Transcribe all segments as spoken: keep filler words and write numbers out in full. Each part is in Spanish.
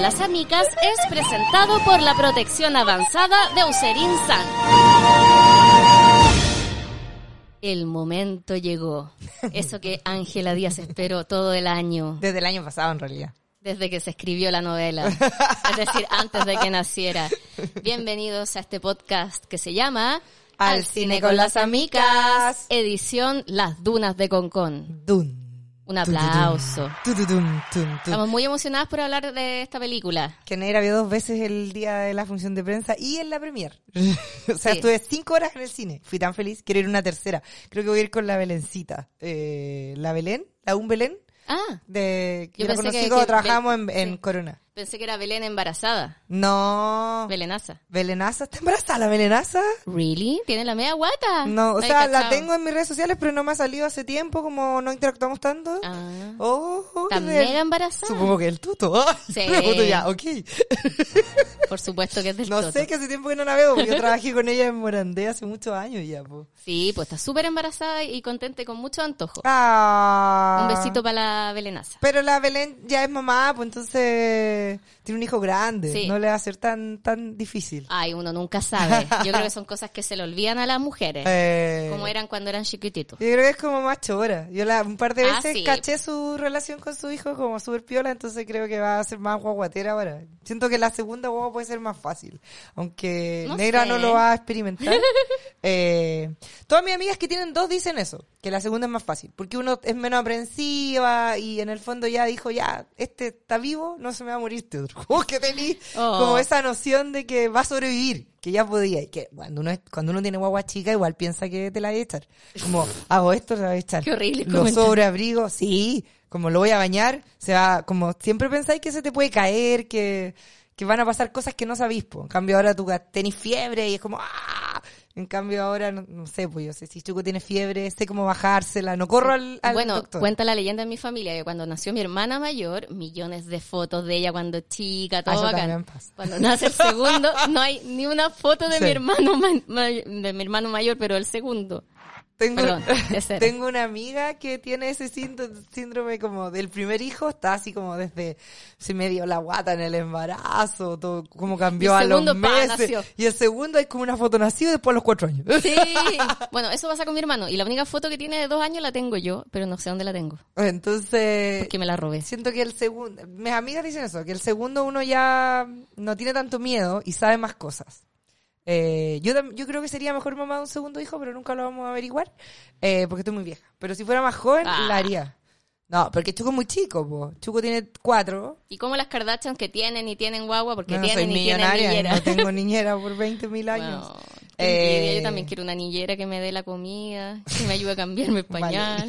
con las amigas es presentado por la protección avanzada de Eucerin San. El momento llegó. Eso que Ángela Díaz esperó todo el año. Desde el año pasado, en realidad. Desde que se escribió la novela. Es decir, antes de que naciera. Bienvenidos a este podcast que se llama... Al, Al cine, cine con las amigas. Edición Las Dunas de Concón. Dun. Un aplauso. Dun, dun, dun, dun. Estamos muy emocionadas por hablar de esta película. Que Negra vio dos veces el día de la función de prensa y en la premier. O sea, Sí. estuve cinco horas en el cine. Fui tan feliz. Quiero ir una tercera. Creo que voy a ir con la Belencita. Eh, ¿La Belén? ¿La Un Belén? Ah, De, Yo yo la pensé conocí que- cuando que trabajamos Bel- en, en sí. Corona. pensé que era Belén embarazada. No. Belenaza. ¿Belenaza? ¿Está embarazada la Belenaza? ¿Really? ¿Tiene la media guata? No, o Ay, sea, la cachao. tengo en mis redes sociales, pero no me ha salido hace tiempo, como no interactuamos tanto. Ah. Oh, oh, ¿Está del- mega embarazada? Supongo que el tuto. Ay, Sí. la foto ya, ok. Por supuesto que es del No Toto. sé, que hace tiempo que no la veo, porque yo trabajé con ella en Morandé hace muchos años ya, po. Sí, pues está súper embarazada y contenta y con mucho antojo. Ah. Un besito para la Belenaza. Pero la Belén ya es mamá, pues entonces tiene un hijo grande. Sí. No le va a ser tan tan difícil. Ay, uno nunca sabe. Yo creo que son cosas que se le olvidan a las mujeres. Eh, Como eran cuando eran chiquititos. Yo creo que es como más chora. Yo la, un par de Ah, veces sí. caché su relación con su hijo como súper piola, entonces creo que va a ser más guaguatera ahora. Siento que la segunda guagua puede ser más fácil, aunque No Negra sé. no lo va a experimentar. eh, todas mis amigas que tienen dos dicen eso, que la segunda es más fácil, porque uno es menos aprensiva y en el fondo ya dijo, ya, este está vivo, no se me va a morir este otro. Como que tení Oh. como esa noción de que va a sobrevivir, que ya podía, y que cuando uno es, cuando uno tiene guagua chica igual piensa que te la voy a echar. Como, hago esto, se la voy a echar. Qué horrible Los comentario. sobreabrigos, sí, como lo voy a bañar, se va, como siempre pensáis que se te puede caer, que, que van a pasar cosas que no sabís, po. En cambio ahora tú tenés fiebre y es como, ¡ah! En cambio ahora, no, no sé, pues yo sé, si Chuco tiene fiebre, sé cómo bajársela, no corro al, al Bueno, doctor. cuenta la leyenda en mi familia que cuando nació mi hermana mayor, millones de fotos de ella cuando chica, Ah, todo eso bacán. también pasa. Cuando nace el segundo, no hay ni una foto de Sí. mi hermano ma- ma- de mi hermano mayor, pero el segundo. Tengo, Perdón, ese era. tengo una amiga que tiene ese síndrome, síndrome como del primer hijo, está así como desde, se me dio la guata en el embarazo, todo como cambió Y a el los segundo, pa, meses. nació. Y el segundo hay como una foto nacido después a los cuatro años. Sí. Bueno, eso pasa con mi hermano. Y la única foto que tiene de dos años la tengo yo, pero no sé dónde la tengo. Entonces, Porque me la robé. siento que el segundo, mis amigas dicen eso, que el segundo uno ya no tiene tanto miedo y sabe más cosas. Eh, yo, tam- yo creo que sería mejor mamá de un segundo hijo, pero nunca lo vamos a averiguar, eh, porque estoy muy vieja. Pero si fuera más joven, Ah. la haría. No, porque Chuco es muy chico, po. Chuco tiene cuatro. Y como las Kardashians que tienen y tienen guagua, porque No, no soy tienen y tienen millonaria, niñera. no tengo niñera por veinte mil años. Bueno, qué envidia. Eh, Yo también quiero una niñera que me dé la comida, que me ayude a cambiarme el pañal.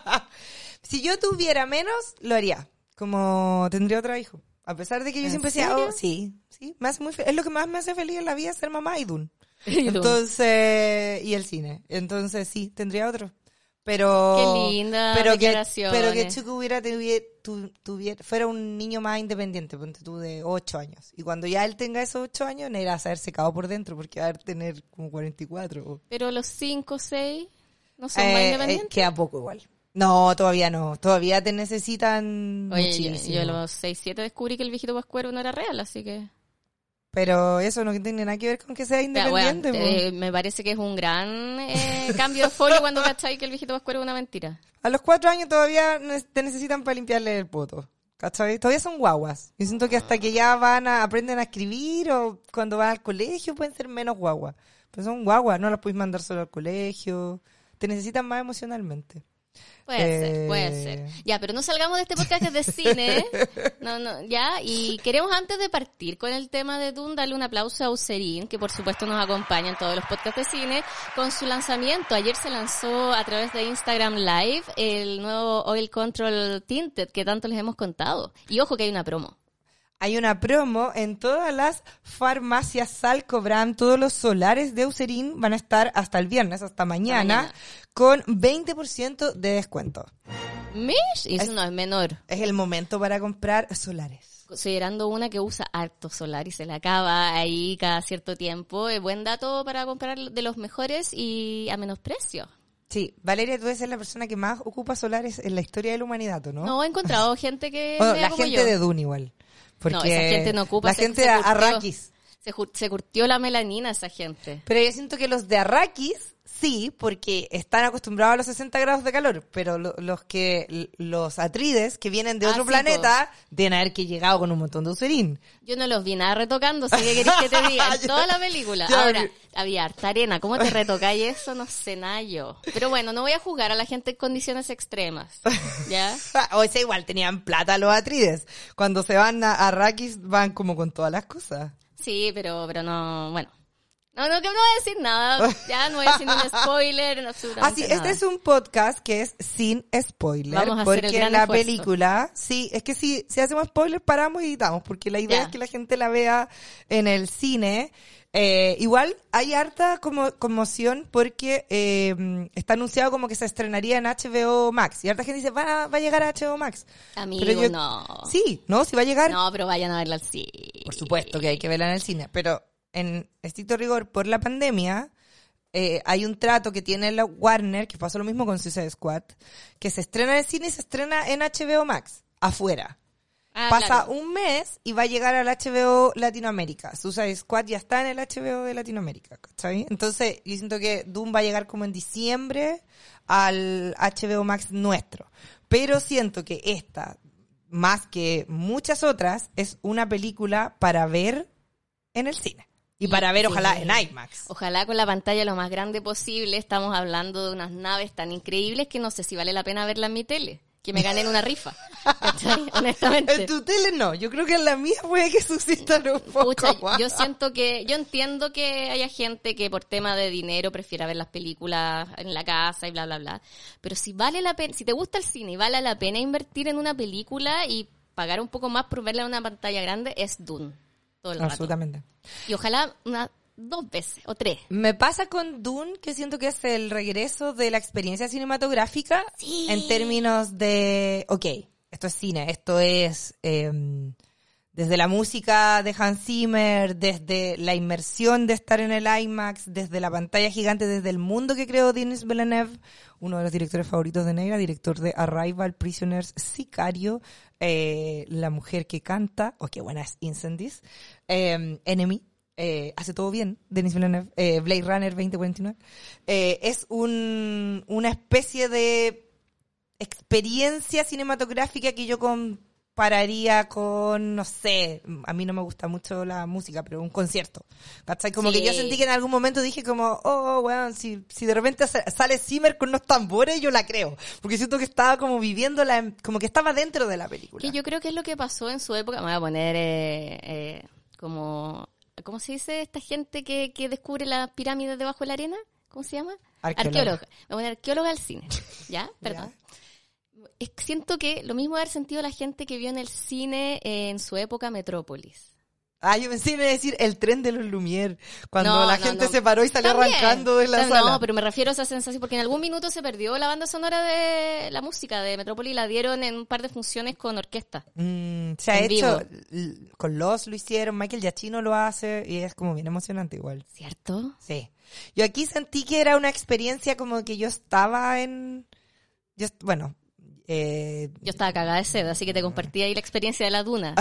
Si yo tuviera menos, lo haría. Como tendría otro hijo. A pesar de que yo ¿En siempre decía, serio? oh, sí, sí, me hace muy fe- es lo que más me hace feliz en la vida, ser mamá y Dune. Y tú, Entonces, y el cine. Entonces, sí, tendría otro. Pero, Qué linda pero que, declaraciones. pero que Chuco hubiera, tuviera, tu- tuviera, fuera un niño más independiente, ponte tú de ocho años. Y cuando ya él tenga esos ocho años, no irá a saber secado por dentro, porque va a tener como cuarenta y cuatro. Pero los cinco, seis, no son más Eh, eh, independientes. queda poco igual. No, todavía no. Todavía te necesitan Oye, yo, muchísimo. yo a los seis, siete descubrí que el viejito pascuero no era real, así que... Pero eso no tiene nada que ver con que sea Ya, independiente. bueno, po. eh, me parece que es un gran eh, cambio de folio cuando cacháis que el viejito pascuero es una mentira. A los cuatro años todavía ne- te necesitan para limpiarle el poto. ¿Cachai? Todavía son guaguas. Yo siento que hasta que ya van a, aprenden a escribir o cuando van al colegio pueden ser menos guaguas. Pero son guaguas, no las puedes mandar solo al colegio. Te necesitan más emocionalmente. Puede Eh. ser, puede ser. Ya, pero no salgamos de este podcast que es de cine. No, no, ya. Y queremos antes de partir con el tema de Dune darle un aplauso a Eucerin, que por supuesto nos acompaña en todos los podcasts de cine, con su lanzamiento. Ayer se lanzó a través de Instagram Live el nuevo Oil Control Tinted que tanto les hemos contado. Y ojo que hay una promo. Hay una promo en todas las farmacias Salcobran, todos los solares de Eucerin van a estar hasta el viernes, hasta mañana, mañana. con veinte por ciento de descuento. Mish, y eso Es- no es menor. Es el momento para comprar solares. Considerando una que usa harto solar y se le acaba ahí cada cierto tiempo, es buen dato para comprar de los mejores y a menos precio. Sí, Valeria, tú debes ser la persona que más ocupa solares en la historia de la humanidad, ¿o ¿no? No, he encontrado gente que Bueno, me la como gente yo. de Dune igual. Porque no, esa gente no ocupa. la se, gente se de curtió, Arrakis. Se, se curtió la melanina esa gente. Pero yo siento que los de Arrakis, sí, porque están acostumbrados a los sesenta grados de calor, pero lo, los que los Atrides, que vienen de Ah, otro sí, planeta, deben haber que llegado con un montón de userín. Yo no los vi nada retocando, sé qué querés que te diga. En toda la película. Ya, Ahora, pero- había harta arena. ¿Cómo te retocáis eso? No sé nada yo. Pero bueno, no voy a juzgar a la gente en condiciones extremas. ¿Ya? O sea, igual tenían plata los Atrides. Cuando se van a Arrakis van como con todas las cosas. Sí, pero, pero no, bueno. No, no, que no voy a decir nada. Ya no voy a decir ni un spoiler, no, absolutamente Así, nada. este es un podcast que es sin spoiler. Vamos a hacer porque el gran la esfuerzo. película, sí, es que si, si hacemos spoiler paramos y editamos, porque la idea Ya. es que la gente la vea en el cine. Eh, igual hay harta como conmoción porque eh, está anunciado como que se estrenaría en H B O Max. Y harta gente dice, va, va a llegar a H B O Max. Amigo, Pero yo- no. Sí, ¿no? Si va a llegar. No, pero vayan a verla al cine. Por supuesto que hay que verla en el cine, pero en estricto rigor, por la pandemia, eh, hay un trato que tiene la Warner, que pasó lo mismo con Suicide Squad, que se estrena en el cine y se estrena en H B O Max, afuera. Ah, Pasa claro. un mes y va a llegar al H B O Latinoamérica. Suicide Squad ya está en el H B O de Latinoamérica, ¿cachai? Entonces, yo siento que Doom va a llegar como en diciembre al H B O Max nuestro. Pero siento que esta, más que muchas otras, es una película para ver en el cine. Y para ver, Sí. ojalá, en IMAX. Ojalá con la pantalla lo más grande posible. Estamos hablando de unas naves tan increíbles que no sé si vale la pena verla en mi tele. Que me ganen una rifa. ¿Cachai? Honestamente. En tu tele no, yo creo que en la mía puede que suscitan un poco Pucha, más. yo siento que, yo entiendo que haya gente que por tema de dinero prefiera ver las películas en la casa y bla, bla, bla. Pero si vale la pena, si te gusta el cine y vale la pena invertir en una película y pagar un poco más por verla en una pantalla grande, es Dune. Todo el rato. Absolutamente. Y ojalá una, dos veces o tres. Me pasa con Dune que siento que es el regreso de la experiencia cinematográfica Sí. en términos de, ok, esto es cine, esto es eh, desde la música de Hans Zimmer, desde la inmersión de estar en el IMAX, desde la pantalla gigante, desde el mundo que creó Denis Villeneuve, uno de los directores favoritos de Negra, director de Arrival, Prisoners, Sicario, eh, La mujer que canta, o qué buena es Incendies, eh, Enemy. Eh, hace todo bien, Denis Villeneuve, eh, Blade Runner veinte cuarenta y nueve. Eh, es un, una especie de experiencia cinematográfica que yo compararía con, no sé, a mí no me gusta mucho la música, pero un concierto. ¿Cachai? Como Sí. que yo sentí que en algún momento dije como, oh, weón, si, si de repente sa- sale Zimmer con unos tambores, yo la creo. Porque siento que estaba como viviéndola, como que estaba dentro de la película. Que yo creo que es lo que pasó en su época. Me voy a poner eh, eh, como... ¿Cómo se dice esta gente que, que descubre las pirámides debajo de la arena? ¿Cómo se llama? Arqueóloga. Arqueóloga. Me voy a poner arqueóloga al cine. ¿Ya? Perdón. Es que siento que lo mismo haber sentido la gente que vio en el cine eh, en su época Metrópolis. Ah, yo pensé en decir el tren de los Lumière, cuando No, la no, gente no. se paró y salió También. arrancando de la No, sala. No, pero me refiero a esa sensación, porque en algún minuto se perdió la banda sonora de la música de Metrópolis, la dieron en un par de funciones con orquesta. Mm, se ha En hecho, vivo. l- con Los lo hicieron, Michael Giacchino lo hace y es como bien emocionante igual. ¿Cierto? Sí. Yo aquí sentí que era una experiencia como que yo estaba en... Yo, est- bueno, eh, Yo estaba cagada de sed, así que te compartí ahí la experiencia de la duna.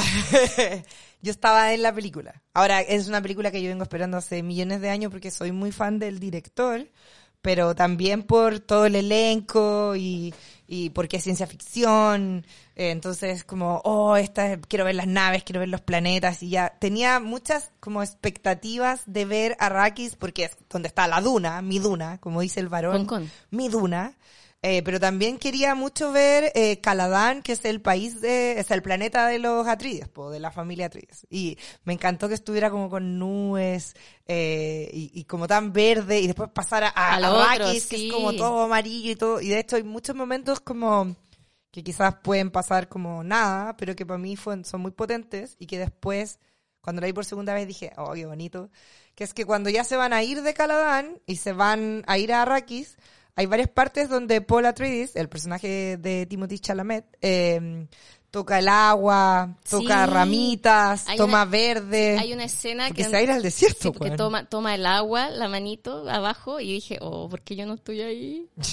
yo estaba en la película. Ahora, es una película que yo vengo esperando hace millones de años porque soy muy fan del director, pero también por todo el elenco y, y porque es ciencia ficción. Eh, entonces, como, oh, esta, quiero ver las naves, quiero ver los planetas. Y ya tenía muchas como expectativas de ver Arrakis porque es donde está la duna, mi duna, como dice el varón. Con, con. Mi duna. Eh, pero también quería mucho ver eh, Caladan, que es el país de, es el planeta de los Atreides, po, de la familia Atreides. Y me encantó que estuviera como con nubes, eh, y, y como tan verde, y después pasar a, a Al otro, Arrakis, que sí. es como todo amarillo y todo. Y de hecho hay muchos momentos como que quizás pueden pasar como nada, pero que para mí fue, son muy potentes y que después, cuando la vi por segunda vez, dije, oh, qué bonito. Que es que cuando ya se van a ir de Caladan y se van a ir a Arrakis, hay varias partes donde Paul Atreides, el personaje de Timothée Chalamet, eh, toca el agua, toca Sí. ramitas, Hay toma una- verde. Hay una escena porque que... se va a ir al desierto, Sí, porque weón. toma, toma el agua, la manito, abajo, y dije, oh, ¿por qué yo no estoy ahí?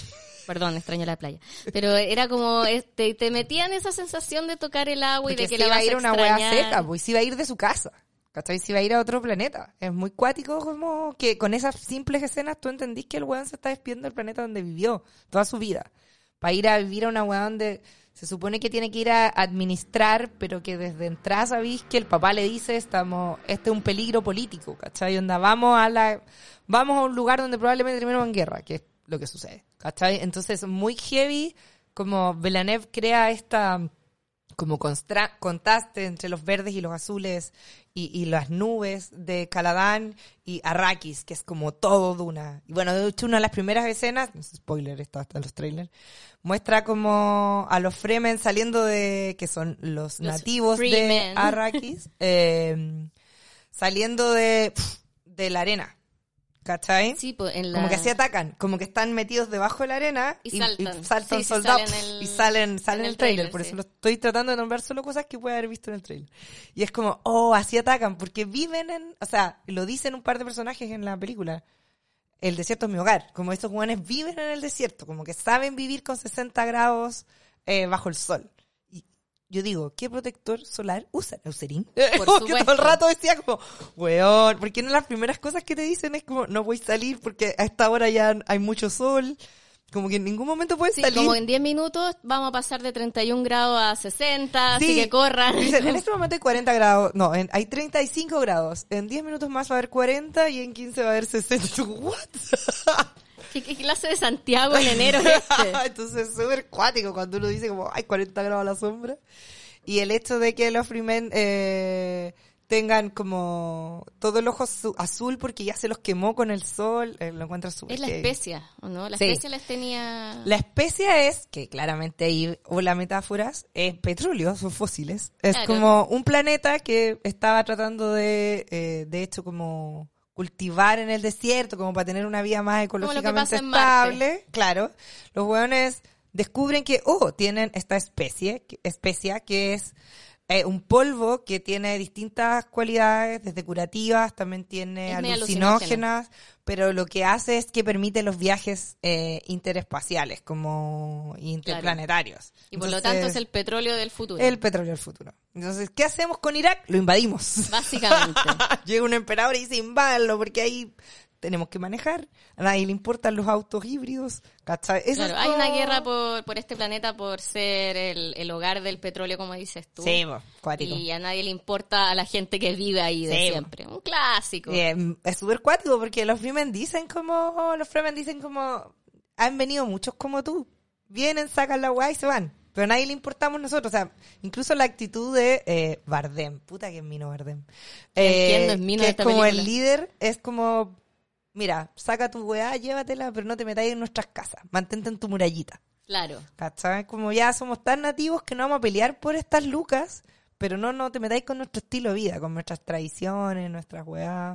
Perdón, extraño la playa. Pero era como, te, te metían esa sensación de tocar el agua y Porque de que se la iba vas a ir a una extrañar. hueá seca, pues se iba a ir de su casa. ¿Cachai? Se iba a ir a otro planeta. Es muy cuático como que con esas simples escenas tú entendís que el weón se está despidiendo del planeta donde vivió toda su vida. Para ir a vivir a una weá donde se supone que tiene que ir a administrar, pero que desde entrada sabís que el papá le dice, estamos, este es un peligro político, ¿cachai? Onda, vamos a la, vamos a un lugar donde probablemente terminemos en guerra, que es lo que sucede, ¿cachai? Entonces, muy heavy, como Villeneuve crea esta como constra- contraste entre los verdes y los azules y, y las nubes de Caladan y Arrakis, que es como todo Duna. Y bueno, de hecho, una de las primeras escenas, no sé, spoiler, está hasta en los trailers, muestra como a los Fremen saliendo de, que son los, Los nativos de Fremen. Arrakis, eh, saliendo de, de la arena. ¿Cachai? Sí, pues en la... Como que así atacan, como que están metidos debajo de la arena Y saltan. y saltan Sí, sí, soldados salen el- y salen, salen en en el el trailer. tráiler, Por sí. eso lo estoy tratando de nombrar solo cosas que puede haber visto en el trailer. Y es como, oh, así atacan, porque viven en, o sea, lo dicen un par de personajes en la película. El desierto es mi hogar. Como estos jóvenes viven en el desierto, como que saben vivir con sesenta grados eh, bajo el sol. Y yo digo, ¿qué protector solar usan? ¿Eucerin? Por Como que supuesto. todo el rato decía como, weón, porque una de las primeras cosas que te dicen es como, no voy a salir porque a esta hora ya hay mucho sol. Como que en ningún momento puedes Sí, salir. como en diez minutos vamos a pasar de treinta y un grados a sesenta, así Sí. que corran. Dicen, en este momento hay cuarenta grados, no, en- hay treinta y cinco grados. En diez minutos más va a haber cuarenta y en quince va a haber sesenta. Y tú, ¿what? ¿Qué, qué clase de Santiago en enero es este? Entonces es súper cuático cuando uno dice como, hay cuarenta grados a la sombra. Y el hecho de que los Freemen eh, tengan como todo el ojo azu- azul porque ya se los quemó con el sol, eh, lo encuentro súper Es la heavy. especia, ¿o no? La Sí. especia les tenía... La especia es, que claramente ahí, o las metáforas, es petróleo, son fósiles. Es Claro. como un planeta que estaba tratando de, eh, de hecho, como cultivar en el desierto, como para tener una vida más lo que ecológicamente pasa en Marte. estable. Claro. Los hueones descubren que, oh, tienen esta especie, que- especia que es eh, un polvo que tiene distintas cualidades, desde curativas, también tiene Es medio alucinógenas, pero lo que hace es que permite los viajes eh, interespaciales, como interplanetarios. Y por lo Entonces, tanto es el petróleo del futuro. el petróleo del futuro. Entonces, ¿qué hacemos con Irak? Lo invadimos. Básicamente. Llega un emperador y dice, invádanlo, porque ahí tenemos que manejar. A nadie le importan los autos híbridos. ¿Cachai? Eso Claro, es hay como- una guerra por, por este planeta por ser el, el hogar del petróleo, como dices tú. Sí, po, cuático. Y a nadie le importa a la gente que vive ahí de Sí, po. siempre. Un clásico. Y, eh, es súper cuático porque los Freemen dicen como, los Freemen dicen como, han venido muchos como tú. Vienen, sacan la guay y se van. Pero a nadie le importamos nosotros. O sea, incluso la actitud de eh, Bardem. Puta que es Mino Bardem. ¿Quién no es Mino que de es esta como el película? líder, es como, mira, saca tu weá, llévatela, pero no te metáis en nuestras casas. Mantente en tu murallita. Claro. ¿Cachai? Como ya somos tan nativos que no vamos a pelear por estas lucas, pero no, no te metáis con nuestro estilo de vida, con nuestras tradiciones, nuestras weas.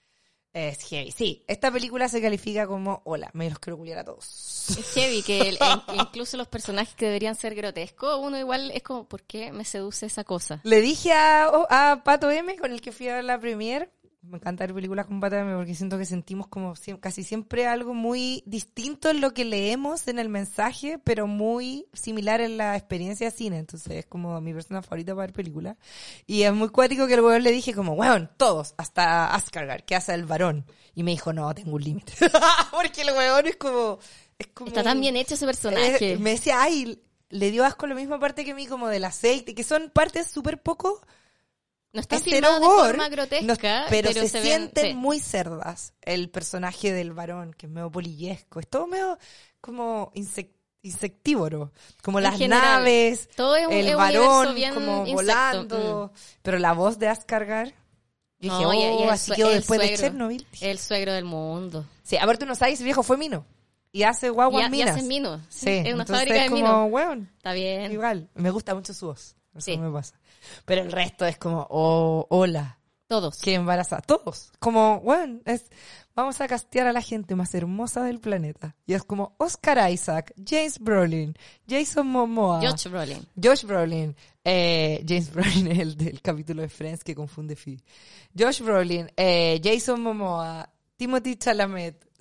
Es heavy. Sí, esta película se califica como, hola, me los quiero culiar a todos. Es heavy que el- en- incluso los personajes que deberían ser grotescos, uno igual es como, ¿por qué me seduce esa cosa? Le dije a, a Pato M, con el que fui a ver la premiere, me encanta ver películas con Pato M porque siento que sentimos como siem- casi siempre algo muy distinto en lo que leemos en el mensaje, pero muy similar en la experiencia de cine. Entonces es como mi persona favorita para ver películas. Y es muy cuático que el weón le dije como, weón, todos, hasta Ascargar, que hace el varón. Y me dijo, no, tengo un límite. Porque el weón es como... Es como Está tan bien hecho ese personaje. eh, me decía, ay, le dio asco la misma parte que a mí, como del aceite, que son partes súper poco... No está es filmado de cero gore, forma grotesca, no- pero, se, ven- sienten sí. muy cerdas. El personaje del varón, que es medio polillesco, es todo medio como insec- insectívoro. Como En las general, naves, todo es un- el es un universo varón bien como insecto, volando. Pero la voz de Ascargar, yo No, dije, y- y oh, el así sue- quedó el después de suegro. Chernobyl. El suegro del mundo. Sí, aparte uno sabe que ese viejo fue mino. Y hace Y, guaguas ha- y minas. hacen minos. Sí, Sí, es una entonces fábrica de es como, minos. weón, Está bien. igual. Me gusta mucho su voz. Eso Sí. me pasa. Pero el resto es como, oh, hola. Todos. Qué embarazada. Todos. Como, bueno, es, vamos a castear a la gente más hermosa del planeta. Y es como Oscar Isaac, James Brolin, Jason Momoa, Josh Brolin. Josh Brolin, eh, James Brolin es el del capítulo de Friends que confunde Phoebe. Josh Brolin, eh, Jason Momoa, Timothy Chalamet,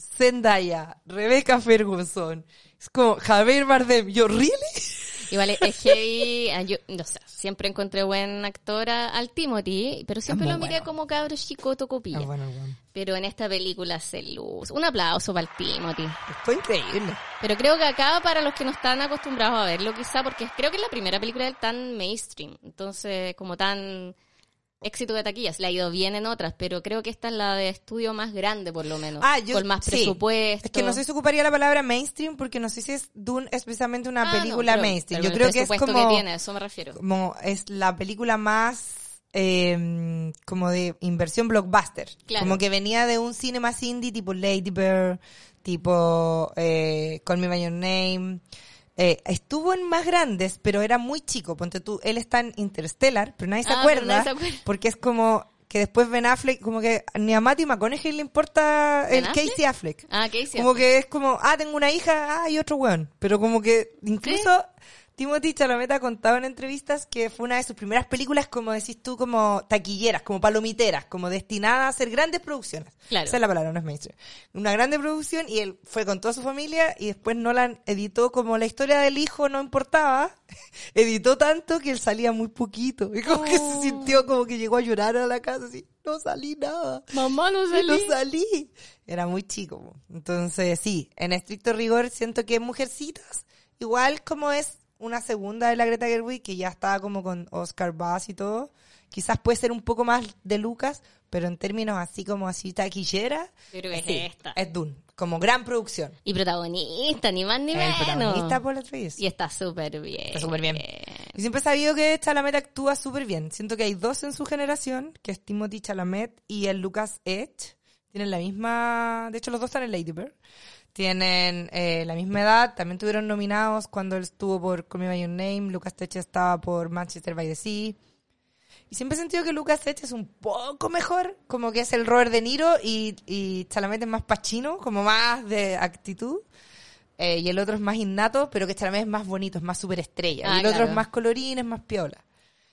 Zendaya, Rebecca Ferguson, es como Javier Bardem. Yo, ¿really? Igual es, es heavy, ah, yo, no sé, siempre encontré buen actor a- al Timothy, pero siempre muy lo miré bueno. como cabro chico tocopilla. Ah, bueno, bueno. Pero en esta película se luz. Un aplauso para el Timothy. Fue increíble. Pero creo que acá, para los que no están acostumbrados a verlo, quizá, porque creo que es la primera película del tan mainstream. Entonces, como tan éxito de taquillas. Le ha ido bien en otras, pero creo que esta es la de estudio más grande, por lo menos. Ah, yo, con más sí. presupuesto. Es que no sé si ocuparía la palabra mainstream porque no sé si es Dune es precisamente una Ah, no, película pero- mainstream. pero Yo el creo que es presupuesto como, que tiene, a eso me refiero. como es la película más eh, como de inversión blockbuster. Claro. Como que venía de un cine más indie tipo Lady Bird, tipo eh, Call Me By Your Name. Eh, estuvo en más grandes, pero era muy chico. Ponte tú, él está en Interstellar, pero nadie se Ah, acuerda, pero nadie se acuerda. porque es como que después Ben Affleck, como que ni a Matthew McConaughey le importa el ¿Ben Affleck? Casey Affleck. Ah, Casey Como Affleck. que es como, ah, tengo una hija, ah, y otro weón. Pero como que incluso Timothy Chalamet ha contado en entrevistas que fue una de sus primeras películas, como decís tú, como taquilleras, como palomiteras, como destinada a hacer grandes producciones. Claro. Esa es la palabra, no es mainstream. Una grande producción y él fue con toda su familia y después Nolan editó como la historia del hijo no importaba, editó tanto que él salía muy poquito. Y como que se Oh. sintió como que llegó a llorar a la casa así, no salí nada. Mamá, no Sí, salí. no salí. Era muy chico. po. Entonces, sí, en estricto rigor siento que Mujercitas, igual como es una segunda de la Greta Gerwig, que ya estaba como con Oscar Bass y todo, quizás puede ser un poco más de Lucas, pero en términos así como así taquillera, Yo creo que es sí, esta. es Dune, como gran producción. Y protagonista, ni más ni El menos. protagonista Paul Atreides. Y está súper bien. Está súper bien. Y siempre he sabido que Chalamet actúa súper bien. Siento que hay dos en su generación, que es Timothy Chalamet y el Lucas Edge. Tienen la misma... De hecho, los dos están en Lady Bird. Tienen eh, la misma edad. También tuvieron nominados cuando él estuvo por Call Me By Your Name. Lucas Edge estaba por Manchester by the Sea. Y siempre he sentido que Lucas Edge es un poco mejor. Como que es el Robert De Niro y, y Chalamet es más Pacino, como más de actitud. Eh, y el otro es más innato, pero que Chalamet es más bonito, es más superestrella. Ah, y el otro claro. es más colorín, es más piola.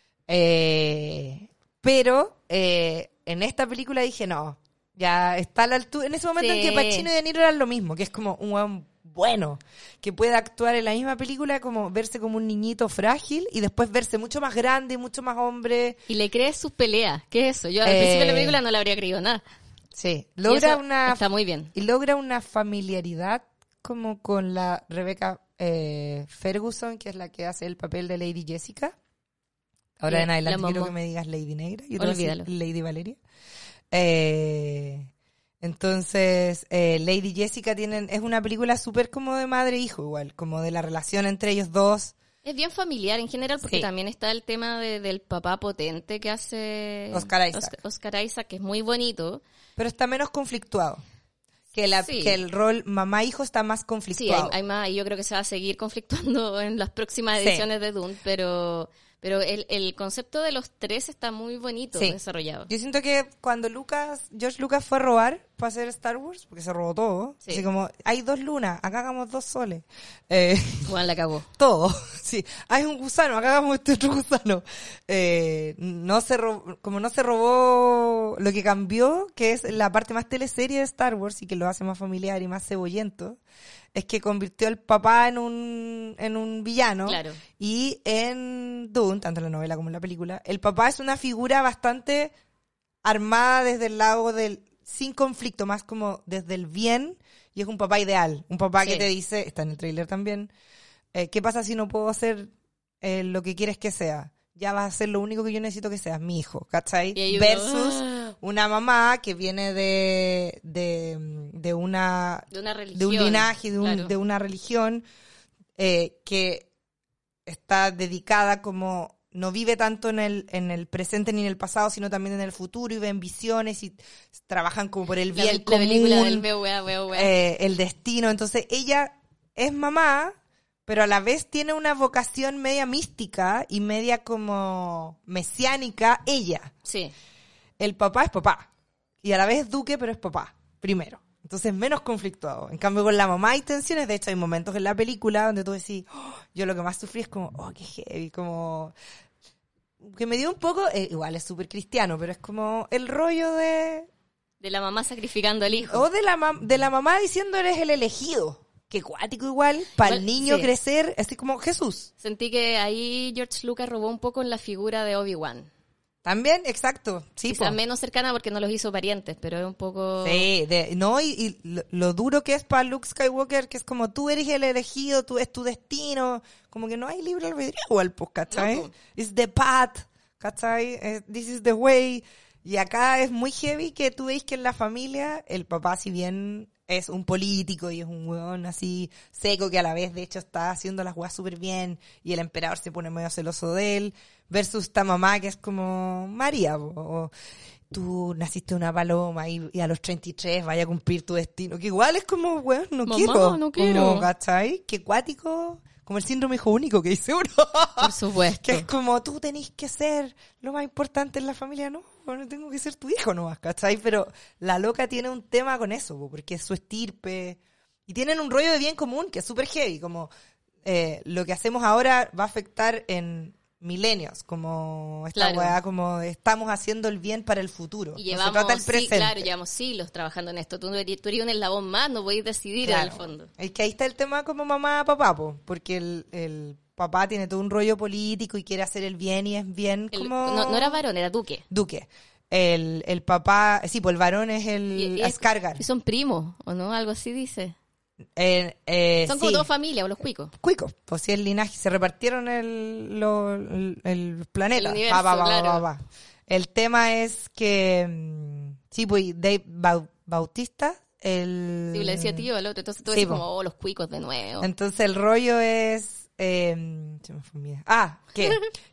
Eh, pero eh, en esta película dije, no, ya está a la altura. En ese momento Sí. en que Pacino y De Niro eran lo mismo, que es como un weón bueno, que puede actuar en la misma película, como verse como un niñito frágil y después verse mucho más grande, mucho más hombre. Y le crees sus peleas. ¿Qué es eso? Yo al Eh, principio de la película no le habría creído nada. Sí, Y logra eso una... Está muy bien. Y logra una familiaridad como con la Rebecca eh, Ferguson, que es la que hace el papel de Lady Jessica. Ahora La- en adelante la quiero mamá. que me digas Lady Negra. Yo te voy a decir Olvídalo. Lady Valeria. Eh, entonces, eh, Lady Jessica tienen, es una película súper como de madre e hijo igual, como de la relación entre ellos dos. Es bien familiar en general porque Sí. también está el tema de, del papá potente que hace Oscar Isaac. Oscar, Oscar Isaac, que es muy bonito. Pero está menos conflictuado. Que, la, Sí. que el rol mamá-hijo está más Sí, hay, conflictuado. hay más, y yo creo que se va a seguir conflictuando en las próximas Sí. ediciones de Dune, pero pero el, el concepto de los tres está muy bonito Sí. desarrollado. Yo siento que cuando Lucas, George Lucas fue a robar para hacer Star Wars, porque se robó todo, Sí. así como, hay dos lunas, acá hagamos dos soles. Eh, Juan la cagó. todo, sí. Hay un gusano, acá hagamos este otro gusano. Eh, no se robó, como no se robó lo que cambió, que es la parte más teleserie de Star Wars y que lo hace más familiar y más cebollento, es que convirtió al papá en un, en un villano. Claro. Y en Dune, tanto en la novela como en la película, el papá es una figura bastante armada desde el lado del, sin conflicto, más como desde el bien, y es un papá ideal. Un papá Sí. que te dice, está en el tráiler también, eh, ¿qué pasa si no puedo hacer eh, lo que quieres que sea? Ya vas a ser lo único que yo necesito que seas, mi hijo, ¿cachai? Y ahí uno, Versus ah. una mamá que viene de, de, de una De una religión. de un linaje, de, un- claro. de una religión eh, que está dedicada como no vive tanto en el en el presente ni en el pasado, sino también en el futuro y ven visiones y trabajan como por el La, bien la común, película del veo, wea, veo, wea. eh, el destino. Entonces ella es mamá, pero a la vez tiene una vocación media mística y media como mesiánica ella. Sí. El papá es papá. Y a la vez duque, pero es papá. Primero. Entonces menos conflictuado. En cambio con la mamá hay tensiones. De hecho hay momentos en la película donde tú decís, "Oh", yo lo que más sufrí es como, oh, qué heavy. Como que me dio un poco, eh, igual es súper cristiano, pero es como el rollo de De la mamá sacrificando al hijo. O de la, mam- de la mamá diciendo eres el elegido. Qué cuático igual, para el niño sí. crecer, así como Jesús. Sentí que ahí George Lucas robó un poco en la figura de Obi-Wan. También, exacto. Sí, Quizá po. menos cercana porque no los hizo parientes, pero es un poco... Sí, de, no, y, y lo, lo duro que es para Luke Skywalker, que es como tú eres el elegido, tú es tu destino, como que no hay libre albedrío igual, pues, ¿cachai? No, po. It's the path, ¿cachai? Eh, This is the way. Y acá es muy heavy que tú veis que en la familia, el papá, si bien es un político y es un hueón así seco que a la vez de hecho está haciendo las hueás súper bien y el emperador se pone medio celoso de él, versus esta mamá que es como María, po, o tú naciste una paloma y, y a los treinta y tres vaya a cumplir tu destino, que igual es como, weón, no Mamá, quiero, no quiero. como, ¿cachai? Qué cuático, como el síndrome hijo único que dice uno. Por supuesto. Que es como, tú tenés que ser lo más importante en la familia. No, no tengo que ser tu hijo nomás, ¿cachai? Pero la loca tiene un tema con eso, po, porque es su estirpe. Y tienen un rollo de bien común que es súper heavy, como eh, lo que hacemos ahora va a afectar en milenios, como esta Claro. weá, como estamos haciendo el bien para el futuro. Y no llevamos, se trata del sí, presente. claro, llevamos siglos trabajando en esto. Tú, no eres, tú eres un eslabón más, no podéis decidir en el fondo. Es que ahí está el tema como mamá, papá, po, porque el, el papá tiene todo un rollo político y quiere hacer el bien y es bien El- como... no, no era varón, era duque. Duque. El, el papá, sí, pues el varón es el Y- y es- Skarsgård. Y son primos, ¿o no? Algo así dice. Eh, eh, Son sí. como dos familias, o los cuicos. Cuico, pues sí, el linaje, se repartieron el, lo- el, el planeta. El universo, Pa, pa, pa, claro. pa, pa. El tema es que, mm, sí, pues Dave Bau- Bautista, el... Sí, le decía tío al otro. Entonces tú Sí, decís po. como, oh, los cuicos de nuevo. Entonces el rollo es... Eh, se me fue mi idea. Ah, que,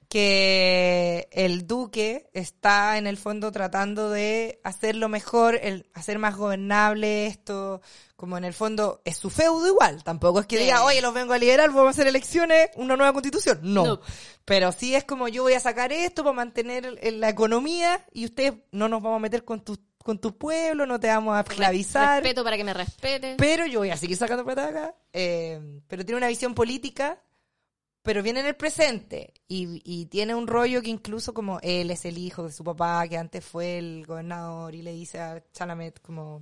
que el duque está en el fondo tratando de hacerlo mejor, el hacer más gobernable esto, como en el fondo es su feudo igual. Tampoco es que Sí. diga, oye, los vengo a liderar, vamos a hacer elecciones, una nueva constitución. No. No. Pero sí es como yo voy a sacar esto para mantener el- el- la economía y ustedes no nos vamos a meter con tu, con tu pueblo, no te vamos a esclavizar. Respeto para que me respete. Pero yo voy a seguir sacando plata de acá. Eh, pero tiene una visión política, pero viene en el presente. Y, y tiene un rollo que incluso como él es el hijo de su papá, que antes fue el gobernador, y le dice a Chalamet como...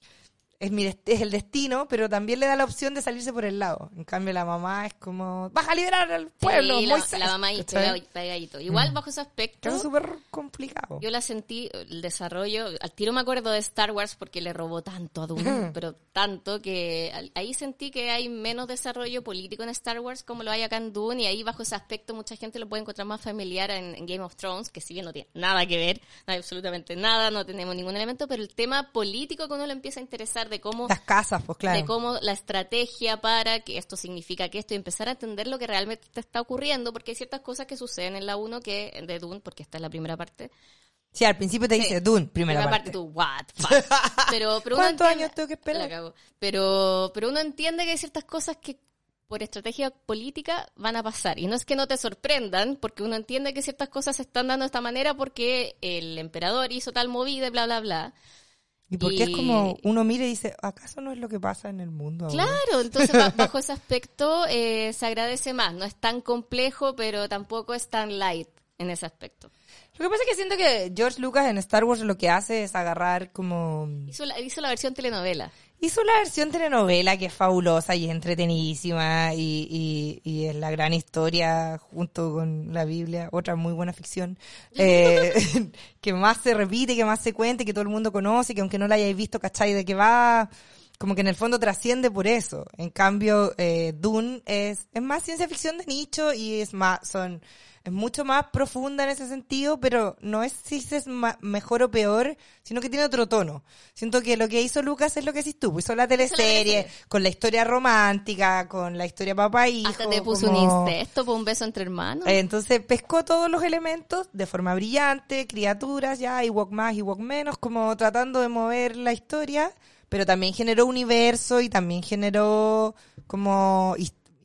Es, mi dest- es el destino, pero también le da la opción de salirse por el lado. En cambio, la mamá es como, vas a liberar al pueblo, Sí, la, Moisés. la mamá ahí, ¿Cachai? pega- pegadito. Igual Mm. bajo ese aspecto, Que es súper complicado. yo la sentí, el desarrollo, al tiro me acuerdo de Star Wars porque le robó tanto a Dune, pero tanto que al- ahí sentí que hay menos desarrollo político en Star Wars como lo hay acá en Dune, y ahí bajo ese aspecto mucha gente lo puede encontrar más familiar en, en Game of Thrones, que si bien no tiene nada que ver, no hay absolutamente nada, no tenemos ningún elemento, pero el tema político que uno le empieza a interesar de cómo... Las casas, pues claro. de cómo la estrategia para que esto significa que esto y empezar a entender lo que realmente te está ocurriendo, porque hay ciertas cosas que suceden en la uno que de Dune, porque esta es la primera parte. Sí, al principio te dice Sí. Dune, primera, parte. tú, what, fuck. Pero, pero uno ¿Cuántos entiende- años tengo que esperar? La cago. Pero, pero uno entiende que hay ciertas cosas que por estrategia política van a pasar. Y no es que no te sorprendan, porque uno entiende que ciertas cosas se están dando de esta manera porque el emperador hizo tal movida y bla, bla, bla. Y porque Y- es como uno mira y dice, ¿acaso no es lo que pasa en el mundo ahora? Claro, entonces ba- bajo ese aspecto eh, se agradece más. No es tan complejo, pero tampoco es tan light en ese aspecto. Lo que pasa es que siento que George Lucas en Star Wars lo que hace es agarrar como... Hizo la, hizo la versión telenovela. Hizo la versión telenovela que es fabulosa y es entretenidísima y, y, y es la gran historia junto con la Biblia, otra muy buena ficción, eh, que más se repite, que más se cuente, que todo el mundo conoce, que aunque no la hayáis visto, ¿cachai? De que va... Como que en el fondo trasciende por eso. En cambio, eh, Dune es, es más ciencia ficción de nicho y es más, son, es mucho más profunda en ese sentido, pero no es si es ma- mejor o peor, sino que tiene otro tono. Siento que lo que hizo Lucas es lo que hiciste tú, pues hizo la teleserie, teleserie. con la historia romántica, con la historia papá-hijo. Hasta te puso como- un incesto por un beso entre hermanos. eh, entonces pescó todos los elementos de forma brillante, criaturas ya, Ewok más, Ewok menos, como tratando de mover la historia, pero también generó universo y también generó como his- his-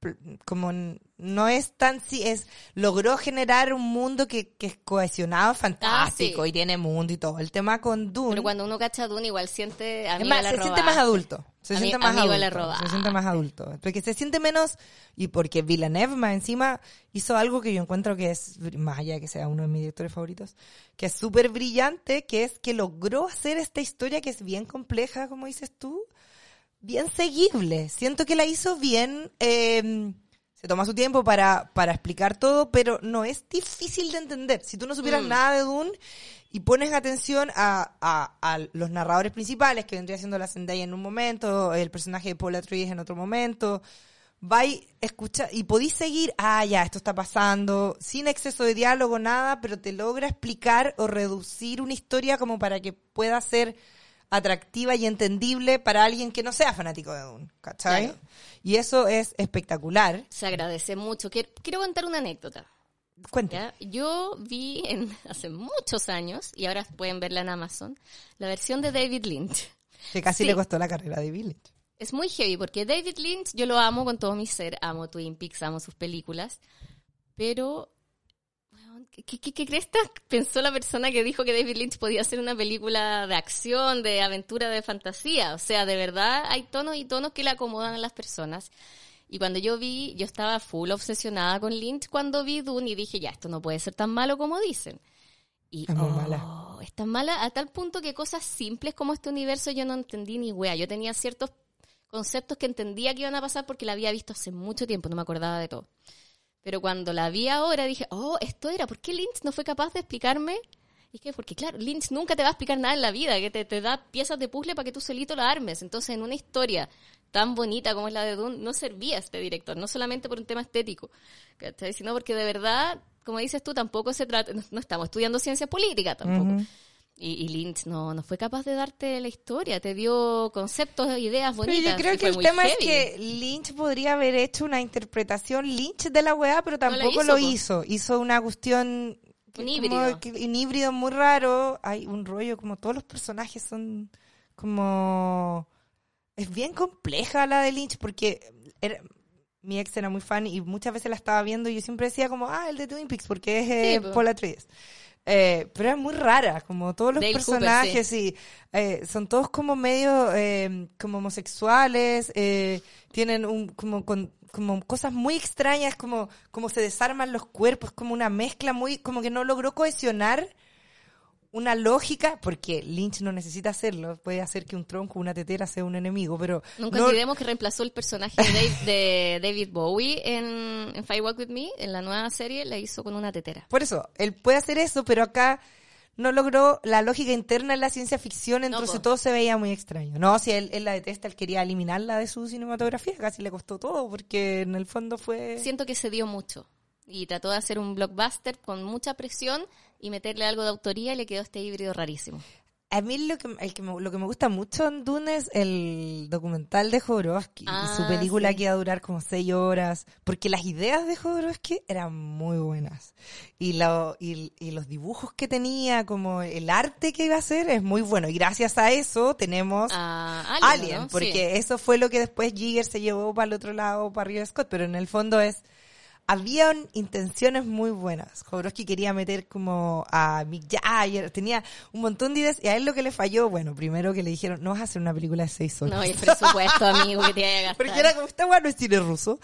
como no es tan si es logró generar un mundo que, que es cohesionado, fantástico, ah, sí. y tiene mundo y todo. El tema con Dune, pero cuando uno cacha Dune igual siente amigo más, la se siente más adulto, se Ami- siente más amigo la adulto, robaste. se siente más adulto, porque se siente menos, y porque Villeneuve más encima hizo algo que yo encuentro que es, más allá de que sea uno de mis directores favoritos, que es súper brillante, que es que logró hacer esta historia que es bien compleja, como dices tú, bien seguible. Siento que la hizo bien, eh, se toma su tiempo para, para explicar todo, pero no es difícil de entender. Si tú no supieras Mm. nada de Dune y pones atención a, a, a los narradores principales, que vendría siendo la Zendaya en un momento, el personaje de Paul Atreides en otro momento, vais escuchar y podéis seguir, ah, ya, esto está pasando, sin exceso de diálogo, nada, pero te logra explicar o reducir una historia como para que pueda ser atractiva y entendible para alguien que no sea fanático de Dune, ¿cachai? Claro. Y eso es espectacular. Se agradece mucho. Quiero, quiero contar una anécdota. Cuente. ¿Ya? Yo vi en, hace muchos años, y ahora pueden verla en Amazon, la versión de David Lynch. Que casi Sí. le costó la carrera de Bill Lynch. Es muy heavy porque David Lynch yo lo amo con todo mi ser, amo Twin Peaks, amo sus películas, pero weón, ¿qué, qué, qué crees que pensó la persona que dijo que David Lynch podía hacer una película de acción, de aventura, de fantasía? O sea, de verdad hay tonos y tonos que le acomodan a las personas. Y cuando yo vi, yo estaba full obsesionada con Lynch cuando vi Dune y dije, ya, esto no puede ser tan malo como dicen. Y, Es muy oh, mala. es tan mala a tal punto que cosas simples como este universo yo no entendí ni wea. Yo tenía ciertos conceptos que entendía que iban a pasar porque la había visto hace mucho tiempo, no me acordaba de todo. Pero cuando la vi ahora dije, oh, esto era, ¿por qué Lynch no fue capaz de explicarme? Y es que, porque claro, Lynch nunca te va a explicar nada en la vida, que te, te da piezas de puzzle para que tú solito la armes. Entonces, en una historia tan bonita como es la de Dune, no servía este director, no solamente por un tema estético, ¿cachai? Sino porque de verdad, como dices tú, tampoco se trata, no, no estamos estudiando ciencia política tampoco. Uh-huh. Y, y Lynch no, no fue capaz de darte la historia, te dio conceptos, ideas bonitas. Pero yo creo y que fue el muy tema heavy. es que Lynch podría haber hecho una interpretación Lynch de la weá, pero No la tampoco hizo, lo po. hizo. Hizo una cuestión... que Un como híbrido. que- un híbrido muy raro. Hay un rollo, como todos los personajes son como... Es bien compleja la de Lynch, porque era- mi ex era muy fan y muchas veces la estaba viendo y yo siempre decía como, ah, el de Twin Peaks, porque es eh, Sí, po. Paul Atreides. Eh, pero es muy rara, como todos los Dale personajes, Cooper, sí. Eh, son todos como medio eh, como homosexuales, eh, tienen un como con, como cosas muy extrañas, como como se desarman los cuerpos, como una mezcla muy, como que no logró cohesionar una lógica, porque Lynch no necesita hacerlo, puede hacer que un tronco, una tetera sea un enemigo, pero Nunca no, olvidemos que reemplazó el personaje de Dave- de David Bowie en, en Fire Walk With Me, en la nueva serie, la hizo con una tetera. por eso, él puede hacer eso, pero acá no logró la lógica interna en la ciencia ficción, entonces po. todo se veía muy extraño. No, si él, él la detesta, él quería eliminarla de su cinematografía, casi le costó todo, porque en el fondo fue... Siento que se dio mucho y trató de hacer un blockbuster con mucha presión y meterle algo de autoría y le quedó este híbrido rarísimo. A mí lo que, el que me, lo que me gusta mucho en Dune es el documental de Jodorowsky. Ah, y su película sí. que iba a durar como seis horas. Porque las ideas de Jodorowsky eran muy buenas. Y, lo, y, y los dibujos que tenía, como el arte que iba a hacer, es muy bueno. Y gracias a eso tenemos Ah, Alien. Alien, ¿no? Porque Sí. eso fue lo que después Giger se llevó para el otro lado, para Ridley Scott. Pero en el fondo es... Habían intenciones muy buenas. Jodorowsky quería meter como a Mick Jagger, tenía un montón de ideas y a él lo que le falló, bueno, primero que le dijeron, no vas a hacer una película de seis horas. No, y el presupuesto, amigo, que te vaya a gastar. Porque era como, esta weá no es cine ruso,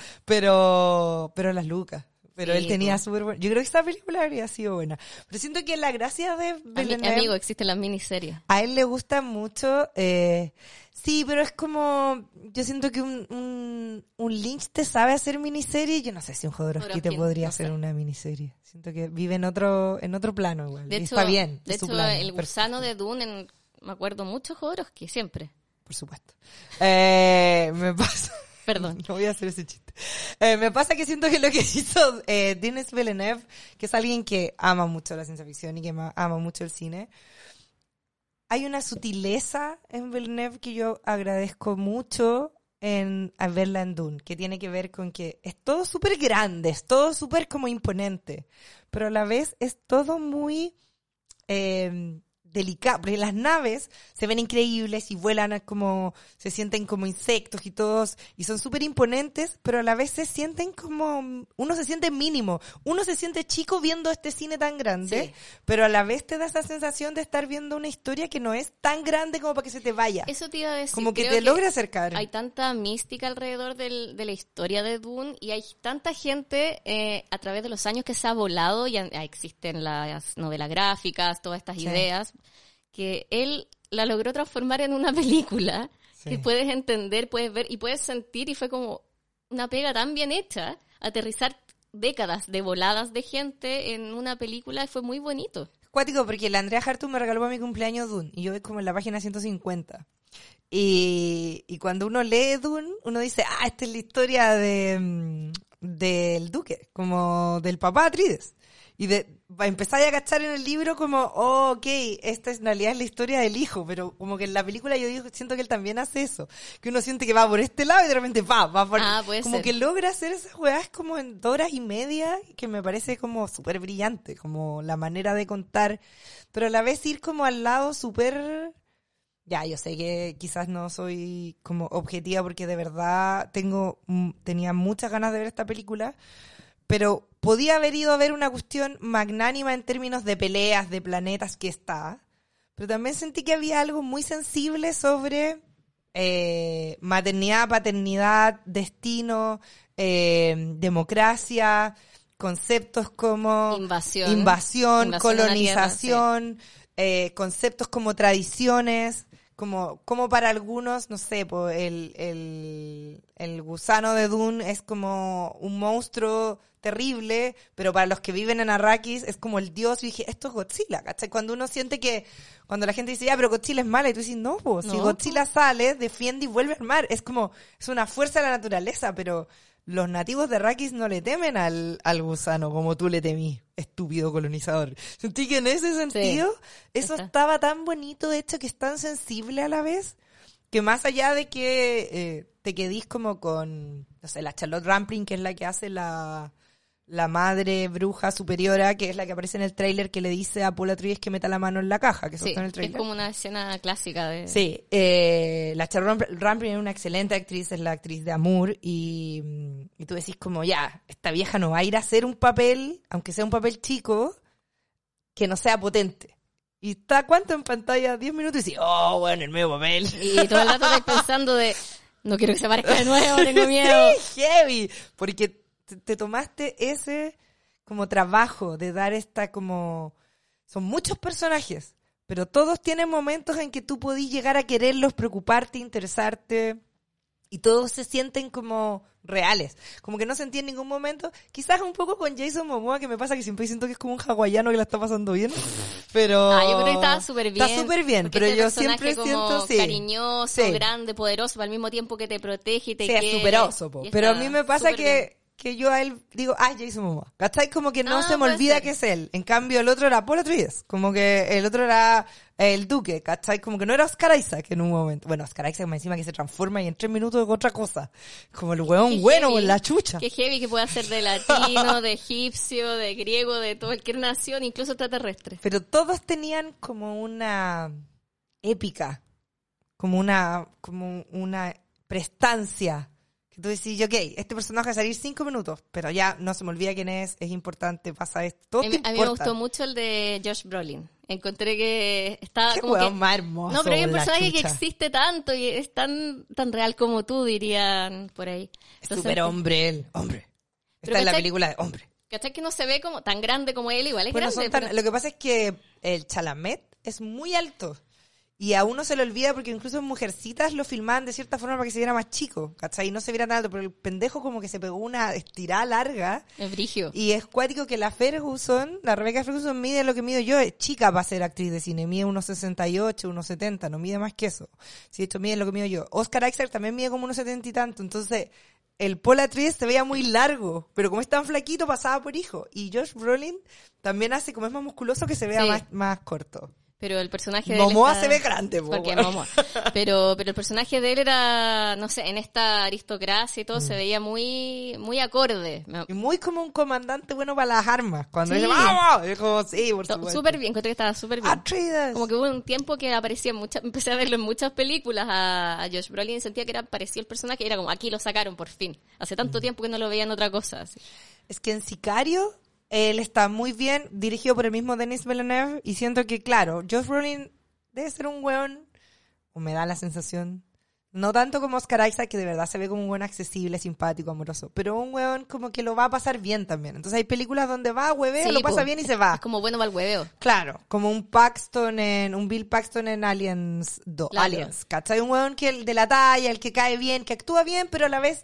pero, pero las lucas. Pero Sí, él tenía po. súper bueno. Yo creo que esta película habría sido buena. Pero siento que la gracia de Ami- Villeneuve, amigo, existen las miniseries. a él le gusta mucho, eh, sí, pero es como, yo siento que un, un, un Lynch te sabe hacer miniserie, yo no sé si un Jodorowsky te Jodorowsky, podría no hacer sé. una miniserie. Siento que vive en otro, en otro plano igual. De y hecho, está bien, de es su hecho plano, el perfecto, gusano de Dune, en- me acuerdo mucho Jodorowsky, siempre. por supuesto. Eh, me pasa... Perdón. No voy a hacer ese chiste. Eh, me pasa que siento que lo que hizo eh, Denis Villeneuve, que es alguien que ama mucho la ciencia ficción y que ma- ama mucho el cine, hay una sutileza en Villeneuve que yo agradezco mucho en a verla en Dune, que tiene que ver con que es todo súper grande, es todo súper como imponente, pero a la vez es todo muy eh, delicado, porque las naves se ven increíbles y vuelan como, se sienten como insectos y todos, y son súper imponentes, pero a la vez se sienten como, uno se siente mínimo, uno se siente chico viendo este cine tan grande, sí. pero a la vez te da esa sensación de estar viendo una historia que no es tan grande como para que se te vaya. Eso te iba a decir. Como que Creo te que logra acercar. Hay tanta mística alrededor del, de la historia de Dune y hay tanta gente eh, a través de los años que se ha volado y han, existen las novelas gráficas, todas estas sí. ideas, que él la logró transformar en una película sí. que puedes entender, puedes ver y puedes sentir, y fue como una pega tan bien hecha, aterrizar décadas de voladas de gente en una película, y fue muy bonito. Cuático, porque la Andrea Hartung me regaló para mi cumpleaños Dune, y yo voy como en la página ciento cincuenta. Y, y cuando uno lee Dune, uno dice, ah, esta es la historia de del duque, como del papá Atreides. Y de empezar a cachar en el libro como, oh, ok, esta es, en realidad es la historia del hijo, pero como que en la película yo digo, siento que él también hace eso, que uno siente que va por este lado y de repente va, va por... Ah, puede como ser. Que logra hacer esas jugadas como en dos horas y media, que me parece como súper brillante, como la manera de contar, pero a la vez ir como al lado súper... Ya, yo sé que quizás no soy como objetiva porque de verdad tengo tenía muchas ganas de ver esta película, pero podía haber ido a ver una cuestión magnánima en términos de peleas, de planetas que está, pero también sentí que había algo muy sensible sobre eh, maternidad, paternidad, destino, eh, democracia, conceptos como invasión, invasión, invasión colonización, tierra, sí. eh, conceptos como tradiciones, como, como para algunos, no sé, pues el, el, el gusano de Dune es como un monstruo terrible, pero para los que viven en Arrakis es como el dios. Y dije, esto es Godzilla, ¿cachai? Cuando uno siente que, cuando la gente dice, ya, pero Godzilla es mala, y tú dices, no, pues, no, si Godzilla po. sale, defiende y vuelve a armar. Es como, es una fuerza de la naturaleza, pero los nativos de Arrakis no le temen al, al gusano como tú le temís, estúpido colonizador. Sentí que en ese sentido, sí, eso está. estaba tan bonito hecho, que es tan sensible a la vez, que más allá de que eh, te quedís como con, no sé, la Charlotte Rampling, que es la que hace la... la madre bruja superiora, que es la que aparece en el tráiler, que le dice a Paul Atreides que meta la mano en la caja, que eso sí, está en el tráiler. Es como una escena clásica de... Sí, eh, la Charlotte Rampling es una excelente actriz, es la actriz de Amour, y, y tú decís como, ya, esta vieja no va a ir a hacer un papel, aunque sea un papel chico, que no sea potente. Y está, ¿cuánto en pantalla? Diez minutos, y dices, oh, bueno, el medio papel. Y todo el rato estás pensando de, no quiero que se parezca de nuevo, tengo miedo. Sí, heavy, porque te tomaste ese como trabajo de dar esta como... Son muchos personajes, pero todos tienen momentos en que tú podís llegar a quererlos, preocuparte, interesarte, y todos se sienten como reales. Como que no sentí en ningún momento, quizás un poco con Jason Momoa, que me pasa que siempre siento que es como un hawaiano que la está pasando bien, pero... Ah, yo creo que estaba súper bien. Está súper bien, pero yo siempre como siento, sí. cariñoso, sí. grande, poderoso, al mismo tiempo que te protege y te sí, quiere. Sí, es súper oso, po. Pero a mí me pasa que... Bien. que yo a él digo, ah, Jason Momoa. ¿Cachai? Como que no ah, se me olvida ser. que es él. En cambio, el otro era Paul Atreides. Como que el otro era el Duque, ¿cachai? Como que no era Oscar Isaac en un momento. Bueno, Oscar Isaac me encima que se transforma y en tres minutos es otra cosa. Como el hueón qué bueno con la chucha. Qué heavy que puede ser de latino, de egipcio, de griego, de cualquier nación, incluso extraterrestre. Pero todos tenían como una épica. Como una, como una prestancia. Que tú decís, ok, este personaje va a salir cinco minutos, pero ya no se me olvida quién es, es importante, pasa esto, todo a, mí, a mí me gustó mucho el de Josh Brolin. Encontré que estaba Qué como hueón que... más hermoso. No, pero hay un personaje chucha. que existe tanto y es tan tan real como tú, dirían por ahí. Es súper hombre él, hombre. Esta es la película de hombre. ¿Cachai? Que no se ve como tan grande como él, igual es bueno, grande. Son tan, pero... Lo que pasa es que el Chalamet es muy alto. Y a uno se le olvida porque incluso en Mujercitas lo filmaban de cierta forma para que se viera más chico, ¿cachai? Y no se viera tan alto, pero el pendejo como que se pegó una estirada larga. Es brigio. Y es cuático que la Ferguson, la Rebecca Ferguson mide lo que mido yo, es chica para ser actriz de cine, mide uno sesenta y ocho, uno setenta, no mide más que eso. Si esto mide lo que mido yo. Oscar Isaac también mide como uno setenta y tanto, entonces el Paul Atreides se veía muy largo, pero como es tan flaquito pasaba por hijo. Y Josh Brolin también hace, como es más musculoso, que se vea sí. más, más corto. Pero el personaje de Momoa él está... se ve grande, po, porque bueno. Momoa. Pero, pero el personaje de él era, no sé, en esta aristocracia y todo, mm. se veía muy, muy acorde. Y muy como un comandante bueno para las armas. Cuando sí. dice, ¡vamos! Es como, sí, por supuesto. Súper bien, encontré que estaba súper bien. Atreides. Como que hubo un tiempo que aparecía en muchas, empecé a verlo en muchas películas a, a Josh Brolin y sentía que era parecido el personaje y era como, aquí lo sacaron por fin. Hace tanto mm. tiempo que no lo veía en otra cosa. Así. Es que en Sicario, él está muy bien dirigido por el mismo Denis Villeneuve y siento que, claro, Josh Brolin debe ser un weón, o me da la sensación, no tanto como Oscar Isaac, que de verdad se ve como un weón accesible, simpático, amoroso, pero un weón como que lo va a pasar bien también. Entonces hay películas donde va, huevea, sí, lo pasa po. bien y se va. Es como bueno va el hueveo. Claro, como un Paxton en, un Bill Paxton en Aliens dos, claro. Aliens, ¿cachai? Un weón que el de la talla, el que cae bien, que actúa bien, pero a la vez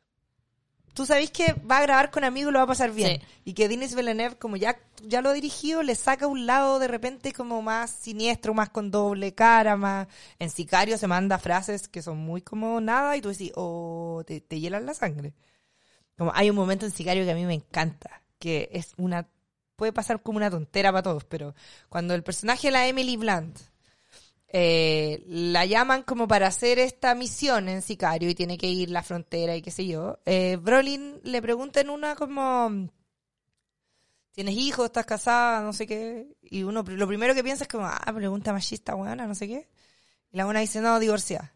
tú sabés que va a grabar con amigos y lo va a pasar bien. Sí. Y que Denis Villeneuve, como ya, ya lo ha dirigido, le saca un lado de repente como más siniestro, más con doble cara, más... En Sicario se manda frases que son muy como nada y tú decís, oh, te, te hielan la sangre. Como hay un momento en Sicario que a mí me encanta, que es una... Puede pasar como una tontera para todos, pero cuando el personaje de la Emily Blunt Eh, la llaman como para hacer esta misión en Sicario y tiene que ir a la frontera y qué sé yo, eh, Brolin le pregunta en una como ¿tienes hijos? ¿Estás casada? No sé qué, y uno lo primero que piensa es como ah, pregunta machista buena, no sé qué, y la buena dice no, divorciada,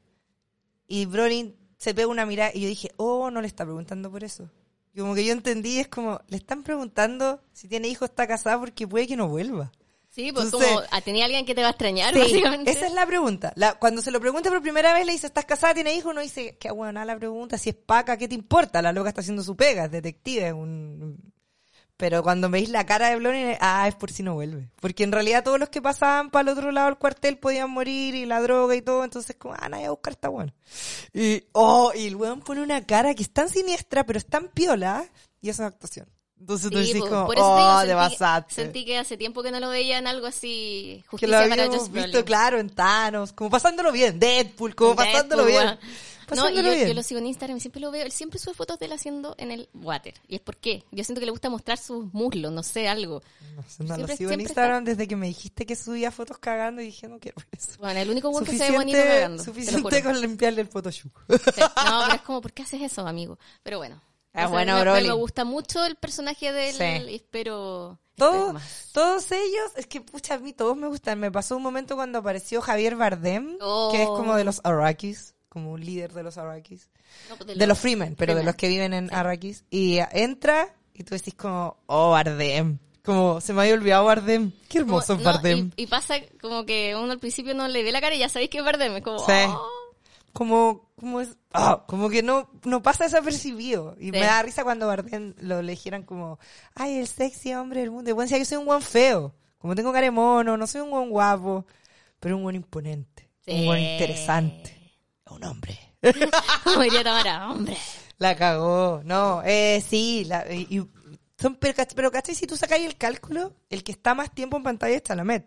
y Brolin se pega una mirada y yo dije oh, no le está preguntando por eso, y como que yo entendí, es como le están preguntando si tiene hijos, está casada, porque puede que no vuelva. Sí, pues Entonces, como, ¿tenía alguien que te va a extrañar, sí, básicamente? Esa es la pregunta. La, cuando se lo pregunta por primera vez, le dice, ¿estás casada, tiene hijos? Uno dice, qué buena la pregunta, si es paca, ¿qué te importa? La loca está haciendo su pega, es detective, es un... Pero cuando veis la cara de Blondie, ah, es por si no vuelve. Porque en realidad todos los que pasaban para el otro lado del cuartel podían morir, y la droga y todo, entonces como, ah, nadie va a buscar esta buena. Y, oh, y el weón pone una cara que es tan siniestra, pero es tan piola, y eso es actuación. Entonces tú sí, decís como, por eso oh, te te pasaste. Sentí que hace tiempo que no lo veía en algo así, que justicia lo para habíamos Josh visto, Brolin. claro, en Thanos, como pasándolo bien, Deadpool, como Deadpool, pasándolo bien. Bueno. Pasándolo No, y yo, bien. yo lo sigo en Instagram y siempre lo veo, él siempre sube fotos de él haciendo en el water. ¿Y es por qué? Yo siento que le gusta mostrar sus muslos, no sé, algo. No, sé, no siempre, lo sigo en Instagram está... desde que me dijiste que subía fotos cagando y dije, no quiero ver eso. Bueno, el único buen que se ve bonito cagando. Suficiente con limpiarle el Photoshop. Sí, no, pero es como, ¿por qué haces eso, amigo? Pero bueno. Ah, o sea, bueno, me, Broly. me gusta mucho el personaje de él sí. y espero... Todos, todos ellos, es que pucha, a mí todos me gustan. Me pasó un momento cuando apareció Javier Bardem, oh. que es como de los Arrakis, como un líder de los Arrakis. No, pues de, de los, los Freemen, pero Freeman. De los que viven en sí. Arrakis. Y entra y tú decís como, oh, Bardem. Como, se me había olvidado Bardem. Qué hermoso como, Bardem. No, y, y pasa como que uno al principio no le ve la cara y ya sabéis que es Bardem. Es como, sí. oh. Como, como es, oh, como que no, no pasa desapercibido. Y sí. me da risa cuando Bardem lo elegieran como, ay, el sexy hombre del mundo. Y bueno, decía, yo soy un guan feo. Como tengo cara de mono, no soy un guan guapo, pero un guan imponente. Sí. Un guan interesante. Un hombre. Como diría Tamara, hombre. La cagó. No, eh, sí, la, y, y son, pero, pero ¿cachai? Si tú sacáis el cálculo, el que está más tiempo en pantalla es Chalamet.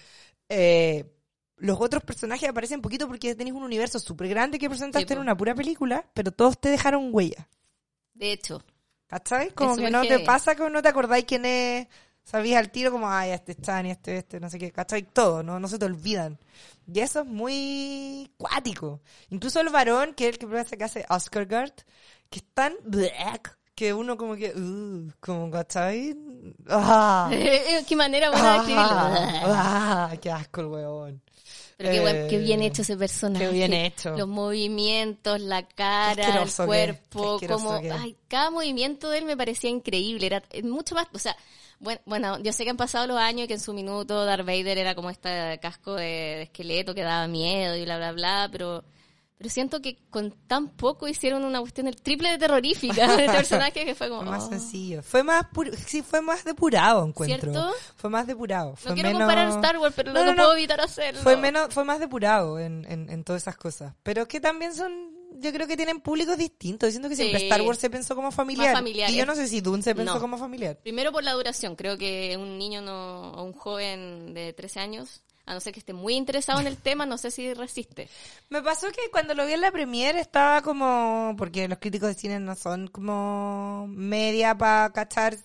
Eh, Los otros personajes aparecen un poquito porque tenéis un universo súper grande que presentaste sí, en una pura película, pero todos te dejaron huella. De hecho. ¿Cachai? Como que no te pasa que no te acordáis quién es, sabías al tiro como, ay, este es Chani, este, este, no sé qué, ¿cachai? Todo, no, no se te olvidan. Y eso es muy cuático. Incluso el varón, que es el que parece que hace Oscar Gard, que es tan black, que uno como que, uh, como, ¿cachai? Ah, qué manera buena de escribirlo. Ah, ah, qué asco el huevón. Pero qué, eh, qué bien hecho ese personaje. Qué bien hecho. Los movimientos, la cara, el cuerpo, que, como, que... ay, cada movimiento de él me parecía increíble. Era mucho más, o sea, bueno, bueno, yo sé que han pasado los años y que en su minuto Darth Vader era como este casco de, de esqueleto que daba miedo y bla, bla, bla, pero... Pero siento que con tan poco hicieron una cuestión del triple de terrorífica de este personaje que fue como... Fue más oh. sencillo. Fue más pu- sí, fue más depurado, encuentro. ¿Cierto? Fue más depurado. Fue no quiero menos... comparar Star Wars, pero no, no, no, no puedo evitar hacerlo. Fue menos, fue más depurado en, en, en todas esas cosas. Pero que también son... Yo creo que tienen públicos distintos. Diciendo que siempre sí. Star Wars se pensó como familiar. familiar y yo no sé si Dune se pensó no. como familiar. Primero por la duración. Creo que un niño no, o un joven de trece años... A no ser que esté muy interesado en el tema, no sé si resiste. Me pasó que cuando lo vi en la premiere estaba como... Porque los críticos de cine no son como media para cachar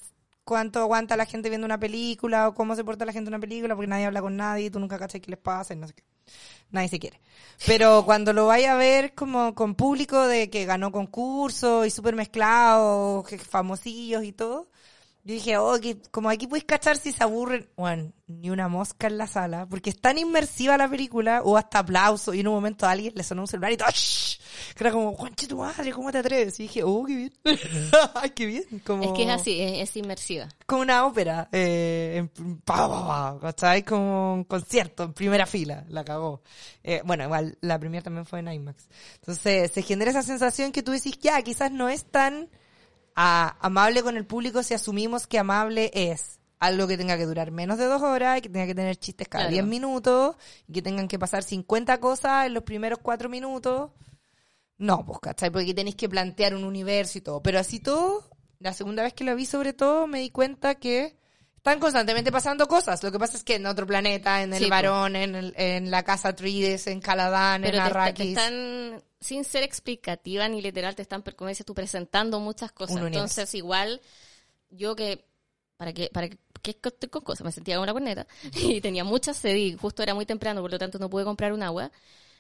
cuánto aguanta la gente viendo una película o cómo se porta la gente en una película porque nadie habla con nadie, tú nunca cachas qué les pasa y no sé qué. Nadie se quiere. Pero cuando lo vaya a ver como con público de que ganó concurso y súper mezclado, famosillos y todo, yo dije, oh, que como aquí puedes cachar si se aburren. Bueno, ni una mosca en la sala, porque es tan inmersiva la película, o hasta aplauso, y en un momento a alguien le sonó un celular y todo, ¡shh! Que era como, Juanche, tu madre, ¿cómo te atreves? Y dije, oh, qué bien. Ay, qué bien. Como, es que es así, es, es inmersiva. Como una ópera, eh, en, pa, pa, pa, ¿cachai? Como un concierto en primera fila, la cagó. Eh, bueno, igual, la premier también fue en IMAX. Entonces, se genera esa sensación que tú decís, ya, quizás no es tan a, amable con el público si asumimos que amable es algo que tenga que durar menos de dos horas y que tenga que tener chistes cada claro. diez minutos y que tengan que pasar cincuenta cosas en los primeros cuatro minutos. No, pues, ¿cachai? Porque tenéis que plantear un universo y todo. Pero así todo, la segunda vez que lo vi sobre todo, me di cuenta que están constantemente pasando cosas. Lo que pasa es que en otro planeta, en el sí, varón, en, el, en la casa Atreides, en Caladan, pero en te, Arrakis. te están, sin ser explicativa ni literal, te están, como dices tú, presentando muchas cosas. Entonces, igual, yo que, para que, para que, que estoy con cosas, me sentía como una corneta y tenía mucha sed y justo era muy temprano, por lo tanto no pude comprar un agua.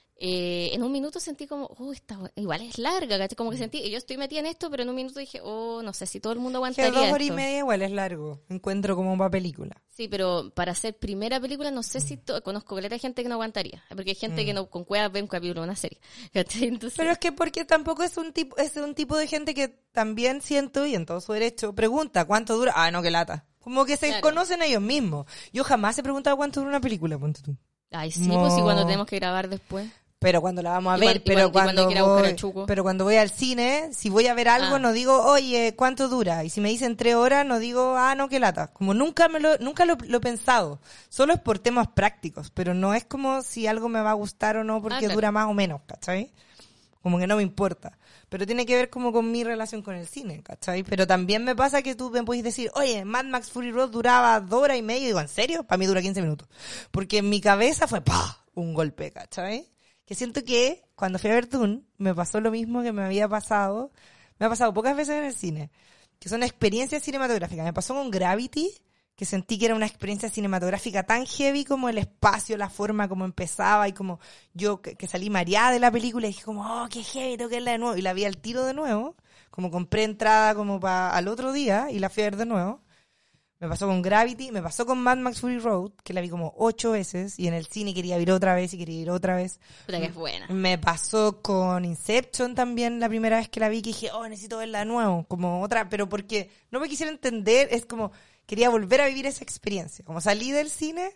Eh, en un minuto sentí como, oh, esta, igual es larga, ¿cachai? Como que sentí, y yo estoy metida en esto, pero en un minuto dije, oh, no sé si todo el mundo aguantaría Que dos horas esto. y media igual es largo, encuentro como para película. Sí, pero para hacer primera película no sé si, to- conozco caleta de gente que no aguantaría, porque hay gente Mm. que no con cuevas ve un capítulo de una serie, ¿cachai? Entonces, Pero es que porque tampoco es un tipo, es un tipo de gente que también siento, y en todo su derecho, pregunta cuánto dura. Ah, no, que lata. Como que se Claro. conocen ellos mismos. Yo jamás he preguntado cuánto dura una película, ponte tú. ay, sí, No. pues sí, cuando tenemos que grabar después. Pero cuando la vamos a Y ver, cuan- y pero cuan- y cuando cuando quiera buscar voy, a Chuco. pero cuando voy al cine, si voy a ver algo, Ah. no digo, oye, ¿cuánto dura? Y si me dicen tres horas, no digo, ah, no, qué lata. Como nunca me lo, nunca lo, lo he pensado. Solo es por temas prácticos, pero no es como si algo me va a gustar o no porque Ah, claro. dura más o menos, ¿cachai? Como que no me importa. Pero tiene que ver como con mi relación con el cine, ¿cachai? Pero también me pasa que tú me puedes decir, oye, Mad Max Fury Road duraba dos horas y media. Y digo, ¿en serio? Para mí dura quince minutos. Porque en mi cabeza fue, ¡pah! Un golpe, ¿cachai? Que siento que cuando fui a ver Dune, me pasó lo mismo que me había pasado, me ha pasado pocas veces en el cine, que son experiencias cinematográficas. Me pasó con Gravity, que sentí que era una experiencia cinematográfica tan heavy como el espacio, la forma como empezaba y como yo que, que salí mareada de la película y dije como, oh, qué heavy, tengo que verla de nuevo. Y la vi al tiro de nuevo, como compré entrada como para al otro día y la fui a ver de nuevo. Me pasó con Gravity, me pasó con Mad Max Fury Road, que la vi como ocho veces, y en el cine quería ir otra vez y quería ir otra vez. Puta que es buena. Me pasó con Inception también, la primera vez que la vi, que dije, oh, necesito verla de nuevo, como otra, pero porque no me quisiera entender, es como, quería volver a vivir esa experiencia. Como salí del cine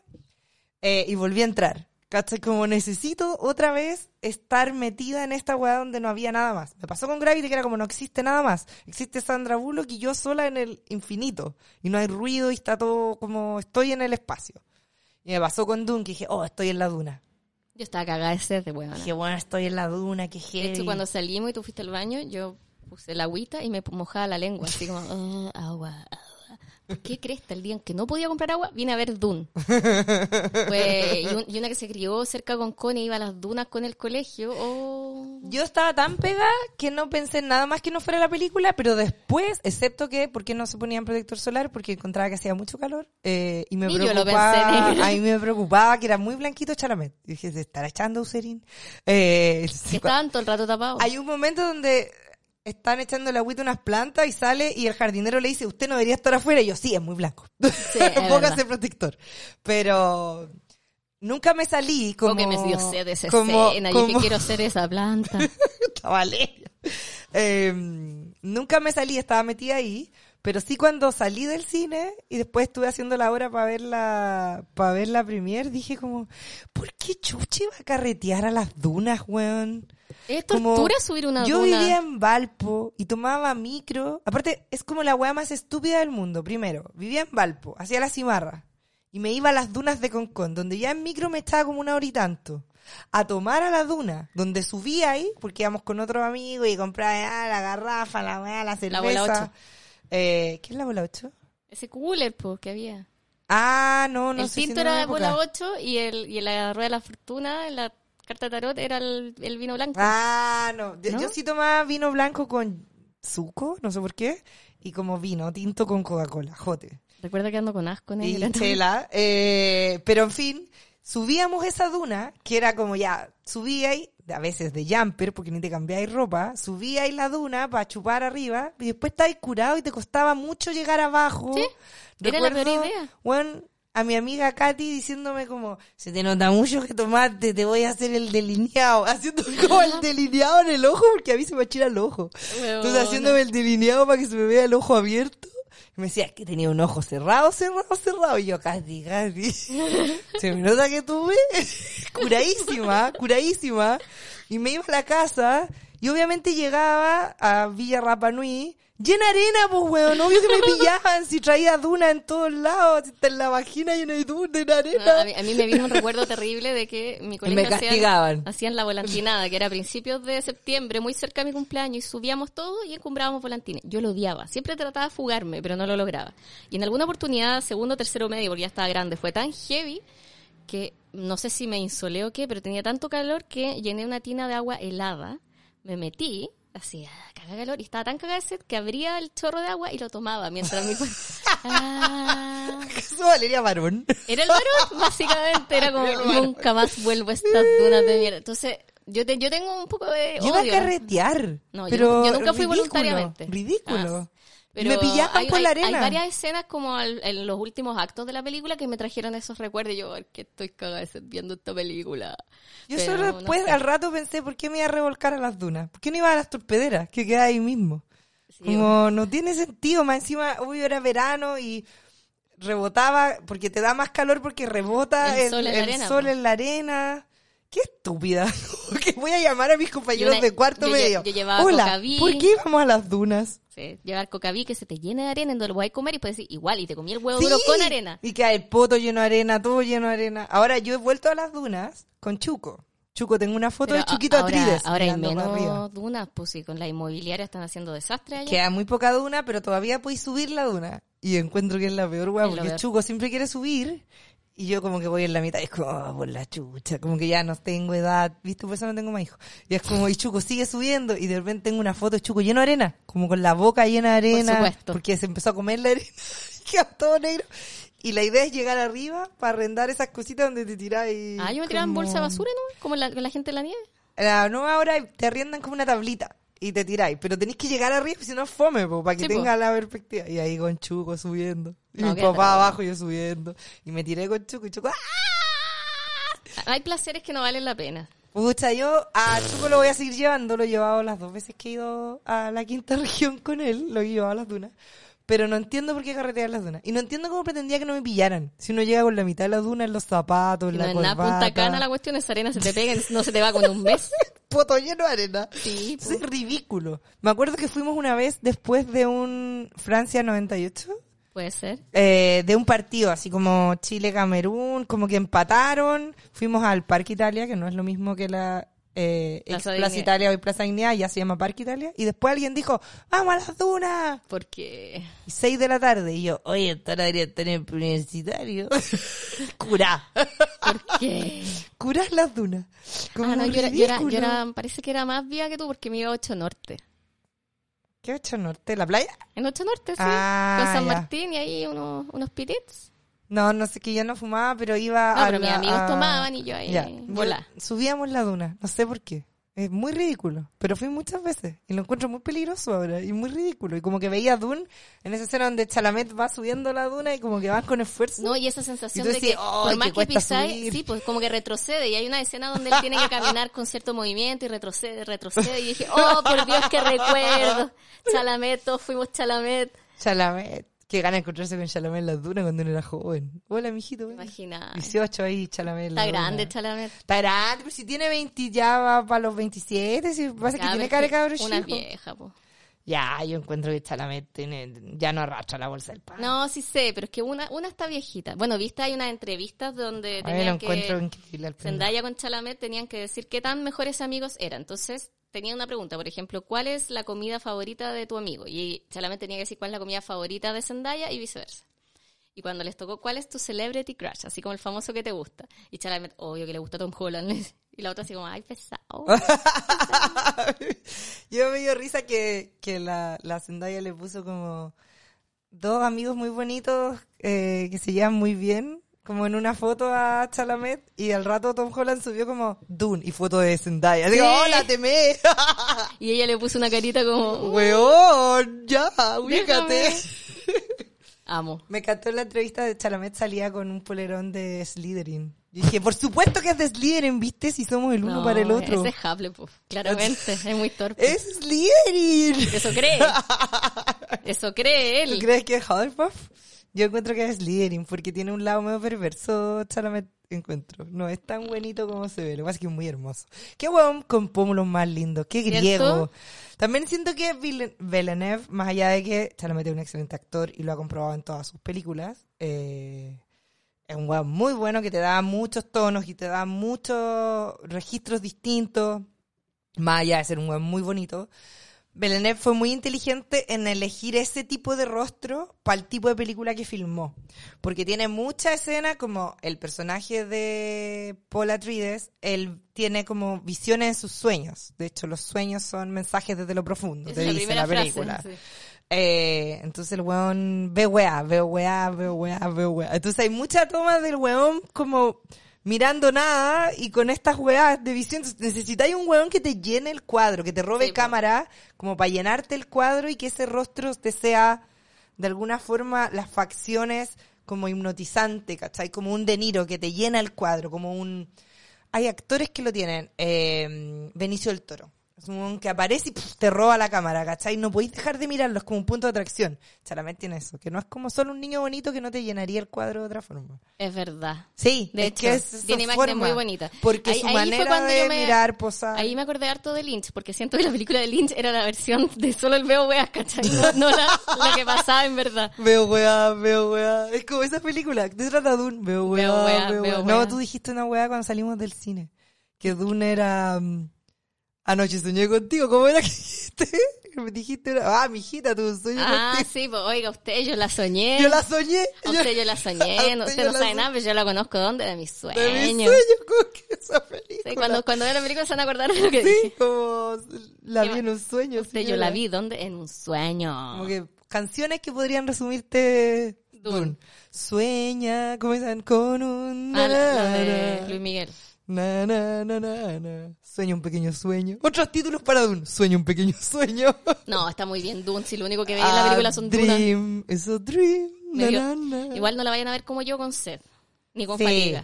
eh, y volví a entrar. ¿Cachai? Como necesito otra vez estar metida en esta weá donde no había nada más. Me pasó con Gravity que era como no existe nada más. Existe Sandra Bullock y yo sola en el infinito. Y no hay ruido y está todo como estoy en el espacio. Y me pasó con Dune que dije, oh, estoy en la duna. Yo estaba cagada de sed de huevona. Dije, bueno, estoy en la duna, qué heavy. De hecho, cuando salimos y tú fuiste al baño, yo puse la agüita y me mojaba la lengua, así como, oh, agua, agua. ¿Por qué crees que el día en que no podía comprar agua, vine a ver Dune? Pues, y, un- y una que se crió cerca con Connie, iba a las dunas con el colegio, oh. Yo estaba tan pegada que no pensé en nada más que no fuera la película, pero después, excepto que, ¿por qué no se ponían protector solar? Porque encontraba que hacía mucho calor eh, y me Y yo lo preocupaba, pensé, negra. a mí me preocupaba que era muy blanquito Chalamet. Y dije, ¿se estará echando Eucerin? Eh, Que estaban todo el rato tapados. hay un momento donde están echando el agüita a unas plantas y sale y el jardinero le dice, usted no debería estar afuera. Y yo, sí, es muy blanco. Sí, es Póngase verdad. protector. Pero nunca me salí como... Como que me dio sed esa como- escena. Yo que como- quiero ser esa planta. Valeria. Eh, nunca me salí, estaba metida ahí, pero sí cuando salí del cine y después estuve haciendo la hora para ver la para ver la premier, dije como, ¿por qué chuchi va a carretear a las dunas, weón? Es Como, tortura subir una yo duna. vivía en Valpo y tomaba micro. Aparte, es como la weá más estúpida del mundo. Primero, vivía en Valpo, hacía la cimarra. Y me iba a las dunas de Concón, donde ya en micro me estaba como una hora y tanto. A tomar a la duna, donde subía ahí, porque íbamos con otros amigos y compraba ah, la garrafa, la weá, la cerveza. bola ocho. Eh, ¿Qué es la bola ocho? Ese cooler, pues, que había. Ah, no, no el sé si tinto no era era de bola época. ocho y, el, y la rueda de la fortuna, en la carta de tarot, era el, el vino blanco. Ah, no. Yo, ¿No? yo sí tomaba vino blanco con suco, no sé por qué, y como vino tinto con Coca-Cola, jote. Recuerda que ando con asco, negra. Y chela, eh, pero en fin, subíamos esa duna, que era como ya, subíais, a veces de jumper, porque ni te cambiáis ropa, subíais la duna para chupar arriba, y después estabais curado y te costaba mucho llegar abajo. Sí, era la peor idea. Bueno, a mi amiga Katy diciéndome como, se te nota mucho que tomaste, te voy a hacer el delineado, haciendo como el delineado en el ojo, porque a mí se me achira el ojo. Bueno. Entonces haciéndome el delineado para que se me vea el ojo abierto. Y me decía, es que tenía un ojo cerrado, cerrado, cerrado. Y yo, Katy, Katy, se me nota que tuve curadísima, curadísima. Y me iba a la casa, y obviamente llegaba a Villa Rapa Nui, llena de arena, pues, weón, obvio que me pillaban, si traía duna en todos lados, si está en la vagina llena de duna, de arena. No, a, mí, a mí me vino un recuerdo terrible de que mi colegio me castigaban. Hacían, hacían la volantinada, que era a principios de septiembre, muy cerca de mi cumpleaños, y subíamos todo y encumbrábamos volantines. Yo lo odiaba, siempre trataba de fugarme, pero no lo lograba. Y en alguna oportunidad, segundo o tercero medio, porque ya estaba grande, fue tan heavy que no sé si me insolé o qué, pero tenía tanto calor que llené una tina de agua helada, me metí, así, caga calor, y estaba tan cagada de sed que abría el chorro de agua y lo tomaba mientras mi cuerpo... Ah. Eso Valeria Barón. Era el varón, básicamente, era como, nunca más vuelvo a estas dunas de mierda. Entonces, yo te, yo tengo un poco de Yo iba a odio. carretear, No, pero yo, yo nunca fui ridículo, voluntariamente. Ridículo. Ah, pero me pillaban hay, por hay, la arena. Hay varias escenas como al, en los últimos actos de la película que me trajeron esos recuerdos y yo, ¿por qué estoy cagada de sed viendo esta película? Yo Pero, solo no después, sé. al rato pensé, ¿por qué me iba a revolcar a las dunas? ¿Por qué no iba a las torpederas? Que queda ahí mismo. Sí, Como no tiene sentido, más encima, obvio era verano y rebotaba, porque te da más calor porque rebota El el, sol en la el arena, sol po. en la arena. Qué estúpida. Que voy a llamar a mis compañeros Yo una- de cuarto yo lle- medio. yo llevaba Hola, Cocaví. ¿por qué íbamos a las dunas? Sí, llevar cocaví que se te llene de arena en donde lo vas a comer y puedes decir, igual, y te comí el huevo Sí. duro con arena. Y que el poto lleno de arena, todo lleno de arena. Ahora yo he vuelto a las dunas con Chuco. Chuco, tengo una foto Pero de Chuquito ahora, Atrides. ahora hay mirando para arriba. menos dunas, pues sí, con la inmobiliaria están haciendo desastre allá. Queda muy poca duna, pero todavía podéis subir la duna. Y encuentro que es la peor, weá, Es lo porque peor. Chuco siempre quiere subir. Y yo como que voy en la mitad y es como, oh, por la chucha, como que ya no tengo edad, ¿viste? Por eso no tengo más hijos. Y es como, y Chuco sigue subiendo y de repente tengo una foto de Chuco lleno de arena, como con la boca llena de arena. Por supuesto. Porque se empezó a comer la arena y quedó todo negro. Y la idea es llegar arriba para arrendar esas cositas donde te tiráis. Ah, yo me tiraba en como- bolsa de basura, ¿no? Como la, con la gente en la nieve. La nueva hora te arriendan como una tablita y te tiráis, pero tenéis que llegar arriba, si no es fome, po, para que Sí, po. tenga la perspectiva. Y ahí con Chuco subiendo. Y No, mi qué papá atroz. abajo, yo subiendo. Y me tiré con Chuco y Chuco, ¡ah! Hay placeres que no valen la pena. Pucha, yo a Chuco lo voy a seguir llevando, lo he llevado las dos veces que he ido a la quinta región con él, lo he llevado a las dunas. Pero no entiendo por qué carretear las dunas. Y no entiendo cómo pretendía que no me pillaran. Si uno llega con la mitad de las dunas en los zapatos, en Y la no es nada corbata. punta cana la cuestión, esa arena se te pega, y no se te va con un mes. Poto lleno de arena. Sí, Eso es ridículo. Me acuerdo que fuimos una vez después de un Francia noventa y ocho, puede ser. eh, de un partido, así como Chile-Camerún, como que empataron. Fuimos al Parque Italia, que no es lo mismo que la eh, ex Plaza Plaza Dignidad. Italia, hoy Plaza Dignidad, ya se llama Parque Italia. Y después alguien dijo, ¡vamos a las dunas! Porque... Y seis de la tarde. Y yo, oye, esta hora debería estar en el universitario. Curá. ¿Por qué? Curá las dunas. Como Ah, no, yo era, yo era, yo ridículo. era, parece que era más vía que tú porque me iba a Ocho Norte. ¿Qué ha hecho Norte? ¿La playa? En Ocho Norte, sí. Ah, con San ya. Martín y ahí unos, unos pirits. No, no sé, que yo no fumaba, pero iba No, a pero mis la- amigos a- tomaban y yo ahí Ya, volá. yo- subíamos la duna, no sé por qué. Es muy ridículo, pero fui muchas veces y lo encuentro muy peligroso ahora y muy ridículo. Y como que veía a Dune en esa escena donde Chalamet va subiendo la duna y como que van con esfuerzo. No, y esa sensación Y tú de decís, que "Ay, por que más que cuesta pisáis, subir". sí, pues como que retrocede. Y hay una escena donde él tiene que caminar con cierto movimiento y retrocede, retrocede. Y dije, oh, por Dios, qué recuerdo. Chalamet, todos fuimos Chalamet. Chalamet. Qué gana encontrarse con Chalamet en las dunas cuando uno era joven. Hola, mijito. ven. Imagina. dieciocho ahí, Chalamet en la Está duna. grande Chalamet. Está grande, pero si tiene veinte ya va para los veintisiete, si pasa que Ya, tiene pero cara de es que cabro una chico. vieja, po. Ya, yo encuentro que Chalamet tiene, ya no arrastra la bolsa del pan. No, sí sé, pero es que una, una está viejita. Bueno, viste, hay unas entrevistas donde A mí lo tenían encuentro que... increíble al final. Zendaya con Chalamet tenían que decir qué tan mejores amigos eran. Entonces, tenía una pregunta, por ejemplo, ¿cuál es la comida favorita de tu amigo? Y Chalamet tenía que decir cuál es la comida favorita de Zendaya y viceversa. Y cuando les tocó, ¿cuál es tu celebrity crush? Así como el famoso que te gusta. Y Chalamet, obvio que le gusta Tom Holland. Y la otra así como, ay, pesado. Yo me dio risa que, que la, la Zendaya le puso como dos amigos muy bonitos eh, que se llevan muy bien, como en una foto a Chalamet, y al rato Tom Holland subió como Dune y foto de Zendaya. Digo, Sí. hola, temé. Y ella le puso una carita como, Weón, ya, ubícate. déjame. Amo. Me encantó en la entrevista de Chalamet, salía con un polerón de Slytherin. Yo dije, por supuesto que es de Slytherin, ¿viste? Si somos el uno No, para el otro. Es de Hufflepuff, claramente. Es muy torpe. ¡Es Slytherin! Eso cree. Eso cree él. ¿Tú crees que es Hufflepuff? Yo encuentro que es Slytherin, porque tiene un lado medio perverso, Chalamet, encuentro. No es tan bonito como se ve, lo que pasa es que es muy hermoso. Qué huevón con pómulos más lindos, qué ¿Cierto? griego. También siento que Villen- Villeneuve, más allá de que Chalamet es un excelente actor y lo ha comprobado en todas sus películas, eh, es un huevón muy bueno que te da muchos tonos y te da muchos registros distintos, más allá de ser un huevón muy bonito. Villeneuve fue muy inteligente en elegir ese tipo de rostro para el tipo de película que filmó. Porque tiene mucha escena, como el personaje de Paul Atreides, él tiene como visiones en sus sueños. De hecho, los sueños son mensajes desde lo profundo, Esa te es la dice primera la película. frase. Sí. Eh, entonces el weón ve weá, ve weá, ve weá, ve weá. Entonces hay mucha toma del weón como mirando nada y con estas weas de visión. Entonces, necesitáis un weón que te llene el cuadro, que te robe Sí, po. cámara, como para llenarte el cuadro y que ese rostro te sea, de alguna forma, las facciones como hipnotizante, ¿cachai? Como un De Niro que te llena el cuadro, como un... Hay actores que lo tienen. Eh, Benicio del Toro. Es un weón que aparece y pff, te roba la cámara, ¿cachai? No podéis dejar de mirarlo, es como un punto de atracción. Chalamet tiene eso, que no es como solo un niño bonito que no te llenaría el cuadro de otra forma. Es verdad. Sí, De es hecho, que es esa tiene imágenes forma, muy bonitas. porque Ahí- su ahí fue manera cuando de yo me- mirar, posar... Ahí me acordé harto de Lynch, porque siento que la película de Lynch era la versión de solo el veo weas, ¿cachai? No, no la, la que pasaba en verdad. Veo weá, veo weá. Es como esa película. ¿Qué se trata Dune? Veo weá, Veo weá, veo veo weá. weá. No, tú dijiste una weá cuando salimos del cine. Que Dune era... um, Anoche soñé contigo. ¿Cómo era que dijiste? Me dijiste una... Ah, mijita, tuve un sueño Ah, contigo. sí, pues oiga, usted yo la soñé. Yo la soñé. A usted yo la soñé. A No, usted usted yo no la sabe soñé. nada, pero yo la conozco ¿dónde? De mis sueños. De mi sueño, como que esa película. Sí, cuando, cuando vea la película se van a acordar de lo que Sí, dije. como la Sí, vi en un sueño. Usted yo señora. la vi ¿dónde? En un sueño. Como que canciones que podrían resumirte Dune. Dune. Sueña, comienzan con un... Ah, la, la na, de na, Luis Miguel. na, na, na, na, na. Sueña un pequeño sueño. Otros títulos para Dune. Sueña un pequeño sueño. No, está muy bien Dune, si lo único que veía en la película son dunas. Dream, eso dream. Me na, dio- na, na. Igual no la vayan a ver como yo con sed, ni con Sí, fatiga.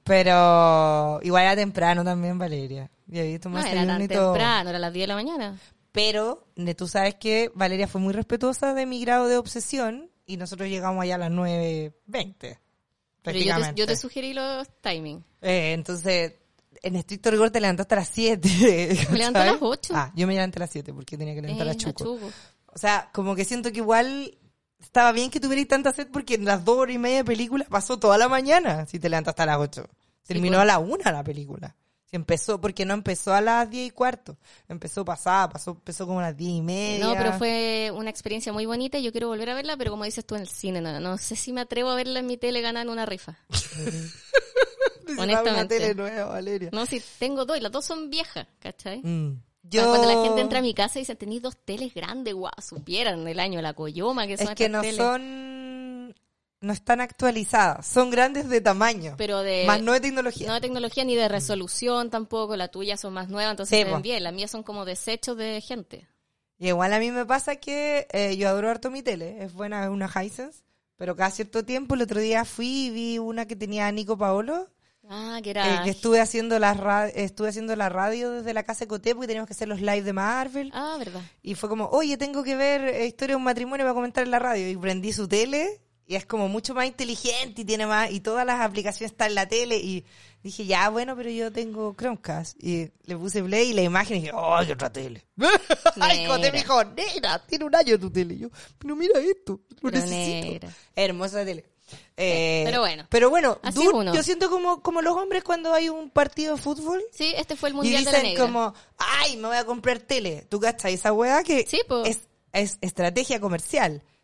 pero igual era temprano también, Valeria. Y ahí No tomaste era tan desayuno y todo. temprano, era las diez de la mañana. Pero ne- tú sabes que Valeria fue muy respetuosa de mi grado de obsesión y nosotros llegamos allá a las nueve veinte. Pero yo te, prácticamente. yo te sugerí los timing. Eh, entonces, en estricto rigor te levantaste a las siete. Me levanté a ¿sabes? las ocho. Ah, yo me levanté a las siete porque tenía que levantar Eh, a Chuco. Chuco. O sea, como que siento que igual estaba bien que tuvierais tanta sed porque en las dos horas y media de película pasó toda la mañana si te levantaste a las ocho. Terminó pues. a la una la película. Si empezó, porque no empezó a las diez y cuarto. Empezó pasada, pasó, empezó como a las diez y media. No, pero fue una experiencia muy bonita y yo quiero volver a verla, pero como dices tú en el cine, no, no sé si me atrevo a verla en mi tele ganando una rifa. Necesitaba honestamente. una tele nueva, Valeria. No, si tengo dos y las dos son viejas, ¿cachai? Mm. Yo... Yo... Cuando la gente entra a mi casa y dice, tenéis dos teles grandes, guau, supieran el año de la coyoma que son Es que estas no teles. son... No están actualizadas. Son grandes de tamaño. Pero de... Más no de tecnología. No de tecnología ni de resolución tampoco, la tuya son más nuevas, entonces Sí, se ven po. bien. Las mías son como desechos de gente. Y igual a mí me pasa que eh, yo adoro harto mi tele. Es buena, es una Hisense. Pero cada cierto tiempo, el otro día fui y vi una que tenía Nico Paolo. Ah, que Eh, era... que estuve haciendo la ra- estuve haciendo la radio desde la casa de Coté porque teníamos que hacer los live de Marvel. Ah, verdad. Y fue como, oye, tengo que ver eh, Historia de un matrimonio para comentar en la radio. Y prendí su tele y es como mucho más inteligente y tiene más, y todas las aplicaciones están en la tele. Y dije, ya, bueno, pero yo tengo Chromecast. Y le puse play y la imagen y dije, oh, hay otra tele. Ay, Coté me dijo, nena, tiene un año tu tele. Y yo, pero mira esto, lo Pero necesito. negra. Hermosa tele. Eh, pero bueno. Pero bueno, Así Dune, es uno. yo siento como, como los hombres cuando hay un partido de fútbol. Sí, este fue el Y mundial de la dicen negra. como, ay, me voy a comprar tele. ¿Tú cachai esa weá que Sí, po. es, es estrategia comercial?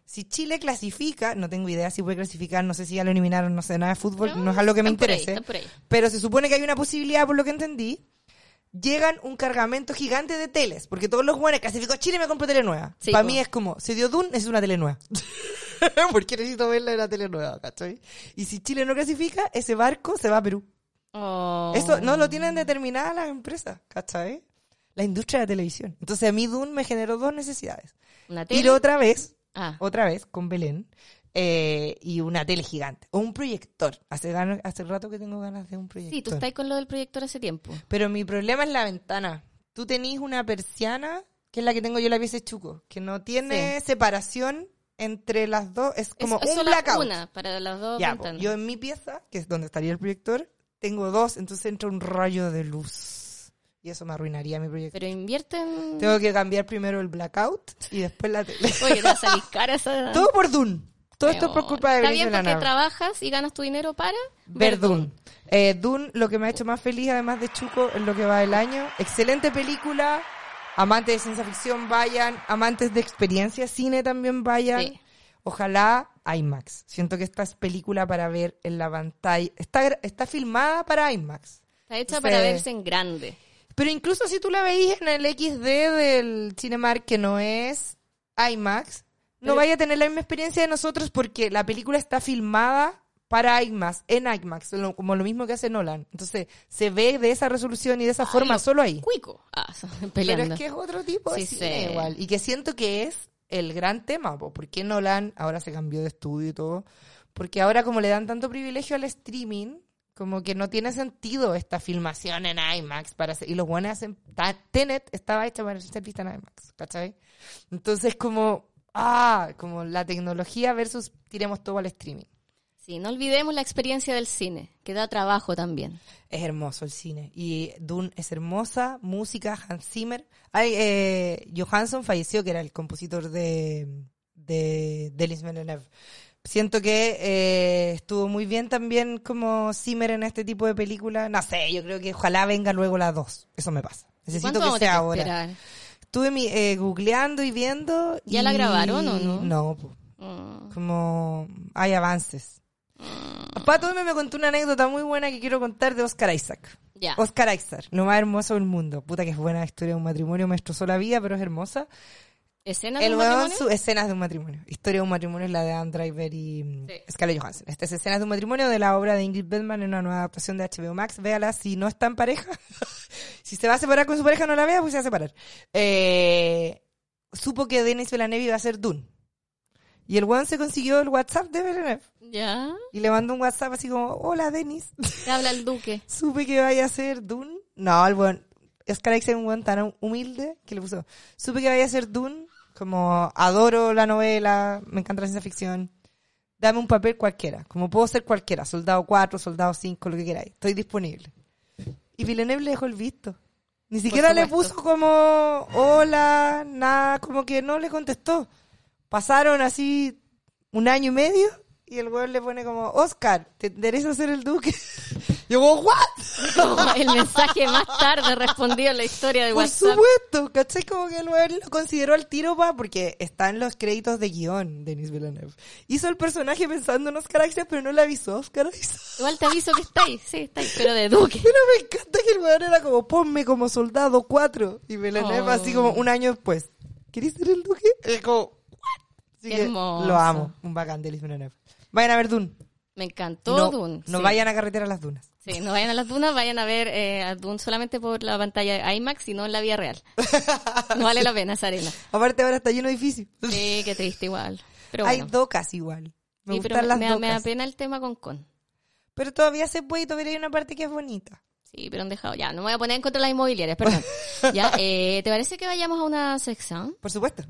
Si Chile clasifica, no tengo idea si puede clasificar, no sé si ya lo eliminaron, no sé nada de fútbol, no, no es algo que me están por ahí, interese. están por ahí. Pero se supone que hay una posibilidad, por lo que entendí. Llegan un cargamento gigante de teles, porque todos los buenos clasificó Chile y me compré tele nueva. Sí, Para po. mí es como, se dio Dune, es una tele nueva. Porque necesito verla en la tele nueva, ¿cachai? Y si Chile no clasifica, ese barco se va a Perú. Oh. Eso no lo tienen determinada las empresas, ¿cachai? La industria de la televisión. Entonces a mí Dune me generó dos necesidades. ¿Una tele? Ir otra vez, Ah. otra vez, con Belén, eh, y una tele gigante. O un proyector. Hace, gan- hace rato que tengo ganas de un proyector. Sí, tú estás con lo del proyector hace tiempo. Pero mi problema es la ventana. Tú tenés una persiana, que es la que tengo yo, la pieza de Chuco, que no tiene Sí. separación entre las dos. Es como es, es un solo blackout. una para las dos Ya, po, ventanas. yo en mi pieza, que es donde estaría el proyector, tengo dos, entonces entra un rayo de luz. Y eso me arruinaría mi proyector. Pero invierten... Tengo que cambiar primero el blackout y después la tele. Oye, te va a salir cara esa... Todo por Dune. Todo esto es por culpa de Está Benicio bien de la porque Nava. trabajas y ganas tu dinero para... Ver Dune. Eh, Dune, lo que me ha hecho más feliz, además de Chuco, en lo que va del año. Excelente película. Amantes de ciencia ficción, vayan. Amantes de experiencia cine también vayan. Sí. Ojalá IMAX. Siento que esta es película para ver en la pantalla. Está, gra- está filmada para IMAX. Está hecha Entonces, para verse en grande. Pero incluso si tú la veías en el equis de del Cinemark, que no es IMAX, no Pero- vaya a tener la misma experiencia de nosotros porque la película está filmada para IMAX, en IMAX, lo- como lo mismo que hace Nolan. Entonces, se ve de esa resolución y de esa forma lo solo ahí. Cuico. Ah, son Pero peleando. es que es otro tipo de Sí, cine sí. igual. Y que siento que es el gran tema, po. ¿Por qué Nolan ahora se cambió de estudio y todo? Porque ahora como le dan tanto privilegio al streaming, como que no tiene sentido esta filmación en IMAX para hacer, y los buenos hacen, ta- Tenet estaba hecha para ser vista en IMAX, ¿cachai? Entonces como, ah, como la tecnología versus tiremos todo al streaming. Sí, no olvidemos la experiencia del cine, que da trabajo también. Es hermoso el cine. Y Dune es hermosa, música, Hans Zimmer. Ay, eh, Johansson falleció, que era el compositor de, de Denis Villeneuve. Siento que eh, estuvo muy bien también como Zimmer en este tipo de películas. No sé, yo creo que ojalá venga luego la dos. Eso me pasa. Necesito ¿Cuánto que vamos a sea tener que ahora. esperar? Estuve mi, eh, googleando y viendo. ¿Ya y- la grabaron o no? No, po. Mm. Como hay avances. Pato me contó una anécdota muy buena que quiero contar de Oscar Isaac. Ya. Oscar Isaac, lo más hermoso del mundo. Puta que es buena la historia de un matrimonio, me destrozó la vida, pero es hermosa. ¿Escenas de El un weón, matrimonio? su escenas de un matrimonio. Historia de un matrimonio es la de Adam Driver y mm, Sí. Scarlett Johansson. Esta es escenas de un matrimonio de la obra de Ingrid Bergman en una nueva adaptación de H B O Max. Véala si no está en pareja. Si se va a separar con su pareja, no la vea, pues se va a separar. Eh, supo que Denis Villeneuve iba a ser Dune. Y el weón se consiguió el WhatsApp de Villeneuve. Ya. Y le mandó un WhatsApp así como, hola Denis. Te habla el duque. Supe que vaya a ser Dune. No, el buen Oscar Isaac es un buen tan humilde que le puso. Supe que vaya a ser Dune. Como adoro la novela, me encanta la ciencia ficción. Dame un papel cualquiera. Como puedo ser cualquiera. Soldado cuatro, Soldado cinco, lo que queráis. Estoy disponible. Y Villeneuve le dejó el visto. Ni siquiera le supuesto. puso como hola, nada, como que no le contestó. Pasaron así un año y medio y el weón le pone como, Oscar, ¿te interesa ser el duque? Y yo como, ¿what? Como el mensaje más tarde respondido en la historia de Por WhatsApp. supuesto, ¿cachai? Como que el weón lo consideró al tiro, pa, porque está en los créditos de guión, Denis Villeneuve. Hizo el personaje pensando en Oscar Isaac, pero no le avisó a Oscar Isaac. Igual te aviso que está ahí, sí, está ahí, pero de duque. Pero me encanta que el weón era como, ponme como soldado cuatro. Y Villeneuve Oh. así como un año después, ¿querés ser el duque? Es como, ¿what? Así Qué que hermoso. lo amo, un bacán Denis Villeneuve. Vayan a ver Dune. Me encantó no, Dune. No sí. vayan a carretera a las dunas. Sí, no vayan a las dunas, vayan a ver eh, a Dune solamente por la pantalla de IMAX y no en la vida real. No vale la pena esa arena. Aparte ahora está lleno de edificios. Sí, qué triste igual. Pero Hay bueno. docas igual. Me Sí, gustan pero las me, da- me da docas. pena el tema con Con. Pero todavía se puede y todavía hay una parte que es bonita. Sí, pero han dejado. Ya, no me voy a poner en contra de las inmobiliarias, perdón. Ya, eh, ¿te parece que vayamos a una sección? Por supuesto.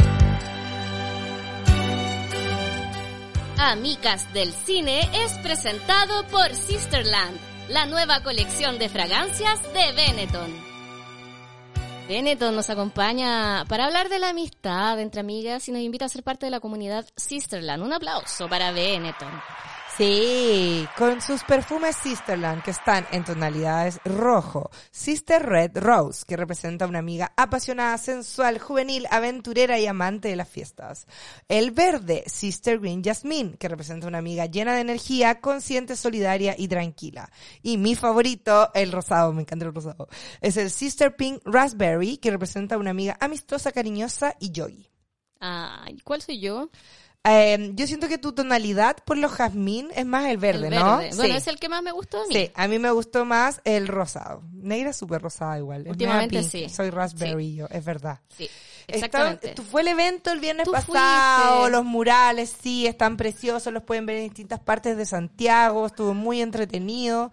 Amigas del Cine es presentado por Sisterland, la nueva colección de fragancias de Benetton. Benetton nos acompaña para hablar de la amistad entre amigas y nos invita a ser parte de la comunidad Sisterland. Un aplauso para Benetton. Sí, con sus perfumes Sisterland, que están en tonalidades rojo. Sister Red Rose, que representa a una amiga apasionada, sensual, juvenil, aventurera y amante de las fiestas. El verde, Sister Green Jasmine, que representa a una amiga llena de energía, consciente, solidaria y tranquila. Y mi favorito, el rosado, me encanta el rosado, es el Sister Pink Raspberry, que representa a una amiga amistosa, cariñosa y joy. Ah, ¿cuál soy yo? Eh, yo siento que tu tonalidad por los jazmín es más el verde, El verde. ¿no? Bueno, sí. es el que más me gustó a mí. Sí, a mí me gustó más el rosado. Negra es súper rosada igual. Es Últimamente media pink. sí. Soy raspberry Sí. yo, es verdad. Sí, Esta- exactamente. tú fue el evento el viernes Tú pasado, fuiste. los murales, sí, están preciosos, los pueden ver en distintas partes de Santiago, estuvo muy entretenido.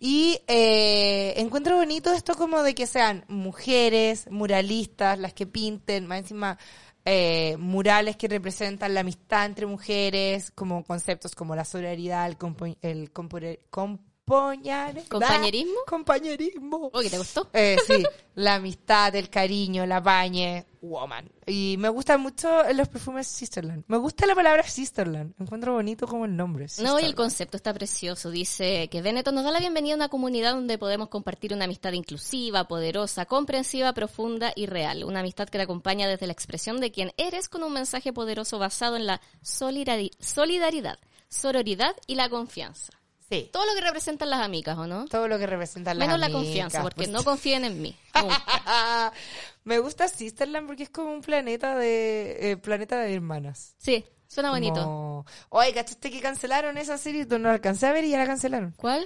Y eh, encuentro bonito esto como de que sean mujeres, muralistas, las que pinten, más encima... Eh, murales que representan la amistad entre mujeres, como conceptos como la solidaridad, el, compo- el compore- compoñar- ¿Compañerismo? ah, compañerismo. Oye, ¿te gustó? Eh, sí, la amistad, el cariño, la pañe, woman. Y me gustan mucho los perfumes Sisterland. Me gusta la palabra Sisterland. Encuentro bonito como el nombre. No, y Sisterland. el concepto está precioso. Dice que Benetton nos da la bienvenida a una comunidad donde podemos compartir una amistad inclusiva, poderosa, comprensiva, profunda y real. Una amistad que te acompaña desde la expresión de quién eres con un mensaje poderoso basado en la solidari- solidaridad, sororidad y la confianza. Sí. Todo lo que representan las amigas, ¿o no? Todo lo que representan las Menos la amigas, confianza, porque pues. no confíen en mí. Nunca. Me gusta Sisterland porque es como un planeta de eh, planeta de hermanas. Sí, suena bonito. Como... Oye, ¿cachaste que cancelaron esa serie? No la alcancé a ver y ya la cancelaron. ¿Cuál?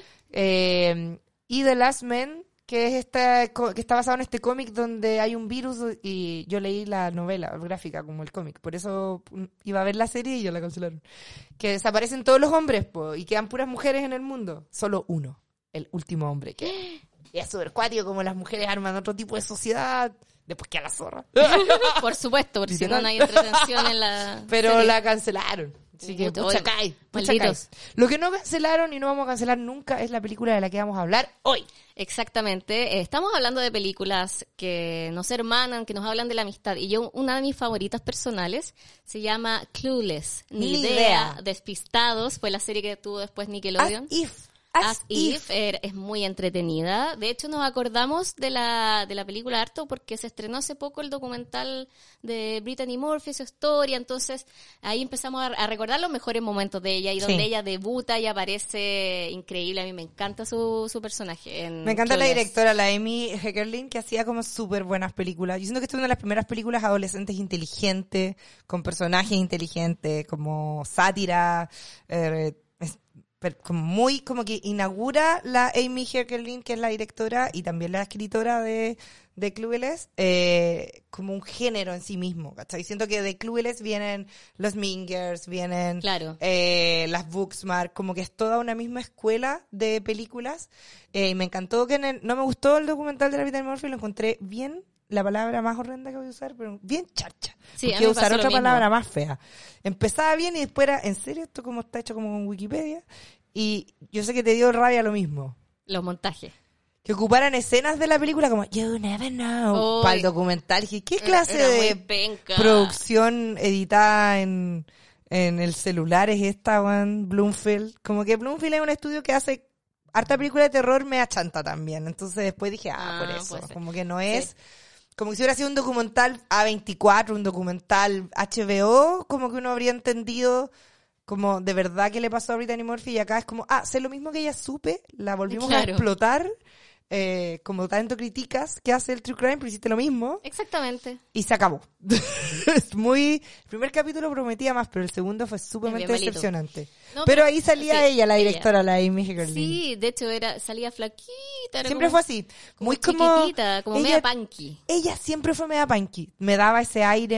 Eh, y The Last Man, que es esta co- que está basado en este cómic donde hay un virus y yo leí la novela gráfica como el cómic. Por eso mm, iba a ver la serie y ya la cancelaron. Que desaparecen todos los hombres po, y quedan puras mujeres en el mundo. Solo uno, el último hombre que y es súper cuático, como las mujeres arman otro tipo de sociedad. Después que a la zorra. Por supuesto, porque si no, Literal. no hay entretención en la Pero serie. la cancelaron. Así que Puta, pucha oye, cae, pucha malditos. cae. Lo que no cancelaron y no vamos a cancelar nunca es la película de la que vamos a hablar hoy. Exactamente. Eh, Estamos hablando de películas que nos hermanan, que nos hablan de la amistad. Y yo, una de mis favoritas personales se llama Clueless. Ni, Ni idea. idea. Despistados. Fue la serie que tuvo después Nickelodeon. As if. As, As If if. er- es muy entretenida. De hecho, nos acordamos de la, de la película harto porque se estrenó hace poco el documental de Brittany Murphy, su historia. Entonces, ahí empezamos a, a recordar los mejores momentos de ella y donde Sí. ella debuta y aparece increíble. A mí me encanta su, su personaje. En Me encanta la Clueless. directora, la Amy Heckerling, que hacía como súper buenas películas. Yo siento que esta es una de las primeras películas adolescentes inteligentes, con personajes inteligentes, como sátira, eh, es- per- como muy, como que inaugura la Amy Heckerling, que es la directora y también la escritora de, de Clueless, eh, como un género en sí mismo, ¿cachai? Siento que de Clueless vienen los Mingers, vienen Claro. eh, las Booksmart, como que es toda una misma escuela de películas. Eh, y me encantó que en el- no me gustó el documental de la Brittany Murphy, lo encontré bien, la palabra más horrenda que voy a usar, pero bien charcha. Sí, a Porque mí me usar pasó otra lo mismo. palabra más fea. Empezaba bien y después era, ¿en serio esto como está hecho como con Wikipedia? Y yo sé que te dio rabia lo mismo. Los montajes. Que ocuparan escenas de la película como You Never Know Oy. para el documental. Dije, ¿qué clase Era muy de penca. producción editada en, en el celular es esta, weón? Bloomfield. Como que Bloomfield es un estudio que hace harta película de terror, me achanta también. Entonces después dije, ah, Ah, por eso. puede ser. Como que no es... Como que si hubiera sido un documental A veinticuatro, un documental H B O, como que uno habría entendido como de verdad qué le pasó a Brittany Murphy, y acá es como, ah, sé lo mismo que ella supe, la volvimos a Claro. explotar, eh, como tanto criticas que hace el True Crime, pero hiciste lo mismo, Exactamente. y se acabó. Es muy... El primer capítulo prometía más, pero el segundo fue sumamente Es bien malito. decepcionante. No, pero ahí salía sí, ella, la ella. directora, la Amy Heckerling. Sí, de hecho era salía flaquita. era Siempre como- fue así. como Muy como... chiquitita, como ella- media punky. Ella siempre fue media punky. Me daba ese aire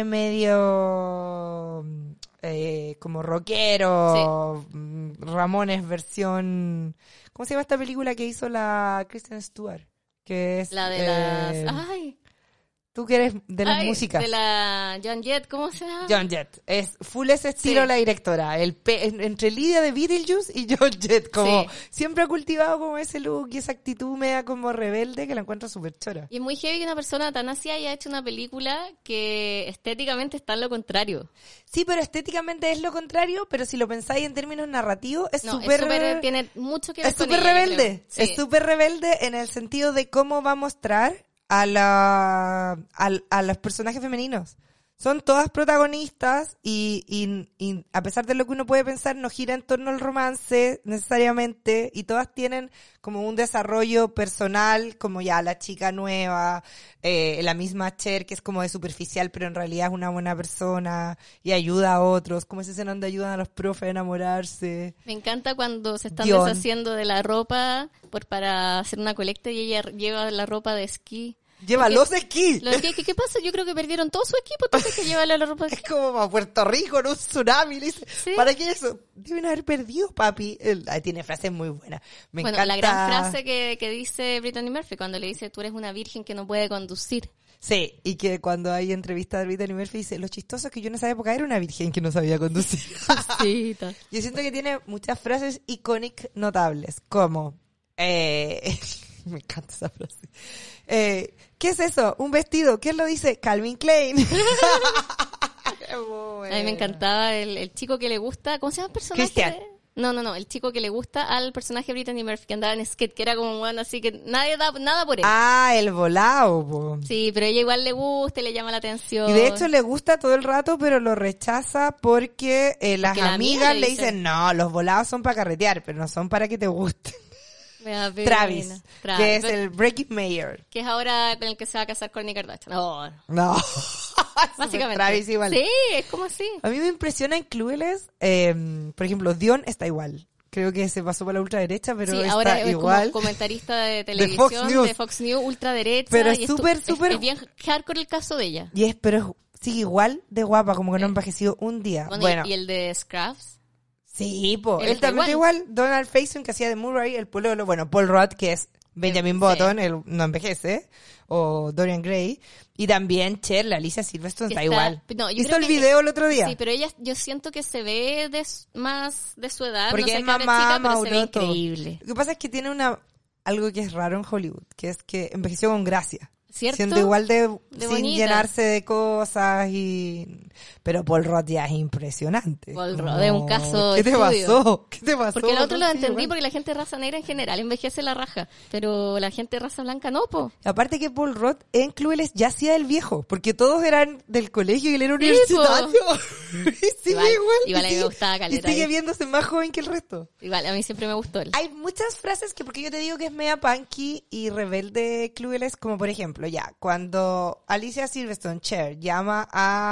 medio eh, como rockero. mm, Ramones versión... ¿Cómo se llama esta película que hizo la Kristen Stewart? Que es... La de eh, las... Ay, Tú que eres de las Ay, músicas. De la Joan Jett, ¿cómo se llama? Joan Jett. Es full ese estilo Sí. la directora. El pe- en- entre Lidia de Beetlejuice y Joan Jett. Como Sí. siempre ha cultivado como ese look y esa actitud media como rebelde que la encuentro súper chora. Y es muy heavy que una persona tan así haya hecho una película que estéticamente está en lo contrario. Sí, pero estéticamente es lo contrario, pero si lo pensáis en términos narrativos, es No, súper... es súper, tiene mucho que ver Es con súper ella, yo rebelde. creo. Sí. Es súper rebelde en el sentido de cómo va a mostrar a la a, a los personajes femeninos. Son todas protagonistas y, y, y a pesar de lo que uno puede pensar, no gira en torno al romance necesariamente y todas tienen como un desarrollo personal, como ya la chica nueva, eh, la misma Cher que es como de superficial pero en realidad es una buena persona y ayuda a otros, como esa escena donde ayudan a los profes a enamorarse. Me encanta cuando se están Dion. deshaciendo de la ropa por para hacer una colecta y ella lleva la ropa de esquí. Lleva Porque- los esquí. Lo que, ¿qué, ¿Qué pasa? Yo creo que perdieron todo su equipo, entonces que llevarle la ropa de Es esquí. como a Puerto Rico en un tsunami. Le dice, Sí. ¿para qué eso? Deben haber perdido, papi. Él, ay, tiene frases muy buenas. Me Bueno, encanta. la gran frase que, que dice Brittany Murphy cuando le dice, tú eres una virgen que no puede conducir. Sí, y que cuando hay entrevista de Brittany Murphy dice, lo chistoso es que yo en esa época era una virgen que no sabía conducir. Sí, Yo siento que tiene muchas frases icónicas notables, como... Eh, me encanta esa frase. Eh, ¿Qué es eso? ¿Un vestido? ¿Quién lo dice? Calvin Klein. Qué A mí me encantaba el, el chico que le gusta, ¿cómo se llama el personaje? Christian. de- No, no, no, el chico que le gusta al personaje de Brittany Murphy que andaba en skate, que era como un bueno, así que nadie da nada por él. Ah, el volado, po. Sí, pero a ella igual le gusta y le llama la atención. Y de hecho le gusta todo el rato, pero lo rechaza porque eh, las Porque la amiga amigas le le dice- dicen, no, los volados son para carretear, pero no son para que te gusten. Me da pena. Travis, Travis, que es pero- el Breaking Mayor. que es ahora con el que se va a casar Kourtney Kardashian. No, No. básicamente. Travis igual. Sí, es como así. A mí me impresiona en Clueless, eh, por ejemplo, Dion está igual. Creo que se pasó por la ultraderecha, pero Sí, está ahora es igual. como comentarista de Fox televisión, News. de Fox News, ultraderecha. Pero es y estu- súper, es- súper- Es bien hardcore el caso de ella. Y es, pero es- sigue igual de guapa, como que no ha envejecido un día. Bueno, Bueno, y, y el de Scraps. sí, po. Él Él, está también igual. igual. Donald Faison, que hacía de Murray, el pololo. Bueno, Paul Rudd, que es Benjamin Sí. Button, él no envejece. O Dorian Gray. Y también Cher, la Alicia Silverstone, Que está, está- igual. no, yo ¿Hizo creo el que- video el otro día? Sí, pero ella, yo siento que se ve de, s- más de su edad. Porque no sé es qué hora mamá, chica, pero se ve Mauroto. increíble. Lo que pasa es que tiene una algo que es raro en Hollywood, que es que envejeció con gracia. ¿Cierto? Siendo igual de, De sin bonita. llenarse de cosas y... Pero Paul Rudd ya es impresionante. Paul Rudd Como, es un caso ¿Qué te estudio. pasó? ¿Qué te pasó? Porque el otro lo Sí, entendí igual. porque la gente de raza negra en general envejece la raja. Pero la gente de raza blanca no, po. Aparte que Paul Rudd en Clueless ya hacía el viejo, porque todos eran del colegio y él era Sí, universitario. y sigue Igual- igual. igual y a mí me sigue- gustaba caleta Y sigue ahí. viéndose más joven que el resto. Igual, a mí siempre me gustó él. Hay muchas frases que, porque yo te digo que es media punky y rebelde Clueless, como por ejemplo, ya, cuando Alicia Silverstone, Cher, llama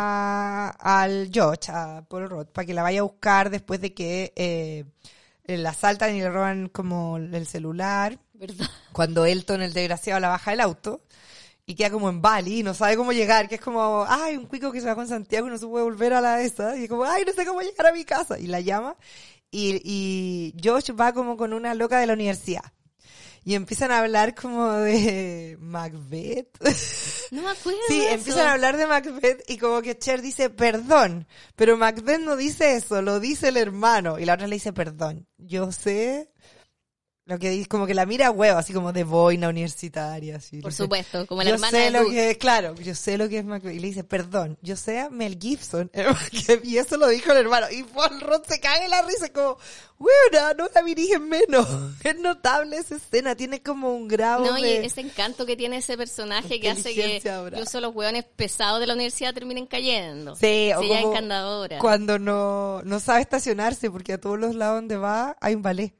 a, al George, a Paul Rudd, para que la vaya a buscar después de que eh, la asaltan y le roban como el celular, ¿Verdad? cuando Elton, el desgraciado, la baja del auto, y queda como en Bali y no sabe cómo llegar, que es como, ay, un cuico que se va con Santiago y no se puede volver a la esa, y es como, ay, no sé cómo llegar a mi casa, y la llama, y, y Josh va como con una loca de la universidad. Y empiezan a hablar como de Macbeth. No me acuerdo Sí, de eso. empiezan a hablar de Macbeth y como que Cher dice perdón, pero Macbeth no dice eso, lo dice el hermano. Y la otra le dice perdón. Yo sé lo que dice, como que la mira a huevo, así como de boina universitaria. Así, Por le dice, supuesto, como la yo hermana sé de lo Luke. que, claro, yo sé lo que es Macbeth. Y le dice, perdón, yo sé a Mel Gibson. Y eso lo dijo el hermano. Y Paul Rudd se caga en la risa como, weona, no la dirigen menos. Es notable esa escena, tiene como un grado No, y de... ese encanto que tiene ese personaje que hace que Inteligencia brava. incluso los hueones pesados de la universidad terminen cayendo. Sí, o Sí, ella es como encantadora. cuando no, no sabe estacionarse porque a todos los lados donde va hay un ballet.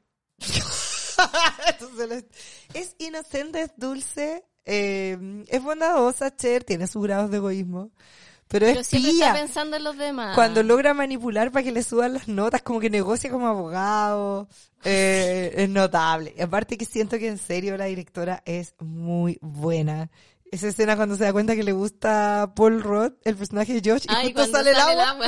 Entonces, lo- es inocente, es dulce, eh, es bondadosa, Cher, tiene sus grados de egoísmo, pero, Pero es siempre pía. está pensando en los demás. Cuando logra manipular para que le suban las notas, como que negocia como abogado, eh, es notable. Y aparte que siento que en serio la directora es muy buena. Esa escena cuando se da cuenta que le gusta Paul Rudd, el personaje de Josh, y Ay, justo cuando sale el sale agua.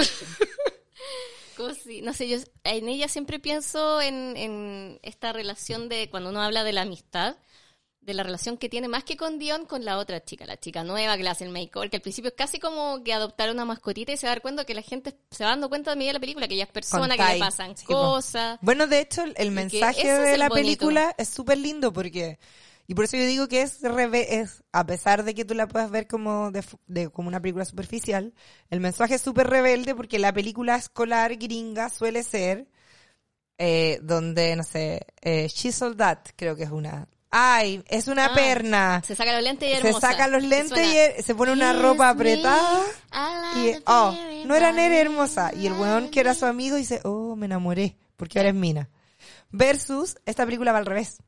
Como si- no sé, yo en ella siempre pienso en, en esta relación de cuando uno habla de la amistad, de la relación que tiene más que con Dion, con la otra chica, la chica nueva que le hace el makeover, que al principio es casi como que adoptar una mascotita y se va a dar cuenta que la gente se va dando cuenta de medida de la película, que ella es persona, que le pasan sí, cosas. Bueno, de hecho, el mensaje de es la el película es súper lindo porque... Y por eso yo digo que es, reve- es a pesar de que tú la puedas ver como de, de como una película superficial, el mensaje es súper rebelde porque la película escolar gringa suele ser eh, donde, no sé, eh, She's All That, creo que es una... Ay, es una Ah, perna. Se saca los lentes y es Se hermosa. saca los lentes Suena, y er- se pone una "Kiss ropa me, apretada. I Y, like oh, the very no era nera body, hermosa. Y el weón que era su amigo dice, oh, me enamoré, porque ahora es mina. Versus, esta película va al revés.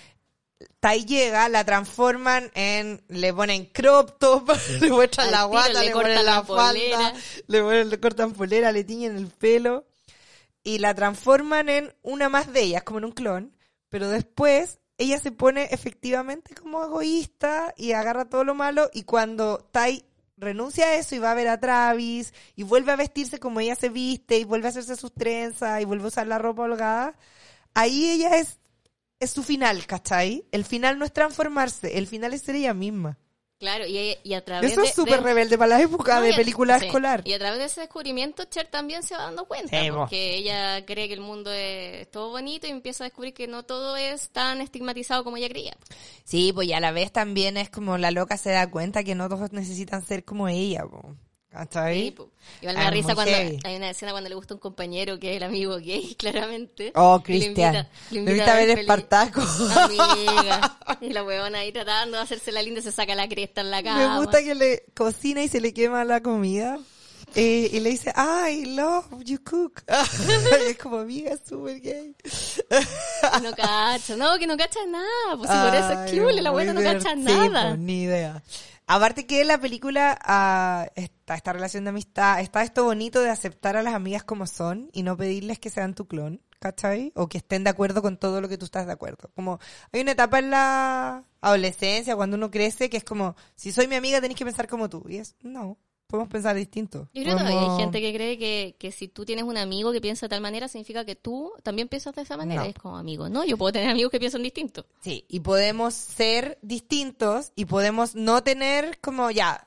Tai llega, la transforman en, le ponen crop top, le muestran Al la tiro guata, le le, cortan ponen la la polera. falda, le, ponen, le cortan polera, le tiñen el pelo. Y la transforman en una más de ellas, como en un clon. Pero después, ella se pone efectivamente como egoísta y agarra todo lo malo. Y cuando Tai renuncia a eso y va a ver a Travis y vuelve a vestirse como ella se viste y vuelve a hacerse sus trenzas y vuelve a usar la ropa holgada, ahí ella es, es su final, ¿cachai? El final no es transformarse, el final es ser ella misma. Claro, y, y a través Eso de... es súper de- rebelde para la época No, de y a- película sí. escolar. Y a través de ese descubrimiento, Cher también se va dando cuenta, Sí, po. porque ella cree que el mundo es todo bonito y empieza a descubrir que no todo es tan estigmatizado como ella creía. Sí, pues y a la vez también es como la loca se da cuenta que no todos necesitan ser como ella, po. ¿Cachai? Sí, po. Igual me Ah, da risa muy cuando heavy. hay una escena cuando le gusta un compañero que es el amigo gay, claramente. Oh, y le Cristian. invita- Le invita a ver peli- Espartaco. Amiga. Y la huevona ahí tratando de hacerse la linda se saca la cresta en la cama. Me gusta que le cocina y se le quema la comida. Eh, y le dice, I love you cook. Y es como, amiga, es súper gay. Y no cacha. No, que no cacha nada. Pues si por eso es clule, la Ay, buena no muy cacha divertido, nada. pues, ni idea. Aparte que en la película ah, está esta relación de amistad, está esto bonito de aceptar a las amigas como son y no pedirles que sean tu clon, ¿cachai? O que estén de acuerdo con todo lo que tú estás de acuerdo. Como hay una etapa en la adolescencia, cuando uno crece, que es como, si soy mi amiga tenés que pensar como tú. Y es, no, podemos pensar distinto. Yo creo que todavía Podemos- hay gente que cree que, que si tú tienes un amigo que piensa de tal manera, significa que tú también piensas de esa manera. No. Es como amigo. No, yo puedo tener amigos que piensan distinto. Sí, y podemos ser distintos y podemos no tener como ya,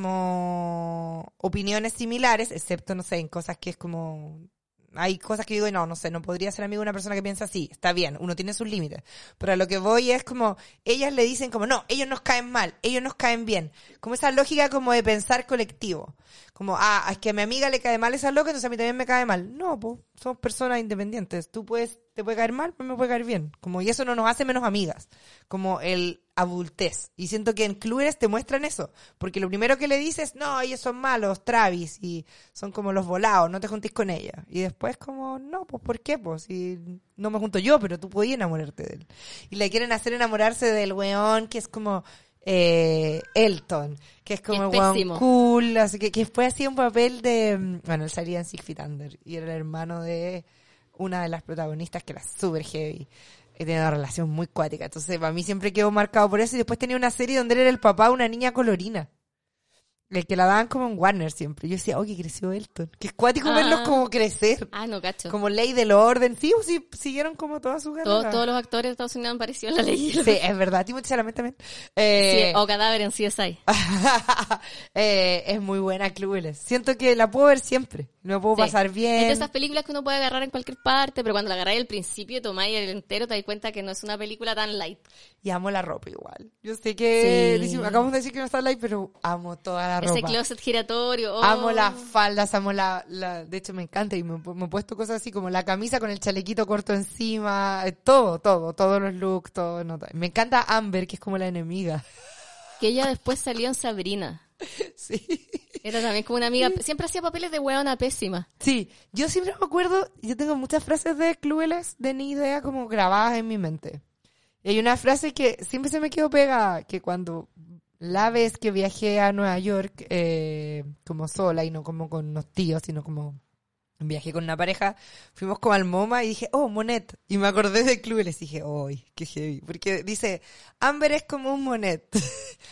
como opiniones similares, excepto, no sé, en cosas que es como... Hay cosas que digo, no, no sé, no podría ser amigo de una persona que piensa así. Está bien, uno tiene sus límites. Pero a lo que voy es como, ellas le dicen como, no, ellos nos caen mal, ellos nos caen bien. Como esa lógica como de pensar colectivo. Como, ah, es que a mi amiga le cae mal esa loca, entonces a mí también me cae mal. No, pues, somos personas independientes. Tú puedes, te puede caer mal, pero me puede caer bien. Como, y eso no nos hace menos amigas. Como el adultez. Y siento que en Clueless te muestran eso. Porque lo primero que le dices, no, ellos son malos, Travis, y son como los volados, no te juntes con ella. Y después como, no, pues, ¿por qué? Pues, si no me junto yo, pero tú podías enamorarte de él. Y le quieren hacer enamorarse del weón que es como... Eh, Elton, que es como Es el weón pésimo. cool, así que, que fue así un papel de, mm, bueno, él salía en Six Feet Under y era el hermano de una de las protagonistas que era super heavy y tenía una relación muy cuática, entonces para mí siempre quedó marcado por eso. Y después tenía una serie donde él era el papá de una niña colorina, el que la daban como en Warner siempre. Yo decía, oh, que creció Elton, que es cuático Ah. verlos como crecer, Ah, no cacho. como Ley del Orden. Sí, sí, siguieron como toda su carrera. Todos, todos los actores de Estados Unidos han parecido en la ley. Sí, es verdad. Timothée Chalamet también. Eh, Sí, o Cadáver en C S I. eh, es muy buena Clueless. Siento que la puedo ver siempre. Me puedo Sí. pasar Es de bien. esas películas que uno puede agarrar en cualquier parte, pero cuando la agarráis al principio y tomáis el entero, te das cuenta que no es una película tan light. Y amo la ropa igual. Yo sé que Sí. decimos- acabamos de decir que no está light, pero amo toda la Ese ropa. closet giratorio. oh. Amo las faldas, amo la, la... De hecho, me encanta y me, me he puesto cosas así como la camisa con el chalequito corto encima. eh, Todo, todo, todos los looks, todo. No, me encanta Amber, que es como la enemiga. Que ella después salió en Sabrina. Sí. Era también como una amiga. Siempre hacía papeles de hueona pésima. Sí, yo siempre me acuerdo, yo tengo muchas frases de Clueless de ni idea como grabadas en mi mente. Y hay una frase que siempre se me quedó pegada, que cuando la vez que viajé a Nueva York, eh, como sola y no como con unos tíos, sino como viajé con una pareja, fuimos como al MoMA y dije, oh, Monet. Y me acordé de Clueless y dije, uy, qué heavy. Porque dice, Amber es como un Monet.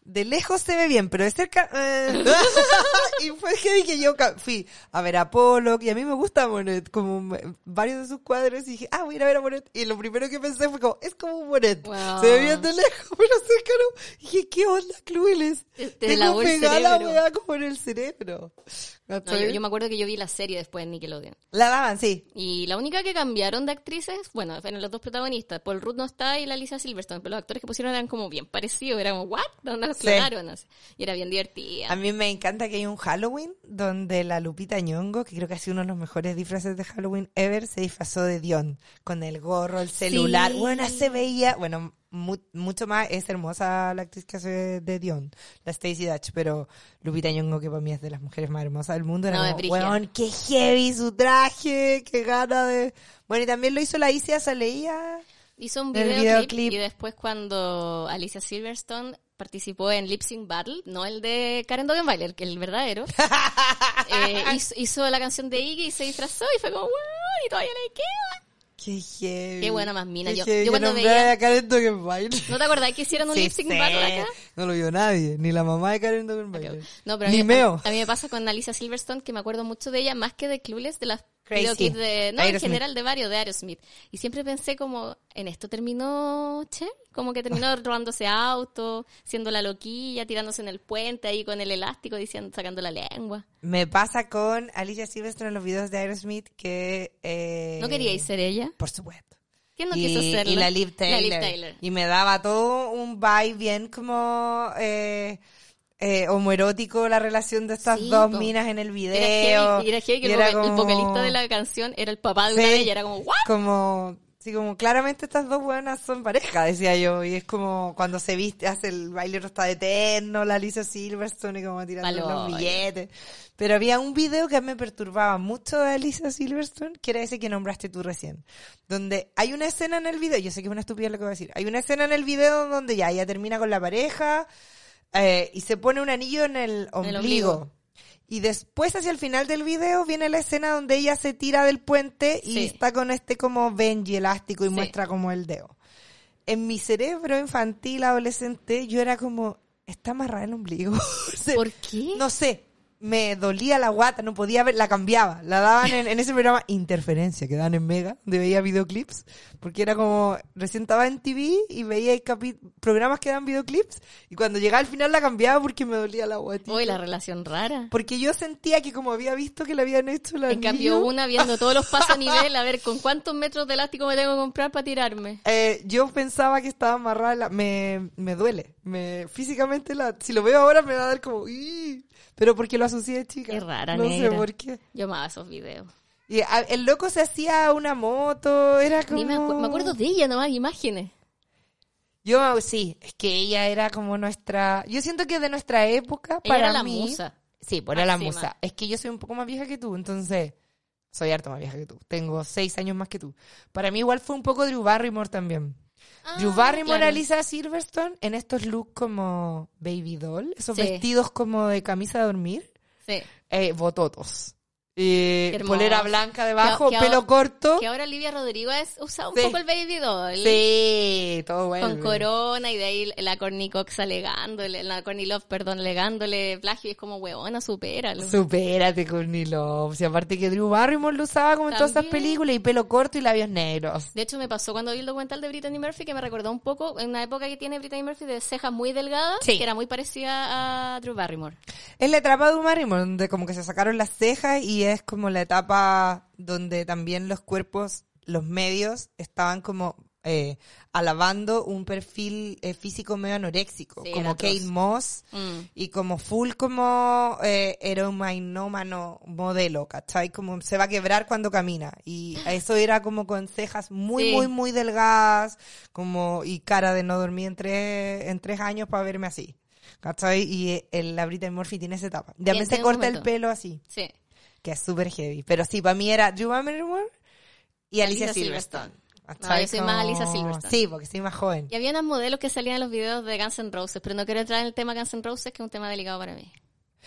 de lejos se ve bien, pero de cerca... Eh. Y fue heavy que yo ca- fui a ver a Pollock, y a mí me gusta Monet, como me- varios de sus cuadros, y dije, ah, voy a ir a ver a Monet. Y lo primero que pensé fue como, es como un Monet. Wow. Se ve bien de lejos, pero cerca no. Y dije, ¿qué onda, Clueless? Te, te Tengo lavó el pegada la cerebro. weá como en el cerebro. No, yo, yo me acuerdo que yo vi la serie después en Nickelodeon. La daban, sí. Y la única que cambiaron de actrices, bueno, fueron los dos protagonistas. Paul Rudd no está y la Alicia Silverstone. Pero los actores que pusieron eran como bien parecidos. Era como, ¿what? ¿Dónde los Sí. clonaron? Así. Y era bien divertida. A mí me encanta que hay un Halloween donde la Lupita Nyong'o, que creo que ha sido uno de los mejores disfraces de Halloween ever, se disfrazó de Dion. Con el gorro, el celular. Sí. Bueno, se veía... Bueno, mu- mucho más es hermosa la actriz que hace de Dion, la Stacey Dutch, pero Lupita Nyong'o, que para mí es de las mujeres más hermosas del mundo, era No, es como, brígida. weón, qué heavy su traje, qué gana de... Bueno, y también lo hizo la Isia Saleía. Hizo un El videoclip, videoclip. y después cuando Alicia Silverstone participó en Lip Sync Battle, no el de Karen Dogenbailer, que el verdadero, eh, hizo, hizo la canción de Iggy y se disfrazó y fue como, wow, y todavía le queda. Qué heavy. Qué buena más mina. Qué Yo- heavy yo que cuando nombrara veía- a Karen Dogenbailer. ¿No te acordás que hicieron un Sí Lip Sync sé. Battle acá? No lo vio nadie, ni la mamá de Karen Dogenbailer. No, pero a Ni mí, Meo. a, a mí me pasa con Alicia Silverstone que me acuerdo mucho de ella más que de Clueless, de las Crazy. videoclips de, no, en Aerosmith. general de varios, de Aerosmith. Y siempre pensé como, en esto terminó Cher, como que terminó robándose auto, siendo la loquilla, tirándose en el puente ahí con el elástico, diciendo, sacando la lengua. Me pasa con Alicia Silverstone en los videos de Aerosmith que... Eh, ¿No queríais ser ella? Por supuesto. ¿Quién no y, quiso serlo? y la Liv Taylor. La Liv Taylor. Y me daba todo un vibe bien como... Eh, eh, homoerótico la relación de estas Sí, dos po. minas en el Era video. heavy, y era heavy que Y el, era voca- el como- vocalista de la canción era el papá de una Sí. de ellas, era como, ¿what? Como, sí, como claramente estas dos buenas son pareja, decía yo. Y es como cuando se viste, hace el baile rostado eterno, la Alicia Silverstone y como tirando Palo, los billetes. Pero había un video que me perturbaba mucho de Alicia Silverstone, que era ese que nombraste tú recién. Donde hay una escena en el video, yo sé que es una estupidez lo que voy a decir, hay una escena en el video donde ya ella termina con la pareja eh, y se pone un anillo en el ombligo. ombligo. Y después, hacia el final del video, viene la escena donde ella se tira del puente y Sí. está con este como Benji elástico y Sí. muestra como el dedo. En mi cerebro infantil, adolescente, yo era como, está amarrada el ombligo. O sea, ¿Por qué? no sé, me dolía la guata, no podía ver, la cambiaba. La daban en, en ese programa Interferencia, que dan en Mega, donde veía videoclips, porque era como, recién estaba en T V y veía capi- programas que dan videoclips, y cuando llegaba al final la cambiaba porque me dolía la guatita. Uy, la relación rara. Porque yo sentía que como había visto que le habían hecho la En cambio, una viendo todos los pasos a nivel, a ver con cuántos metros de elástico me tengo que comprar para tirarme. Eh, yo pensaba que estaba amarrada, la- me, me duele, me físicamente la, si lo veo ahora me va a dar como, ¡ih! Pero porque lo asocié de chica. Qué rara, no negra. sé por qué. Yo amaba esos videos. Y a- el loco se hacía una moto, era como... Ni me, acu- me acuerdo de ella nomás, imágenes. Yo sí, es que ella era como nuestra, yo siento que de nuestra época Ella para era la mí, musa. sí, pues era la máxima. musa. Es que yo soy un poco más vieja que tú, entonces soy harto más vieja que tú. Tengo seis años más que tú. Para mí igual fue un poco Drew Barrymore también. Ah, Drew Barrymore, claro. Alicia Silverstone en estos looks como baby doll, esos Sí. vestidos como de camisa de dormir, Sí. eh, bototos. Eh, Hermoso. polera blanca debajo, Que- que pelo ahora- corto. Que ahora Olivia Rodrigo es, usa un Sí. poco el baby doll. Sí, todo bueno. Con corona y de ahí la Courtney Cox alegándole, la Courtney Love, perdón, alegándole plagio y es como huevona, supéralo. Supérate, Courtney Love. Si aparte que Drew Barrymore lo usaba como en todas esas También. películas y pelo corto y labios negros. De hecho, me pasó cuando vi el documental de Brittany Murphy que me recordó un poco en una época que tiene Brittany Murphy de cejas muy delgadas, Sí. que era muy parecida a Drew Barrymore. Es la etapa de Drew Barrymore, donde como que se sacaron las cejas y es como la etapa donde también los cuerpos, los medios, estaban como eh, alabando un perfil eh, físico medio anoréxico, Sí, era como atroz. Kate Moss Mm. y como full como eh, heroinómano modelo, ¿cachai? Como se va a quebrar cuando camina. Y eso era como con cejas muy, Sí. muy, muy delgadas, como y cara de no dormir en tres, en tres años para verme así. ¿Cachai? Y eh, el, la Brittany Murphy tiene esa etapa. También Tiene- se tiene un corta el momento. pelo así, Sí. que es súper heavy. Pero sí, para mí era Drew Barrymore y Alicia, Alicia Silverstone. Silverstone. ¿Cachai? No, yo soy más Como- Alicia Silverstone. Sí, porque soy más joven. Y había unos modelos que salían en los videos de Guns N' Roses, pero no quiero entrar en el tema Guns N' Roses, que es un tema delicado para mí.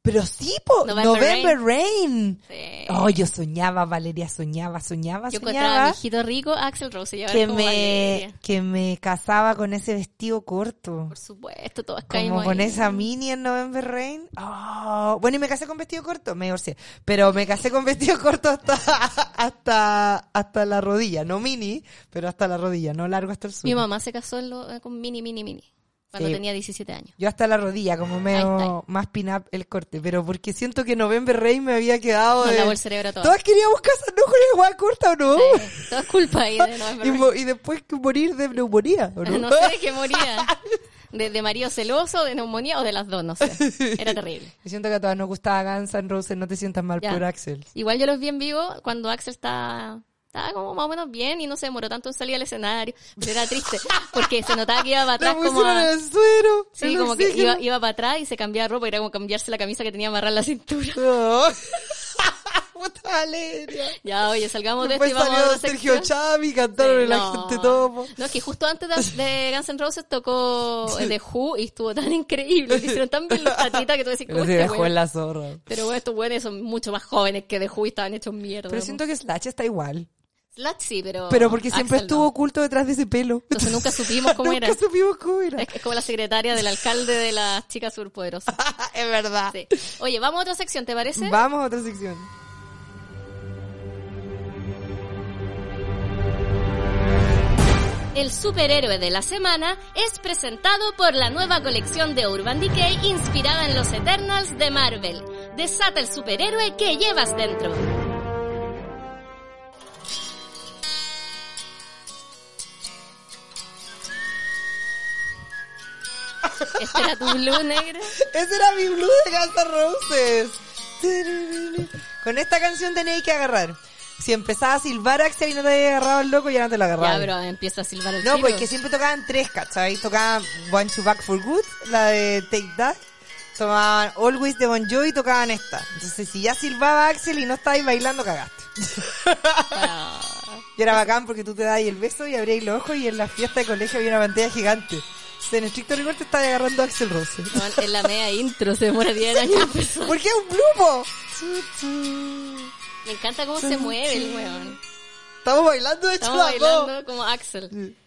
Pero sí, po, November November Rain. Sí. Oh, yo soñaba, Valeria, soñaba, soñaba, Yo encontraba a soñaba. mi hijito rico, Axl Rose, y ahora Que como me, Valeria. que me casaba con ese vestido corto. Por supuesto, todas Como caímos con ahí. esa mini en November Rain. Oh, bueno, y me casé con vestido corto, me divorcié. Pero me casé con vestido corto hasta, hasta, hasta la rodilla. No mini, pero hasta la rodilla, no largo hasta el suelo. Mi mamá se casó en lo- con mini, mini, mini. Cuando Sí. tenía diecisiete años. Yo hasta la rodilla, como Ahí medio está. más pin-up el corte. Pero porque siento que November Rain me había quedado Nos de... lavó el cerebro a todas. Todas queríamos casarnos con el guay corta, ¿o no? Sí, todo es culpa ahí de November Y, Rain. mo- y después que morir de neumonía, ¿o no? No sé de qué moría. De, de marido celoso, de neumonía o de las dos, no sé. Era terrible. Yo siento que a todas nos gustaba Guns N' Roses, no te sientas mal Ya. por Axel. Igual yo los vi en vivo cuando Axel estaba, estaba como más o menos bien y no se demoró tanto en salir al escenario. Pero era triste porque se notaba que iba para Le atrás como pusieron a... el suero. Sí, el como que oxígeno. iba, iba para atrás y se cambiaba ropa, era como cambiarse la camisa que tenía amarrada en la cintura. No. Puta Valeria. Ya, oye, salgamos Después de esto y vamos a salió otra Sergio sección. Chavi, cantaron Sí, el no. agente topo. No, es que justo antes de, de Guns N' Roses tocó The Who y estuvo tan increíble. Le hicieron tan bien los tatitas que tú decís, Pero ¿cómo se este dejó weón? en la zorra. Pero bueno, estos güeyes son mucho más jóvenes que The Who y estaban hechos mierda. Pero ¿no? siento que Slash está igual. Slash sí, pero... Pero porque siempre Axl estuvo no. oculto detrás de ese pelo. Entonces nunca supimos cómo era. Nunca supimos cómo era. Es, es como la secretaria del alcalde de las chicas superpoderosas. Es verdad. Sí. Oye, vamos a otra sección, ¿te parece? Vamos a otra sección. El superhéroe de la semana es presentado por la nueva colección de Urban Decay inspirada en los Eternals de Marvel. Desata el superhéroe que llevas dentro. ¿Este era tu blue negro? Ese era mi blue de Guns N' Roses. Con esta canción tenéis que agarrar. Si empezaba a silbar Axel y no te había agarrado el loco, ya no te lo agarraba. Ya, pero empieza a silbar el No, tiro. porque siempre tocaban tres, ¿cachai? Tocaban Want You Back for Good, la de Take That. Tocaban Always de Bon Jovi y tocaban esta. Entonces, si ya silbaba Axel y no estabais bailando, cagaste. Ah. Y era bacán porque tú te dabas el beso y abríais los ojos y en la fiesta de colegio había una pantalla gigante. Entonces, en estricto rigor te estaba agarrando a Axel Rose. Bueno, en la media intro se demora diez años. en empezar. ¿Por qué es un grupo? Me encanta cómo se mueve el weón. Estamos bailando de hecho Estamos las dos. bailando como Axel.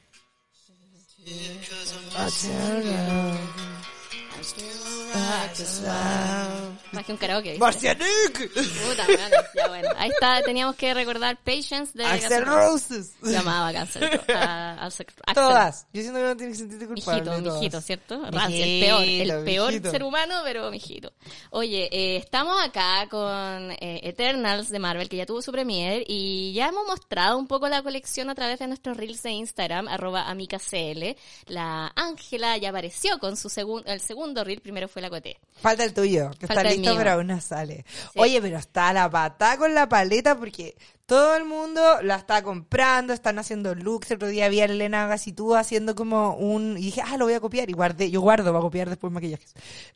Más que un karaoke. ¿viste? ¡Marcianic! Puta madre. Ya bueno. Ahí está, teníamos que recordar Patience de Axel Guns N' Roses. Llamaba Axel. a- Axel. Todas. Yo siento que no tienes que sentirte culpable. Mijito, todas. mijito, ¿cierto? Mijito, Rancio, el peor, el peor mijito. ser humano, pero mijito. Oye, eh, estamos acá con eh, Eternals de Marvel, que ya tuvo su premiere, y ya hemos mostrado un poco la colección a través de nuestros reels de Instagram, arroba amicacl. La Ángela ya apareció con su segun- el segundo reel, primero fue la Coté. Falta el tuyo, que Falta está el listo, mío. pero aún no sale. Sí. Oye, pero está la patada con la paleta porque todo el mundo la está comprando, están haciendo looks. El otro día vi a Elena Gasitú haciendo como un... Y dije, ah, lo voy a copiar. Y guardé, yo guardo para copiar después maquillajes.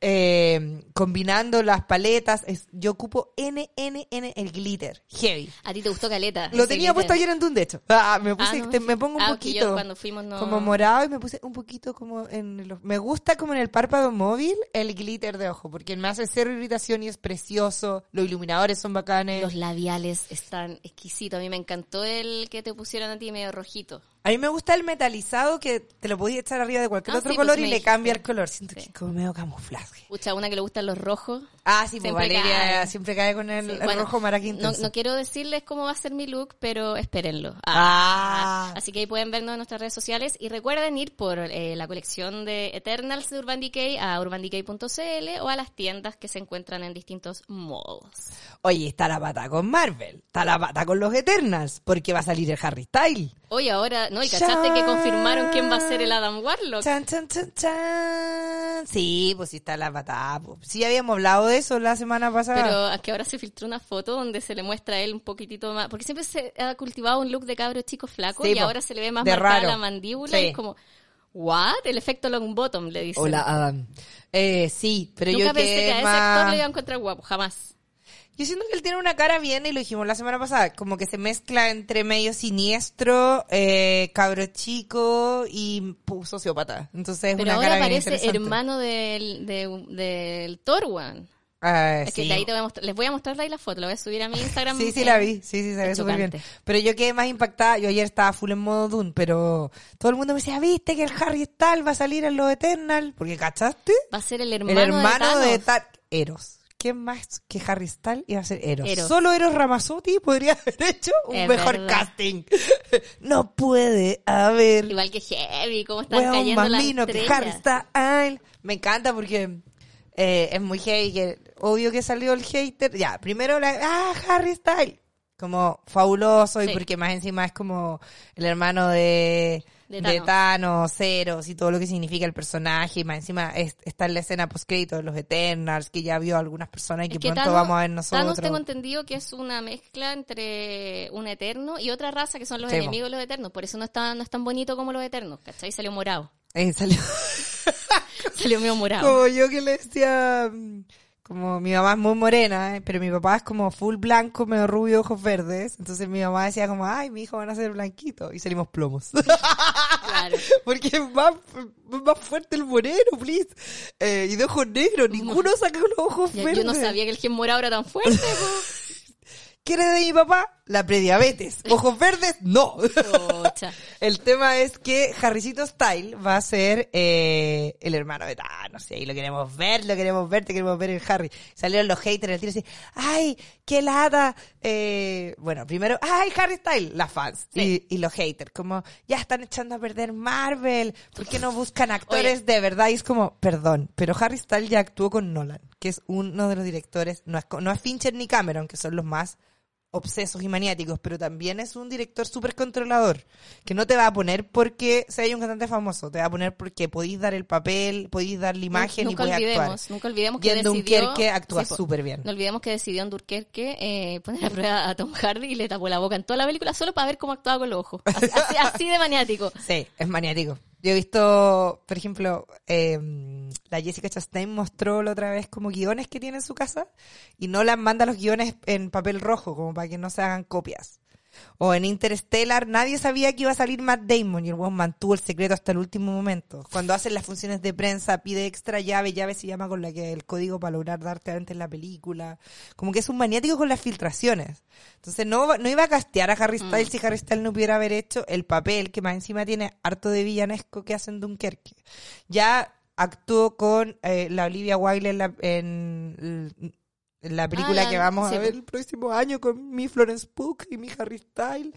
Eh, combinando las paletas. Es, yo ocupo N, N, N, el glitter. Heavy. ¿A ti te gustó Caleta? Lo ese tenía glitter? puesto ayer en Dune, de hecho. Ah, me puse, Ah, no, te- sí. me pongo un Ah, ok, poquito. yo cuando fuimos no- Como morado y me puse un poquito como en los... Me gusta como en el párpado móvil el glitter de ojo, porque me hace cero irritación y es precioso. Los iluminadores son bacanes. Los labiales están exquisitos. A mí me encantó el que te pusieron a ti medio rojito. A mí me gusta el metalizado que te lo podías echar arriba de cualquier Ah, otro sí, color pues y me le dijiste. cambia el color. Siento Sí. que es como medio camuflaje. Pucha, una que le gustan los rojos. Ah, sí, pues Siempre Valeria cae. siempre cae con el, Sí, el bueno, rojo maraca no, intenso. no quiero decirles cómo va a ser mi look, pero espérenlo. Ah. Así que ahí pueden vernos en nuestras redes sociales y recuerden ir por eh, la colección de Eternals de Urban Decay a urban decay punto c l o a las tiendas que se encuentran en distintos malls. Oye, está la pata con Marvel, está la pata con los Eternals, porque va a salir el Harry Styles. Oye, ahora, ¿no? Y cachaste que confirmaron quién va a ser el Adam Warlock. Chan, chan, chan, chan. Sí, pues sí está la patada. Pues. Sí, habíamos hablado de eso la semana pasada. Pero es que ahora se filtró una foto donde se le muestra a él un poquitito más. Porque siempre se ha cultivado un look de cabro chico flaco Sí, y po, ahora se le ve más de marcada raro. la mandíbula Sí. y es como, ¿what? El efecto long bottom, le dicen. Hola, Adam. Eh, sí, pero Nunca yo pensé que a ese más... actor le iba a encontrar guapo, jamás. Yo siento que él tiene una cara bien, y lo dijimos la semana pasada, como que se mezcla entre medio siniestro, eh, cabro chico y pu, sociópata. Entonces es Pero una ahora cara bien parece interesante. hermano del, de- del Thor, weón. Uh, es que sí. de ahí te voy a mostrar, les voy a mostrar de ahí la foto, la voy a subir a mi Instagram. Sí, sí, eh, la vi. Sí, sí, se ve súper bien. Pero yo quedé más impactada. Yo ayer estaba full en modo Dune, pero todo el mundo me decía, ¿viste que el Harry Styles va a salir en los Eternals? Porque, ¿cachaste? Va a ser el hermano, el hermano de de Thanos. Thanos. Eros. ¿Quién más que Harry Styles iba a ser Eros? Eros. Solo Eros Ramazzotti podría haber hecho un Es mejor verdad. casting. No puede haber... Igual que Heavy, cómo están Weón, cayendo más las lino que estrellas. Harry Styles. Me encanta porque eh, es muy heavy. Que, obvio que salió el hater. Ya, primero la... ¡Ah, Harry Styles! Como fabuloso. Sí. Y porque más encima es como el hermano de... De de Thanos. Thanos, Eros y todo lo que significa el personaje. Y más encima es- está en la escena post-crédito de los Eternals, que ya vio a algunas personas y que, Es que pronto Thanos- vamos a ver nosotros. Thanos tengo entendido que es una mezcla entre un eterno y otra raza que son los Sí, po. enemigos de los eternos. Por eso no, está, no es tan bonito como los eternos, ¿cachai? Salió morado. Eh, salió Salió medio morado. como yo que le decía... mm, Como mi mamá es muy morena, ¿eh? Pero mi papá es como full blanco, medio rubio, ojos verdes. Entonces mi mamá decía como, ay, mi hijo van a ser blanquitos. Y salimos plomos. Claro. Porque es más, más fuerte el moreno, please. Eh, y de ojos negros, ninguno saca los ojos Ya, verdes. yo no sabía que el gen morado era tan fuerte. po. ¿Qué era de mi papá? La prediabetes. Ojos verdes, no. Pucha. El tema es que Harrycito Style va a ser eh, el hermano de Thanos. Y ahí lo queremos ver, lo queremos ver, te queremos ver el Harry. Salieron los haters, el tiro así, ¡ay, qué lata! Eh, bueno, primero, ¡ay, Harry Style! Las fans. Sí. Y, y los haters, como, ya están echando a perder Marvel. ¿Por qué no buscan actores Oye. de verdad? Y es como, perdón, pero Harry Style ya actuó con Nolan, que es uno de los directores, no es, no es Fincher ni Cameron, que son los más obsesos y maniáticos, pero también es un director súper controlador, que no te va a poner porque sea un cantante famoso, te va a poner porque podéis dar el papel, podéis dar la imagen nunca y podéis olvidemos, actuar. Nunca olvidemos Y que en decidió... Dunkerque actúa Sí, po. súper bien. No olvidemos que decidió en Dunkerque eh, poner a prueba a Tom Hardy y le tapó la boca en toda la película solo para ver cómo actuaba con los ojos. Así, así, así de maniático. Sí, es maniático. Yo he visto, por ejemplo, eh, la Jessica Chastain mostró la otra vez como guiones que tiene en su casa y Nolan manda los guiones en papel rojo como para que no se hagan copias. O en Interstellar nadie sabía que iba a salir Matt Damon y el weón mantuvo el secreto hasta el último momento. Cuando hacen las funciones de prensa pide extra llave, llave se llama con la que el código para lograr darte antes la película. Como que es un maniático con las filtraciones. Entonces no, no iba a castear a Harry Styles si Harry Styles no pudiera haber hecho el papel que más encima tiene harto de villanesco que hace en Dunkerque. Ya actuó con eh, la Olivia Wilde en la... En, la película Ah, la- que vamos sí, a ver po. el próximo año con mi Florence Pugh y mi Harry Styles.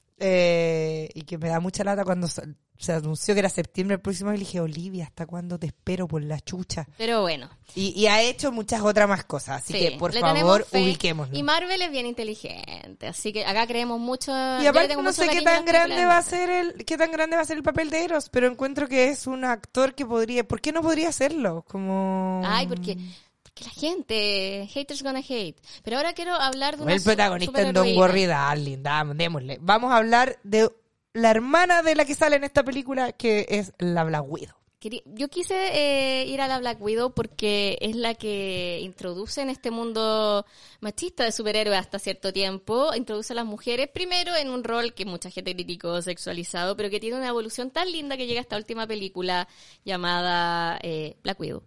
Eh, y que me da mucha lata cuando se, se anunció que era septiembre el próximo año y le dije, Olivia, ¿hasta cuándo te espero por la chucha? Pero bueno. Y, y ha hecho muchas otras más cosas, así sí, que por le favor tenemos fe. ubiquémonos. Y Marvel es bien inteligente, así que acá creemos mucho. Y yo le aparte tengo no mucho sé qué cariño a tan las grande películas va de a ser el, qué tan grande va a ser el papel de Eros, pero encuentro que es un actor que podría, ¿por qué no podría hacerlo? Como Marvel. Ay, porque, porque la gente, haters gonna hate. Pero ahora quiero hablar de una el protagonista en su- Don't superheroína. Worry Darling, dam- démosle. Vamos a hablar de la hermana de la que sale en esta película, que es la Black Widow. Quería- Yo quise eh, ir a la Black Widow porque es la que introduce en este mundo machista de superhéroes hasta cierto tiempo, introduce a las mujeres primero en un rol que mucha gente criticó sexualizado, pero que tiene una evolución tan linda que llega a esta última película llamada eh, Black Widow.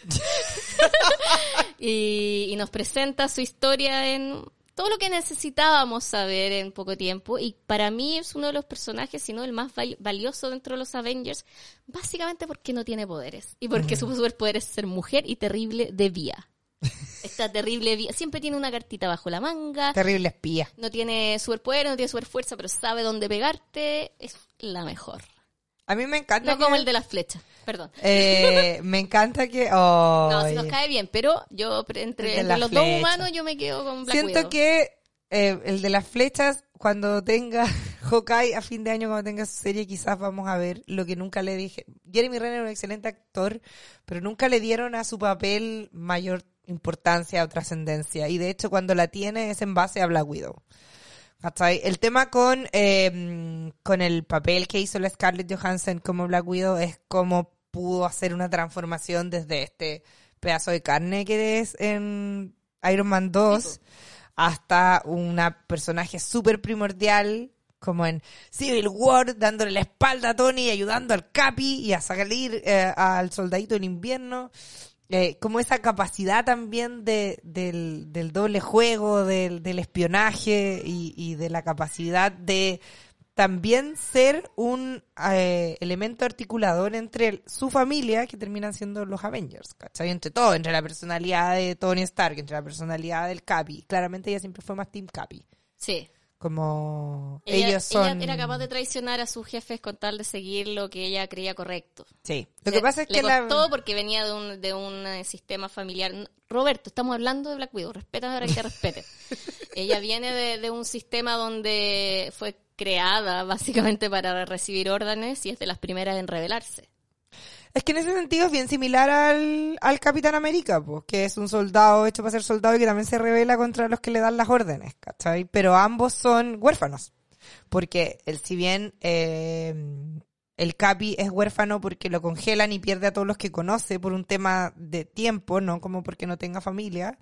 y, y nos presenta su historia en todo lo que necesitábamos saber en poco tiempo, y para mí es uno de los personajes, si no el más val- valioso dentro de los Avengers, básicamente porque no tiene poderes, y porque su superpoder es ser mujer y terrible de vía. Esta terrible vía, siempre tiene una cartita bajo la manga, Terrible espía. no tiene superpoder, no tiene superfuerza, pero sabe dónde pegarte, es la mejor. A mí me encanta No que... como el de las flechas, perdón. Eh, me encanta que... Oh, No, si nos cae bien, pero yo pre- El entre, de entre las los dos flechas. humanos yo me quedo con Black Siento Widow. que eh, el de las flechas, cuando tenga Hawkeye a fin de año, cuando tenga su serie, quizás vamos a ver lo que nunca le dije. Jeremy Renner es un excelente actor, pero nunca le dieron a su papel mayor importancia o trascendencia. Y de hecho, cuando la tiene es en base a Black Widow. ¿Cachai? El tema con, eh, con el papel que hizo la Scarlett Johansson como Black Widow es cómo pudo hacer una transformación desde este pedazo de carne que es en Iron Man dos hasta una personaje súper primordial como en Civil War, dándole la espalda a Tony y ayudando al Capi y a salir eh, al soldadito del invierno. eh, como esa capacidad también de, del, del doble juego, del, del espionaje y, y de la capacidad de también ser un eh, elemento articulador entre el- su familia, que terminan siendo los Avengers, ¿cachai? Entre todo, entre la personalidad de Tony Stark, entre la personalidad del Capi. Claramente ella siempre fue más Team Capi. Sí. Como Ella, ellos son... ella era capaz de traicionar a sus jefes con tal de seguir lo que ella creía correcto. Sí. Lo Le- que pasa es le que la... costó porque venía de un, de un eh, sistema familiar. Roberto, estamos hablando de Black Widow. Respeta ahora que te respete. Ella viene de, de un sistema donde fue creada básicamente para recibir órdenes y es de las primeras en rebelarse. Es que en ese sentido es bien similar al, al Capitán América, pues, que es un soldado hecho para ser soldado y que también se rebela contra los que le dan las órdenes, ¿cachai? Pero ambos son huérfanos. Porque el, si bien eh, el Capi es huérfano porque lo congelan y pierde a todos los que conoce por un tema de tiempo, no como porque no tenga familia,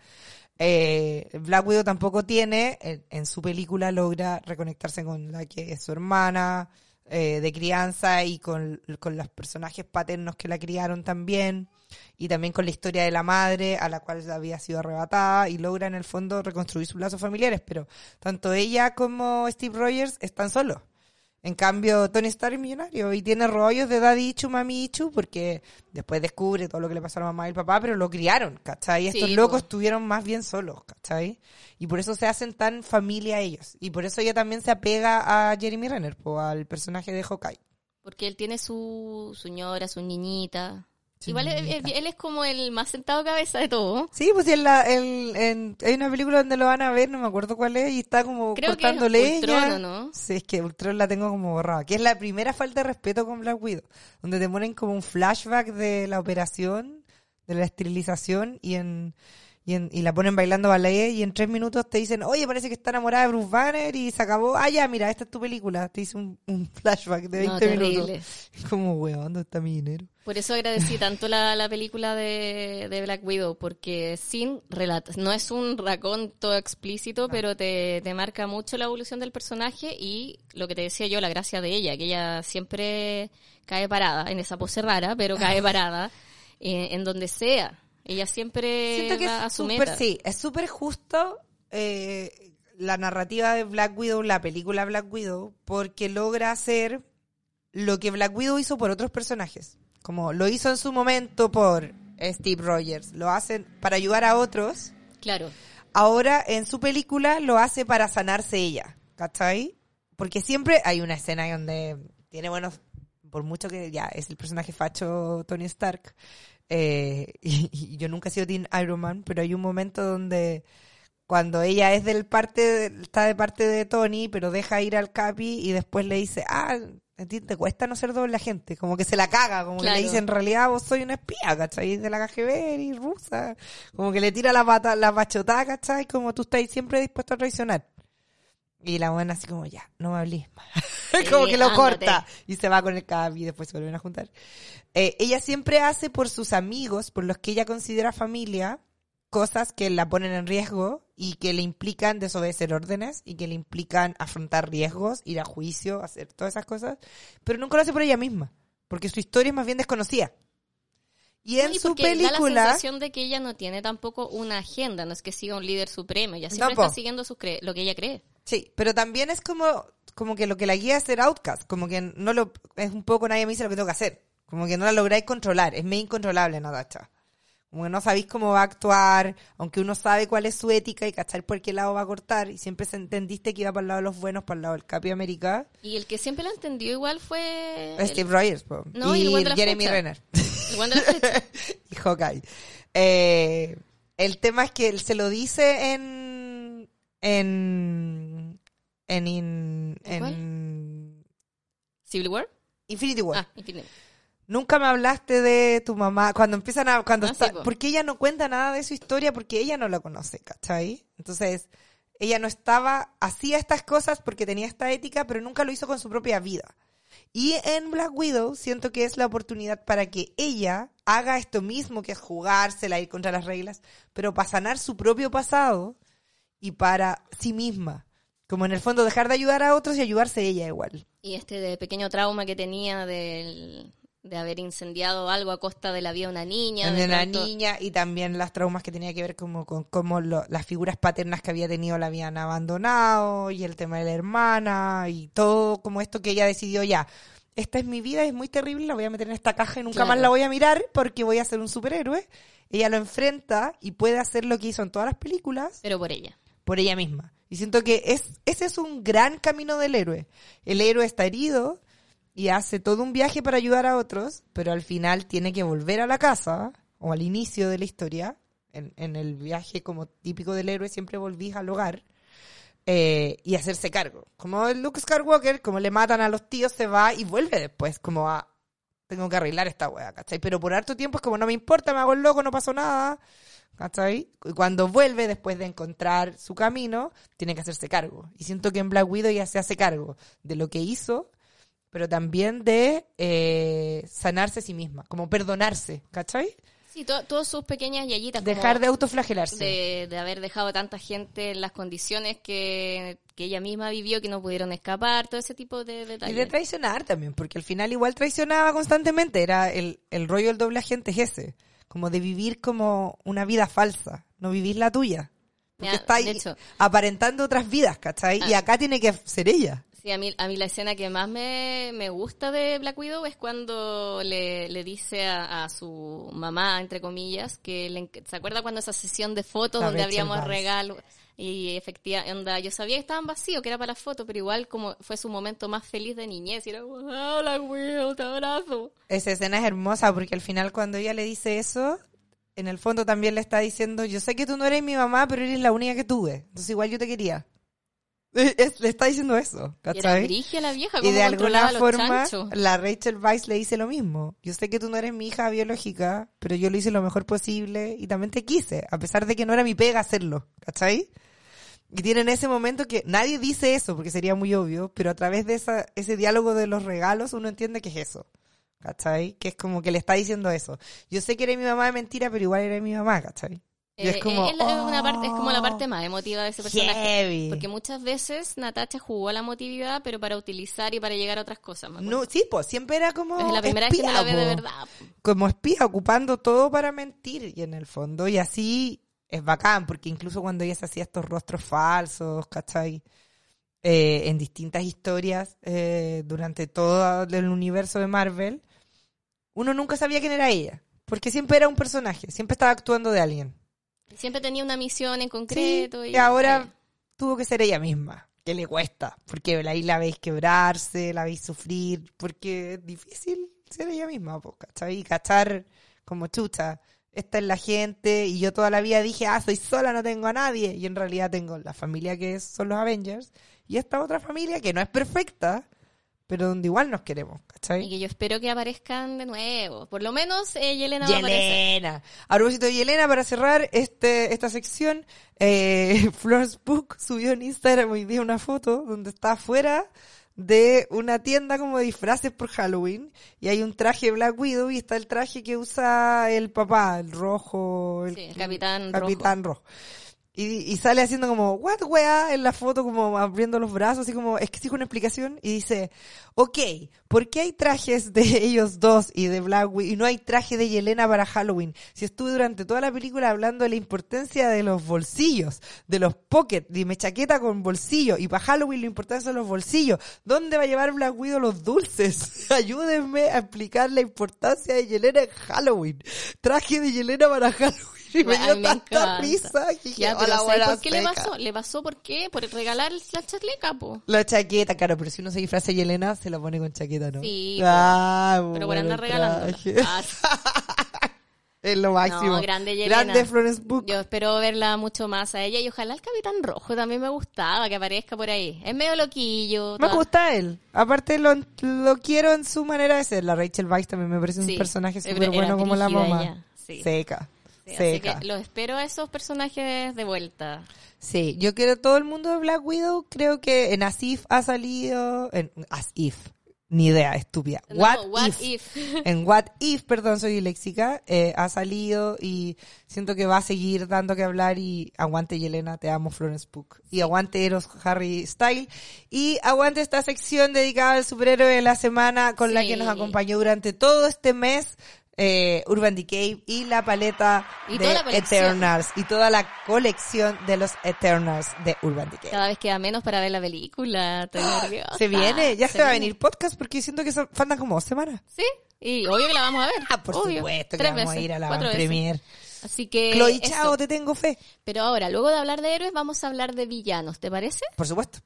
eh, Black Widow tampoco tiene, en, en su película logra reconectarse con la que es su hermana eh, de crianza y con, con los personajes paternos que la criaron también, y también con la historia de la madre a la cual había sido arrebatada, y logra en el fondo reconstruir sus lazos familiares, pero tanto ella como Steve Rogers están solos. En cambio, Tony Stark es millonario y tiene rollos de daddy issue, mami issue, porque después descubre todo lo que le pasó a la mamá y el papá, pero lo criaron, ¿cachai? Y estos Sí, locos po. estuvieron más bien solos, ¿cachai? Y por eso se hacen tan familia ellos. Y por eso ella también se apega a Jeremy Renner, po, al personaje de Hawkeye. Porque él tiene su, su ñora, su niñita. Su Igual él, niñita. él- él es como el más sentado cabeza de todo. Sí, pues sí, en la, en, en- hay una película donde lo van a ver, no me acuerdo cuál es, y está como Creo que cortando es leña. Ultron, ¿o no? Sí, es que Ultron la tengo como borrada. Que es la primera falta de respeto con Black Widow, donde te ponen como un flashback de la operación, de la esterilización, y en y, en, y la ponen bailando ballet, y en tres minutos te dicen, oye, parece que está enamorada de Bruce Banner, y se acabó. Ah, ya, mira, esta es tu película. Te hice un, un flashback de veinte No, minutos. terrible. Como, weón, ¿dónde está mi dinero? Por eso agradecí tanto la, la película de, de Black Widow, porque sin relatos, no es un raconto explícito, pero te, te marca mucho la evolución del personaje y lo que te decía yo, la gracia de ella, que ella siempre cae parada, en esa pose rara, pero cae parada eh, en donde sea. Ella siempre Siento que va a es su súper, meta. sí, es súper justo eh, la narrativa de Black Widow, la película Black Widow, porque logra hacer lo que Black Widow hizo por otros personajes. Como lo hizo en su momento por Steve Rogers, lo hacen para ayudar a otros. Claro. Ahora en su película lo hace para sanarse ella, ¿cachai? Porque siempre hay una escena donde tiene buenos, por mucho que ya es el personaje facho Tony Stark, eh, y, y yo nunca he sido Team Iron Man, pero hay un momento donde cuando ella es del parte, de- está de parte de Tony, pero deja ir al Capi y después le dice, ah, a ti te cuesta no ser doble agente, como que se la caga, como que Claro. le dice, en realidad vos soy una espía, ¿cachai? De la K G B y rusa, como que le tira la pata, la pachotada, ¿cachai? Como tú estás siempre dispuesto a traicionar. Y la buena así como, ya, no me hablís más. como Eh, que lo ándate. corta y se va con el Capi y después se vuelven a juntar. Eh, ella siempre hace por sus amigos, por los que ella considera familia, cosas que la ponen en riesgo y que le implican desobedecer órdenes y que le implican afrontar riesgos, ir a juicio, hacer todas esas cosas, pero nunca lo hace por ella misma, porque su historia es más bien desconocida. Y en No, y su porque da la película... sensación de que ella no tiene tampoco una agenda, no es que siga un líder supremo, ella siempre No, po. está siguiendo sus cre- lo que ella cree. Sí, pero también es como, como que lo que la guía es ser outcast, como que no lo, es un poco nadie me dice lo que tengo que hacer, como que no la lográis controlar, es medio incontrolable Natasha. Como que no sabéis cómo va a actuar, aunque uno sabe cuál es su ética y cachar por qué lado va a cortar, y siempre se entendiste que iba para el lado de los buenos, para el lado del Capi América. Y el que siempre la entendió igual fue el, Steve Rogers, po. No, y y el buen de la Jeremy flecha. Renner. el buen de la flecha. y Hawkeye. Eh, el tema es que él se lo dice en en en, in- ¿En cuál? en Civil War. Infinity War. Ah, Infinity. Nunca me hablaste de tu mamá cuando empiezan a cuando Ah, está sí, po. porque ella no cuenta nada de su historia porque ella no la conoce, ¿cachai? Entonces, ella no estaba hacía estas cosas porque tenía esta ética, pero nunca lo hizo con su propia vida. Y en Black Widow siento que es la oportunidad para que ella haga esto mismo, que es jugársela, ir contra las reglas, pero para sanar su propio pasado y para sí misma. Como en el fondo dejar de ayudar a otros y ayudarse ella igual. Y este de pequeño trauma que tenía del, de haber incendiado algo a costa de la vida de una niña. De una pronto... niña y también las traumas que tenía que ver como con cómo lo, las figuras paternas que había tenido la habían abandonado y el tema de la hermana y todo como esto que ella decidió ya. Esta es mi vida, es muy terrible, la voy a meter en esta caja y nunca Claro. más la voy a mirar porque voy a ser un superhéroe. Ella lo enfrenta y puede hacer lo que hizo en todas las películas. Pero por ella. Por ella misma. Y siento que es ese es un gran camino del héroe. El héroe está herido y hace todo un viaje para ayudar a otros, pero al final tiene que volver a la casa, o al inicio de la historia, en, en el viaje como típico del héroe, siempre volvís al hogar, eh, y hacerse cargo. Como el Luke Skywalker, como le matan a los tíos, se va y vuelve después, como a, tengo que arreglar esta wea, ¿cachai? Pero por harto tiempo es como, no me importa, me hago el loco, no pasó nada, ¿cachai? Y cuando vuelve, después de encontrar su camino, tiene que hacerse cargo. Y siento que en Black Widow ya se hace cargo de lo que hizo, pero también de eh, sanarse a sí misma, como perdonarse, ¿cachai? Sí, to- todas sus pequeñas yayitas. Dejar como de autoflagelarse. de, de haber dejado a tanta gente en las condiciones que, que ella misma vivió, que no pudieron escapar, todo ese tipo de Y detalles. de traicionar también, porque al final igual traicionaba constantemente, era el, el rollo del doble agente es ese, como de vivir como una vida falsa, no vivir la tuya. Porque Ya, está de ahí hecho. aparentando otras vidas, ¿cachai? Ah. Y acá tiene que ser ella. Sí, a mí, a mí la escena que más me, me gusta de Black Widow es cuando le, le dice a, a su mamá, entre comillas, que le, enc- ¿se acuerda cuando esa sesión de fotos La donde Rachel abríamos Weisz. regalos? Y efectivamente, yo sabía que estaban vacíos, que era para la foto, pero igual como fue su momento más feliz de niñez, y era como, ah, Black Widow, te abrazo. Esa escena es hermosa porque al final cuando ella le dice eso, en el fondo también le está diciendo, yo sé que tú no eres mi mamá, pero eres la única que tuve, entonces igual yo te quería. Es- le está diciendo eso, Y era ¿cachai? brigia la vieja, Y como de controlaba alguna a los forma, chanchos. la Rachel Weisz le dice lo mismo. Yo sé que tú no eres mi hija biológica, pero yo lo hice lo mejor posible y también te quise, a pesar de que no era mi pega hacerlo, ¿cachai? Y tienen ese momento que nadie dice eso, porque sería muy obvio, pero a través de esa, ese diálogo de los regalos uno entiende que es eso, ¿cachai? Que es como que le está diciendo eso. Yo sé que eres mi mamá de mentira, pero igual eres mi mamá, ¿cachai? Y es Eh, como, es, la- una parte, es como la oh, parte más emotiva de ese personaje. heavy. Porque muchas veces Natasha jugó a la emotividad, pero para utilizar y para llegar a otras cosas. me acuerdo. No, sí, pues siempre era como es la primera vez que espía, me la veo de po. verdad. Como espía, ocupando todo para mentir, y en el fondo, y así es bacán, porque incluso cuando ella se hacía estos rostros falsos, ¿cachai? Eh, en distintas historias eh, durante todo el universo de Marvel, uno nunca sabía quién era ella, porque siempre era un personaje, siempre estaba actuando de alguien. Siempre tenía una misión en Sí, concreto. y y ahora eh, tuvo que ser ella misma, que le cuesta, porque ahí la veis quebrarse, la veis sufrir, porque es difícil ser ella misma, po, ¿cachai? Y cachar como chucha, esta es la gente, y yo toda la vida dije, ah, soy sola, no tengo a nadie, y en realidad tengo la familia que es- son los Avengers, y esta otra familia que no es perfecta, pero donde igual nos queremos, y ¿cachai? que yo espero que aparezcan de nuevo. Por lo menos eh, Yelena va a aparecer. Yelena. A propósito de Yelena, para cerrar este esta sección, eh, Florence Book subió en Instagram hoy día una foto donde está afuera de una tienda como de disfraces por Halloween y hay un traje Black Widow y está el traje que usa el papá, el rojo, el, Sí, el Capitán Capitán Rojo. Y, y sale haciendo como, what, weá, en la foto, como abriendo los brazos, así como, es que sí, con una explicación, y dice, ok, ¿por qué hay trajes de ellos dos y de Black Widow y no hay traje de Yelena para Halloween? Si estuve durante toda la película hablando de la importancia de los bolsillos, de los pockets, dime chaqueta con bolsillo, y para Halloween lo importante son los bolsillos. ¿Dónde va a llevar Black Widow los dulces? Ayúdenme a explicar la importancia de Yelena en Halloween. Traje de Yelena para Halloween. Y me A dio mí me tanta encanta. risa que dije, Ya, pero "Hola, ¿sabes buena por qué le seca". pasó? ¿Le pasó por qué? Por regalar la chacleca, po. La chaqueta, claro, pero si uno se disfraza de Yelena, se la pone con chaqueta, ¿no? Sí, Ah, muy Pero por bueno andar el regalándola. traje. Ah, Es lo máximo. No, grande Yelena. Grande Florence Book. Yo espero verla mucho más a ella y ojalá el Capitán Rojo también me gustaba que aparezca por ahí. Es medio loquillo. Me toda- gusta él. Aparte lo, lo quiero en su manera de ser. La Rachel Weisz también me parece un Sí, personaje era- súper era bueno como la brígida mamá. ella, sí. Seca. Sí, así Seca. que los espero a esos personajes de vuelta. Sí, yo quiero todo el mundo de Black Widow. Creo que en Asif ha salido... En Asif. Ni idea, estúpida. No, What, what if. if. En What If, perdón, soy disléxica, eh, ha salido y siento que va a seguir dando que hablar y aguante Yelena, te amo Florence Pugh. Y aguante Eros Harry Style. Y aguante esta sección dedicada al superhéroe de la semana con la Sí. que nos acompañó durante todo este mes. Eh, Urban Decay y la paleta Y de toda la colección. Eternals y toda la colección de los Eternals de Urban Decay. Cada vez queda menos para ver la película. Estoy nerviosa. Se viene, ya se, va a viene. venir podcast porque siento que son, faltan como dos semanas. Sí, y obvio que la vamos a ver. Ah, por obvio. supuesto que Tres vamos veces, a ir a la cuatro Van veces. Premier. Así que Chloe, eso. chao, te tengo fe. Pero ahora, luego de hablar de héroes, vamos a hablar de villanos, ¿te parece? Por supuesto.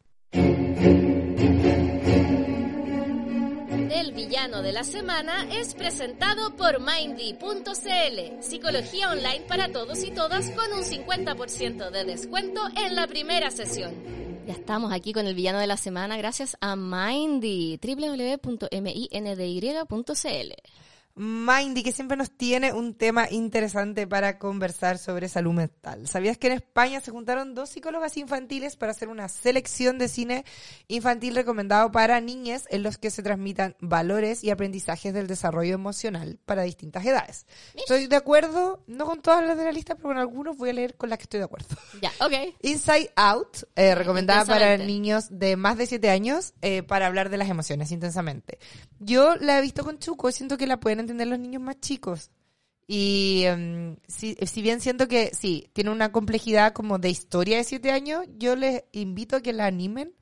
El villano de la semana es presentado por Mindy punto c l, psicología online para todos y todas con un cincuenta por ciento de descuento en la primera sesión. Ya estamos aquí con el villano de la semana gracias a Mindy, doble u doble u doble u punto mindy punto c l. Mindy, que siempre nos tiene un tema interesante para conversar sobre salud mental. ¿Sabías que en España se juntaron dos psicólogas infantiles para hacer una selección de cine infantil recomendado para niñas en los que se transmitan valores y aprendizajes del desarrollo emocional para distintas edades? Estoy de acuerdo, no con todas las de la lista, pero con algunos voy a leer con las que estoy de acuerdo. Ya, ok. Inside Out, eh, recomendada para Intensamente. niños de más de siete años, eh, para hablar de las emociones intensamente. Yo la he visto con Chuco, siento que la pueden entender los niños más chicos. Y um, si, si bien siento que sí, tiene una complejidad como de historia de siete años, yo les invito a que la animen.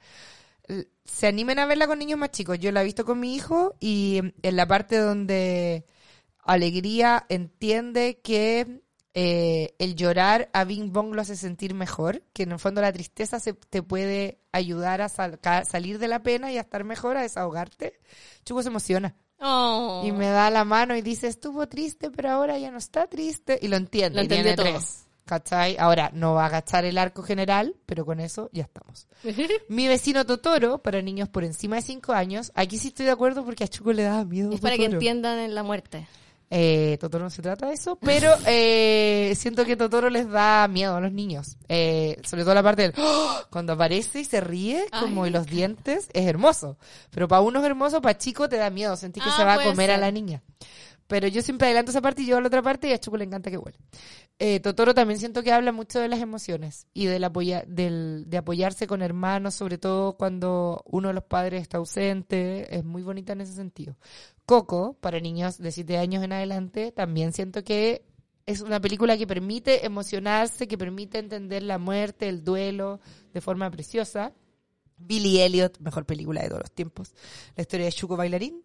Se animen a verla con niños más chicos. Yo la he visto con mi hijo y en la parte donde Alegría entiende que eh, el llorar a Bing Bong lo hace sentir mejor, que en el fondo la tristeza se, te puede ayudar a sal, salir de la pena y a estar mejor, a desahogarte. Chuco se emociona. Oh. Y me da la mano y dice, estuvo triste, pero ahora ya no está triste. Y lo entiende. Lo y entendió tiene todo. tres. ¿Cachai? Ahora, no va a agachar el arco general, pero con eso ya estamos. Mi vecino Totoro, para niños por encima de cinco años. Aquí sí estoy de acuerdo porque a Chuco le da miedo Es para que Totoro. entiendan en la muerte. Eh, Totoro no se trata de eso, pero eh, siento que Totoro les da miedo a los niños. Eh, sobre todo la parte del ¡oh! Cuando aparece y se ríe, como Ay. y los dientes, es hermoso. Pero para uno es hermoso, para chico te da miedo, sentir que Ah, se va a puede comer a ser. la niña. Pero yo siempre adelanto esa parte y llevo a la otra parte y a Chuco le encanta que huele. Eh, Totoro también siento que habla mucho de las emociones y del apoya del, de apoyarse con hermanos, sobre todo cuando uno de los padres está ausente. Es muy bonita en ese sentido. Coco, para niños de siete años en adelante, también siento que es una película que permite emocionarse, que permite entender la muerte, el duelo de forma preciosa. Billy Elliot, mejor película de todos los tiempos. La historia de Chuco Bailarín.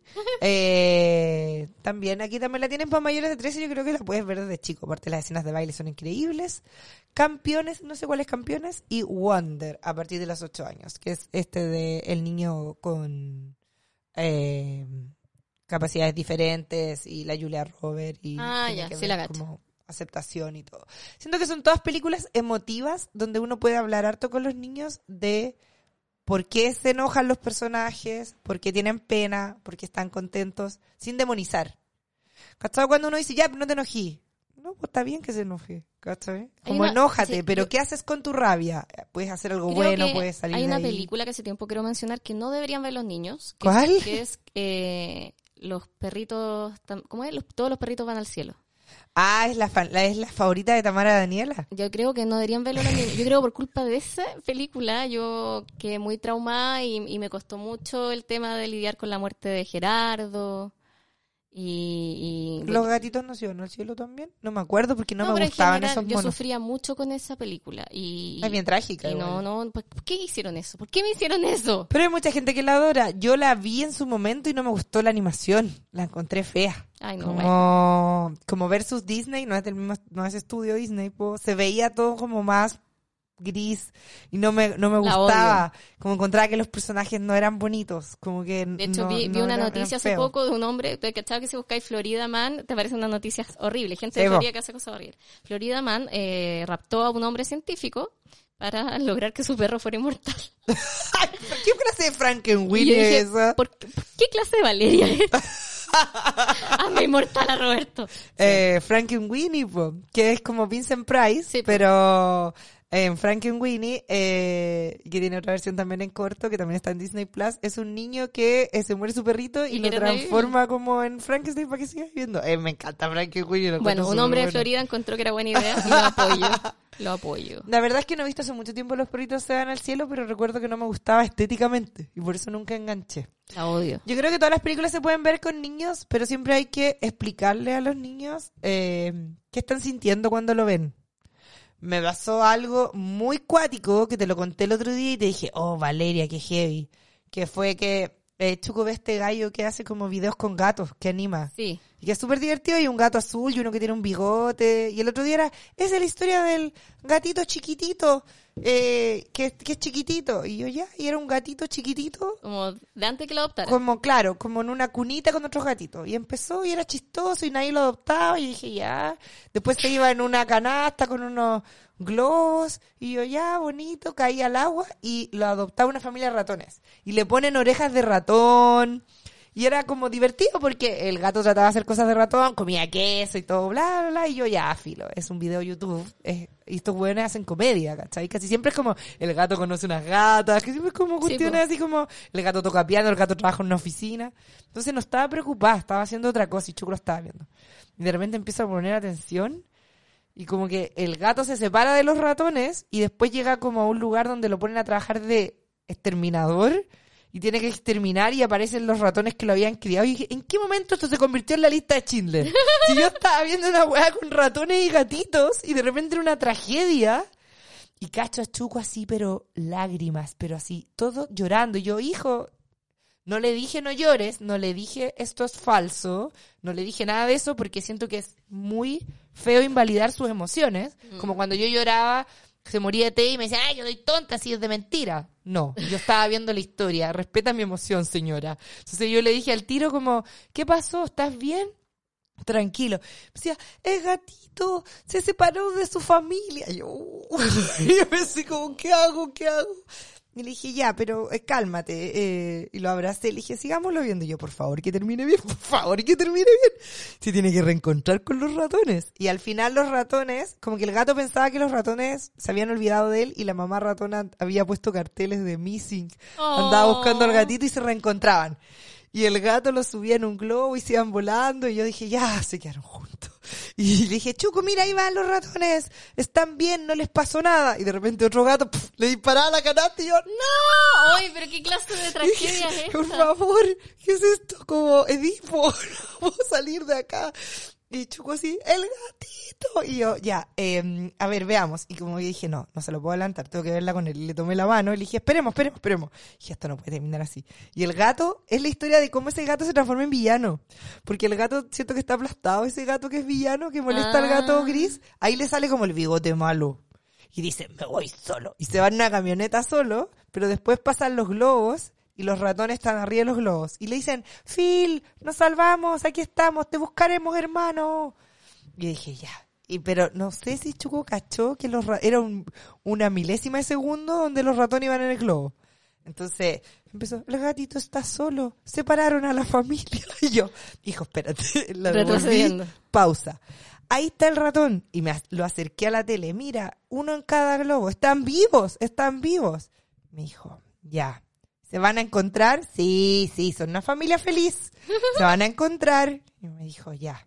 Eh, también, aquí también la tienen para mayores de trece, yo creo que la puedes ver desde chico. Aparte las escenas de baile son increíbles. Campeones, no sé cuáles campeones. Y Wonder, a partir de los ocho años, que es este de el niño con eh, capacidades diferentes y la Julia Roberts. Y Ah, tiene ya, que sí ver la cacho. como aceptación y todo. Siento que son todas películas emotivas donde uno puede hablar harto con los niños de por qué se enojan los personajes, por qué tienen pena, por qué están contentos, sin demonizar. ¿Cachai? Cuando uno dice, ya, no te enojí. No, pues está bien que se enoje, ¿cachai? Como una- enójate, sí, pero yo- ¿qué haces con tu rabia? Puedes hacer algo Creo bueno, que puedes salir hay de una ahí. película que hace tiempo quiero mencionar que no deberían ver los niños. Que ¿Cuál? Es, que es eh, los perritos, tam- ¿cómo es? Los- todos los perritos van al cielo. Ah, es la, fa- la- es la favorita de Tamara Daniela. Yo creo que no deberían verlo los niños. Yo creo que por culpa de esa película yo quedé muy traumada y, y me costó mucho el tema de lidiar con la muerte de Gerardo. Y, y ¿Los gatitos no se iban al cielo también? No me acuerdo porque no, No, me pero en gustaban general, esos yo monos. sufría mucho con esa película y, Es bien trágica. y no, igual. no, ¿por por qué hicieron eso? ¿Por qué me hicieron eso? Pero hay mucha gente que la adora. Yo la vi en su momento y no me gustó la animación. La encontré fea. Ay, no, como, bueno. como versus Disney, no es del mismo, no es estudio Disney, po. Se veía todo como más gris y no me, no me La gustaba. Como encontraba que los personajes no eran bonitos. Como que De hecho, no, vi, vi no una eran- noticia eran hace feos. poco de un hombre, ¿te cachado que si buscáis Florida Man, te aparecen unas noticias horribles? Gente Sí, de po. Florida que hace cosas horribles. Florida Man eh, raptó a un hombre científico para lograr que su perro fuera inmortal. Ay, ¿qué clase de Y Frankenweenie yo dije, es esa? ¿por, qué- por qué clase de Valeria es? Hazme inmortal a Roberto. Eh, Frankenweenie, po, que es como Vincent Price, Sí, po. pero En Frankenweenie, eh, que tiene otra versión también en corto, que también está en Disney Plus, es un niño que eh, se muere su perrito y, Y lo quiere transforma como en Frankenstein para que siga viviendo. Eh, me encanta Frankenweenie. lo Bueno, encuentro un hombre de súper bueno. Florida encontró que era buena idea y lo apoyo. Lo apoyo. La verdad es que no he visto hace mucho tiempo Los perritos se van al cielo, pero recuerdo que no me gustaba estéticamente y por eso nunca enganché. La odio. Yo creo que todas las películas se pueden ver con niños, pero siempre hay que explicarle a los niños eh, qué están sintiendo cuando lo ven. Me pasó algo muy cuático que te lo conté el otro día y te dije, oh, Valeria, qué heavy. Que fue que eh, Chuco ve este gallo que hace como videos con gatos, que anima. Sí. Y que es súper divertido, y un gato azul y uno que tiene un bigote. Y el otro día era, esa es la historia del gatito chiquitito, eh, que, que es chiquitito. Y yo ya, y era un gatito chiquitito. Como de antes que lo adoptara. Como, claro, como en una cunita con otros gatitos. Y empezó y era chistoso y nadie lo adoptaba. Y dije, ya. Después se iba en una canasta con unos globos. Y yo, ya, bonito, caía al agua. Y lo adoptaba una familia de ratones. Y le ponen orejas de ratón. Y era como divertido porque el gato trataba de hacer cosas de ratón, comía queso y todo, bla, bla, bla. Y yo, ya, filo, es un video YouTube. Es, y estos güeyes hacen comedia, ¿cachai? Casi siempre es como, el gato conoce unas gatas, que siempre es como cuestiones Sí, así como, el gato toca piano, el gato trabaja en una oficina. Entonces no estaba preocupada, estaba haciendo otra cosa y Chuco lo estaba viendo. Y de repente empiezo a poner atención y como que el gato se separa de los ratones y después llega como a un lugar donde lo ponen a trabajar de exterminador. Y tiene que exterminar y aparecen los ratones que lo habían criado. Y dije, ¿en qué momento esto se convirtió en la lista de Schindler? Si yo estaba viendo una weá con ratones y gatitos y de repente era una tragedia. Y cacho a Chuco así, pero lágrimas, pero así, todo llorando. Y yo, hijo, no le dije no llores, no le dije esto es falso, no le dije nada de eso porque siento que es muy feo invalidar sus emociones. Mm. Como cuando yo lloraba, se moría de té y me decía, ay, yo soy tonta, si es de mentira. No, yo estaba viendo la historia, respeta mi emoción, señora. Entonces yo le dije al tiro como, ¿qué pasó? ¿Estás bien? Tranquilo. Me decía, es gatito, se separó de su familia. Y yo, uh, y yo pensé como, ¿qué hago? ¿Qué hago? Y le dije, ya, pero eh, cálmate. Eh, y lo abracé. Le dije, sigámoslo viendo. Y yo, por favor, que termine bien. Por favor, que termine bien. Se tiene que reencontrar con los ratones. Y al final los ratones, como que el gato pensaba que los ratones se habían olvidado de él y la mamá ratona había puesto carteles de missing. Oh. Andaba buscando al gatito y se reencontraban. Y el gato lo subía en un globo y se iban volando. Y yo dije, ya, se quedaron juntos. Y le dije, Chuco, mira, ahí van los ratones. Están bien, no les pasó nada. Y de repente otro gato pff, le disparaba la canasta y yo, ¡no! ¡Ay, pero qué clase de tragedia es esta! Por favor, ¿qué es esto? Como Edipo, no puedo salir de acá. Y Chuco así, ¡el gatito! Y yo, ya, eh, a ver, veamos. Y como yo dije, no, no se lo puedo adelantar, tengo que verla con él. Y le tomé la mano y le dije, esperemos, esperemos, esperemos. Y dije, esto no puede terminar así. Y el gato, es la historia de cómo ese gato se transforma en villano. Porque el gato, siento que está aplastado, ese gato que es villano, que molesta ah. al gato gris. Ahí le sale como el bigote malo. Y dice, me voy solo. Y se va en una camioneta solo, pero después pasan los globos. Y los ratones están arriba de los globos. Y le dicen, Phil, nos salvamos, aquí estamos, te buscaremos, hermano. Y dije, ya. Y pero no sé si Chuco cachó que los ra- era un, una milésima de segundo donde los ratones iban en el globo. Entonces empezó, el gatito está solo, separaron a la familia. Y yo, hijo, espérate. La devolví, pausa. Ahí está el ratón. Y me lo acerqué a la tele. Mira, uno en cada globo. Están vivos, están vivos. Me dijo, ya. ¿Se van a encontrar? Sí, sí, son una familia feliz. Se van a encontrar. Y me dijo, ya.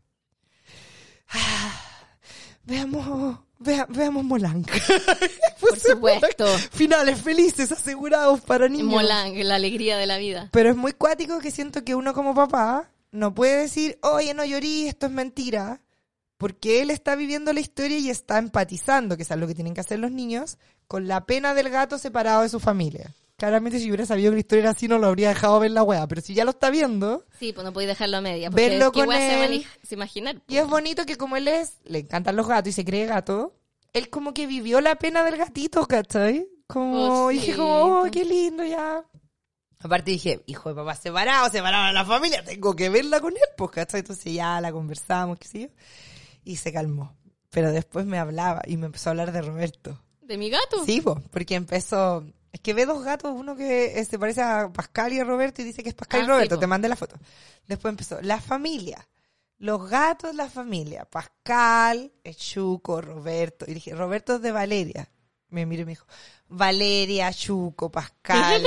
Ah, veamos, vea, veamos Molang. Por supuesto. Molang. Finales felices asegurados para niños. Molang, la alegría de la vida. Pero es muy cuático que siento que uno como papá no puede decir, oye, no llorí, esto es mentira. Porque él está viviendo la historia y está empatizando, que es algo que tienen que hacer los niños, con la pena del gato separado de su familia. Claramente si yo hubiera sabido que la historia era así no lo habría dejado ver la wea, pero si ya lo está viendo... Sí, pues no podéis dejarlo a media. Verlo con él. Se, mani- se imaginar. Y es bonito que como él es, le encantan los gatos y se cree gato, él como que vivió la pena del gatito, ¿cachai? Como, oh, dije sí. como, oh, qué lindo ya. Aparte dije, hijo de papá separado, separaron a la familia, tengo que verla con él, pues, ¿cachai? Entonces ya la conversamos, qué sé yo, y se calmó. Pero después me hablaba y me empezó a hablar de Roberto. ¿De mi gato? Sí, pues, porque empezó... Es que ve dos gatos, uno que se parece a Pascal y a Roberto y dice que es Pascal ah, y Roberto, sí, te mandé la foto. Después empezó, la familia, los gatos, la familia, Pascal, Chuco, Roberto. Y dije, Roberto es de Valeria. me miró y me dijo, Valeria, Chuco, Pascal,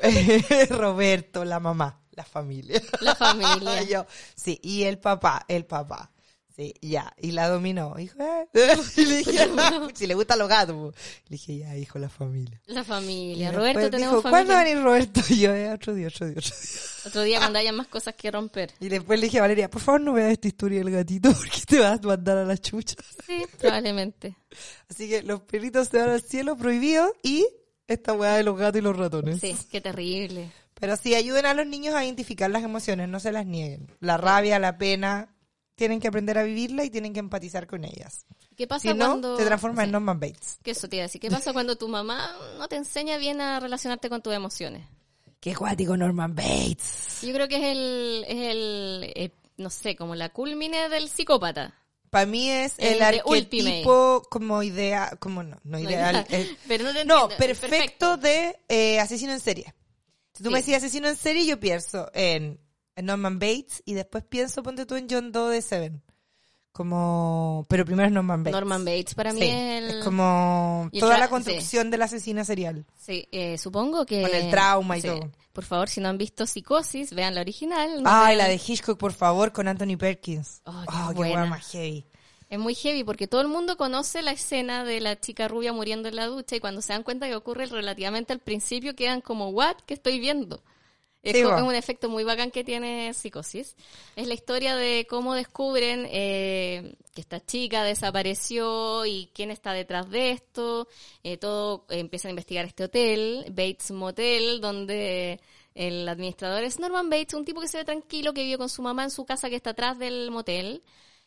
Roberto, la mamá, la familia. La familia. Y yo, sí, y el papá, el papá. Sí, ya, y la dominó. Dijo, eh. Y le dije, si le gustan los gatos. Po. Le dije, ya, hijo, la familia. La familia. Y Roberto, tenemos dijo, familia. ¿cuándo va a venir Roberto? Y yo, eh, otro día, otro día, otro día. Otro día cuando haya más cosas que romper. Y después le dije a Valeria, por favor no veas esta historia del gatito porque te vas a mandar a la chucha. Sí, probablemente. Así que los perritos se van al cielo prohibido y esta weá de los gatos y los ratones. Sí, qué terrible. Pero sí, ayuden a los niños a identificar las emociones, no se las nieguen. La rabia, la pena, tienen que aprender a vivirla y tienen que empatizar con ellas. ¿Qué pasa Si no, cuando... te transformas sí. en Norman Bates. ¿Qué eso te iba a decir? ¿Qué pasa cuando tu mamá no te enseña bien a relacionarte con tus emociones? Qué cuático Norman Bates. Yo creo que es el, es el eh, no sé, como la culmine del psicópata. Para mí es El el, de arquetipo como idea, como no, no ideal. No, el- pero no te no, entiendo. perfecto, de eh, asesino en serie. Si tú Sí. me decís asesino en serie, yo pienso en, en Norman Bates y después pienso, ponte tú en John Doe de Seven. Como, pero primero es Norman Bates. Norman Bates para mí Sí, es el... es como y el toda tra- la construcción del asesino serial. Sí, eh, supongo que... Con el trauma y sí. todo. Por favor, si no han visto Psicosis, vean la original. no Ay, vean- la de Hitchcock, por favor, con Anthony Perkins. Oh, qué Oh, qué buena. hueá más heavy. Es muy heavy porque todo el mundo conoce la escena de la chica rubia muriendo en la ducha y cuando se dan cuenta que ocurre relativamente al principio quedan como, ¿what? ¿Qué estoy viendo? Es, Sí, co- va. es un efecto muy bacán que tiene Psicosis. Es la historia de cómo descubren eh, que esta chica desapareció y quién está detrás de esto. Eh, todo eh, empiezan a investigar este hotel, Bates Motel, donde el administrador es Norman Bates, un tipo que se ve tranquilo, que vive con su mamá en su casa que está atrás del motel.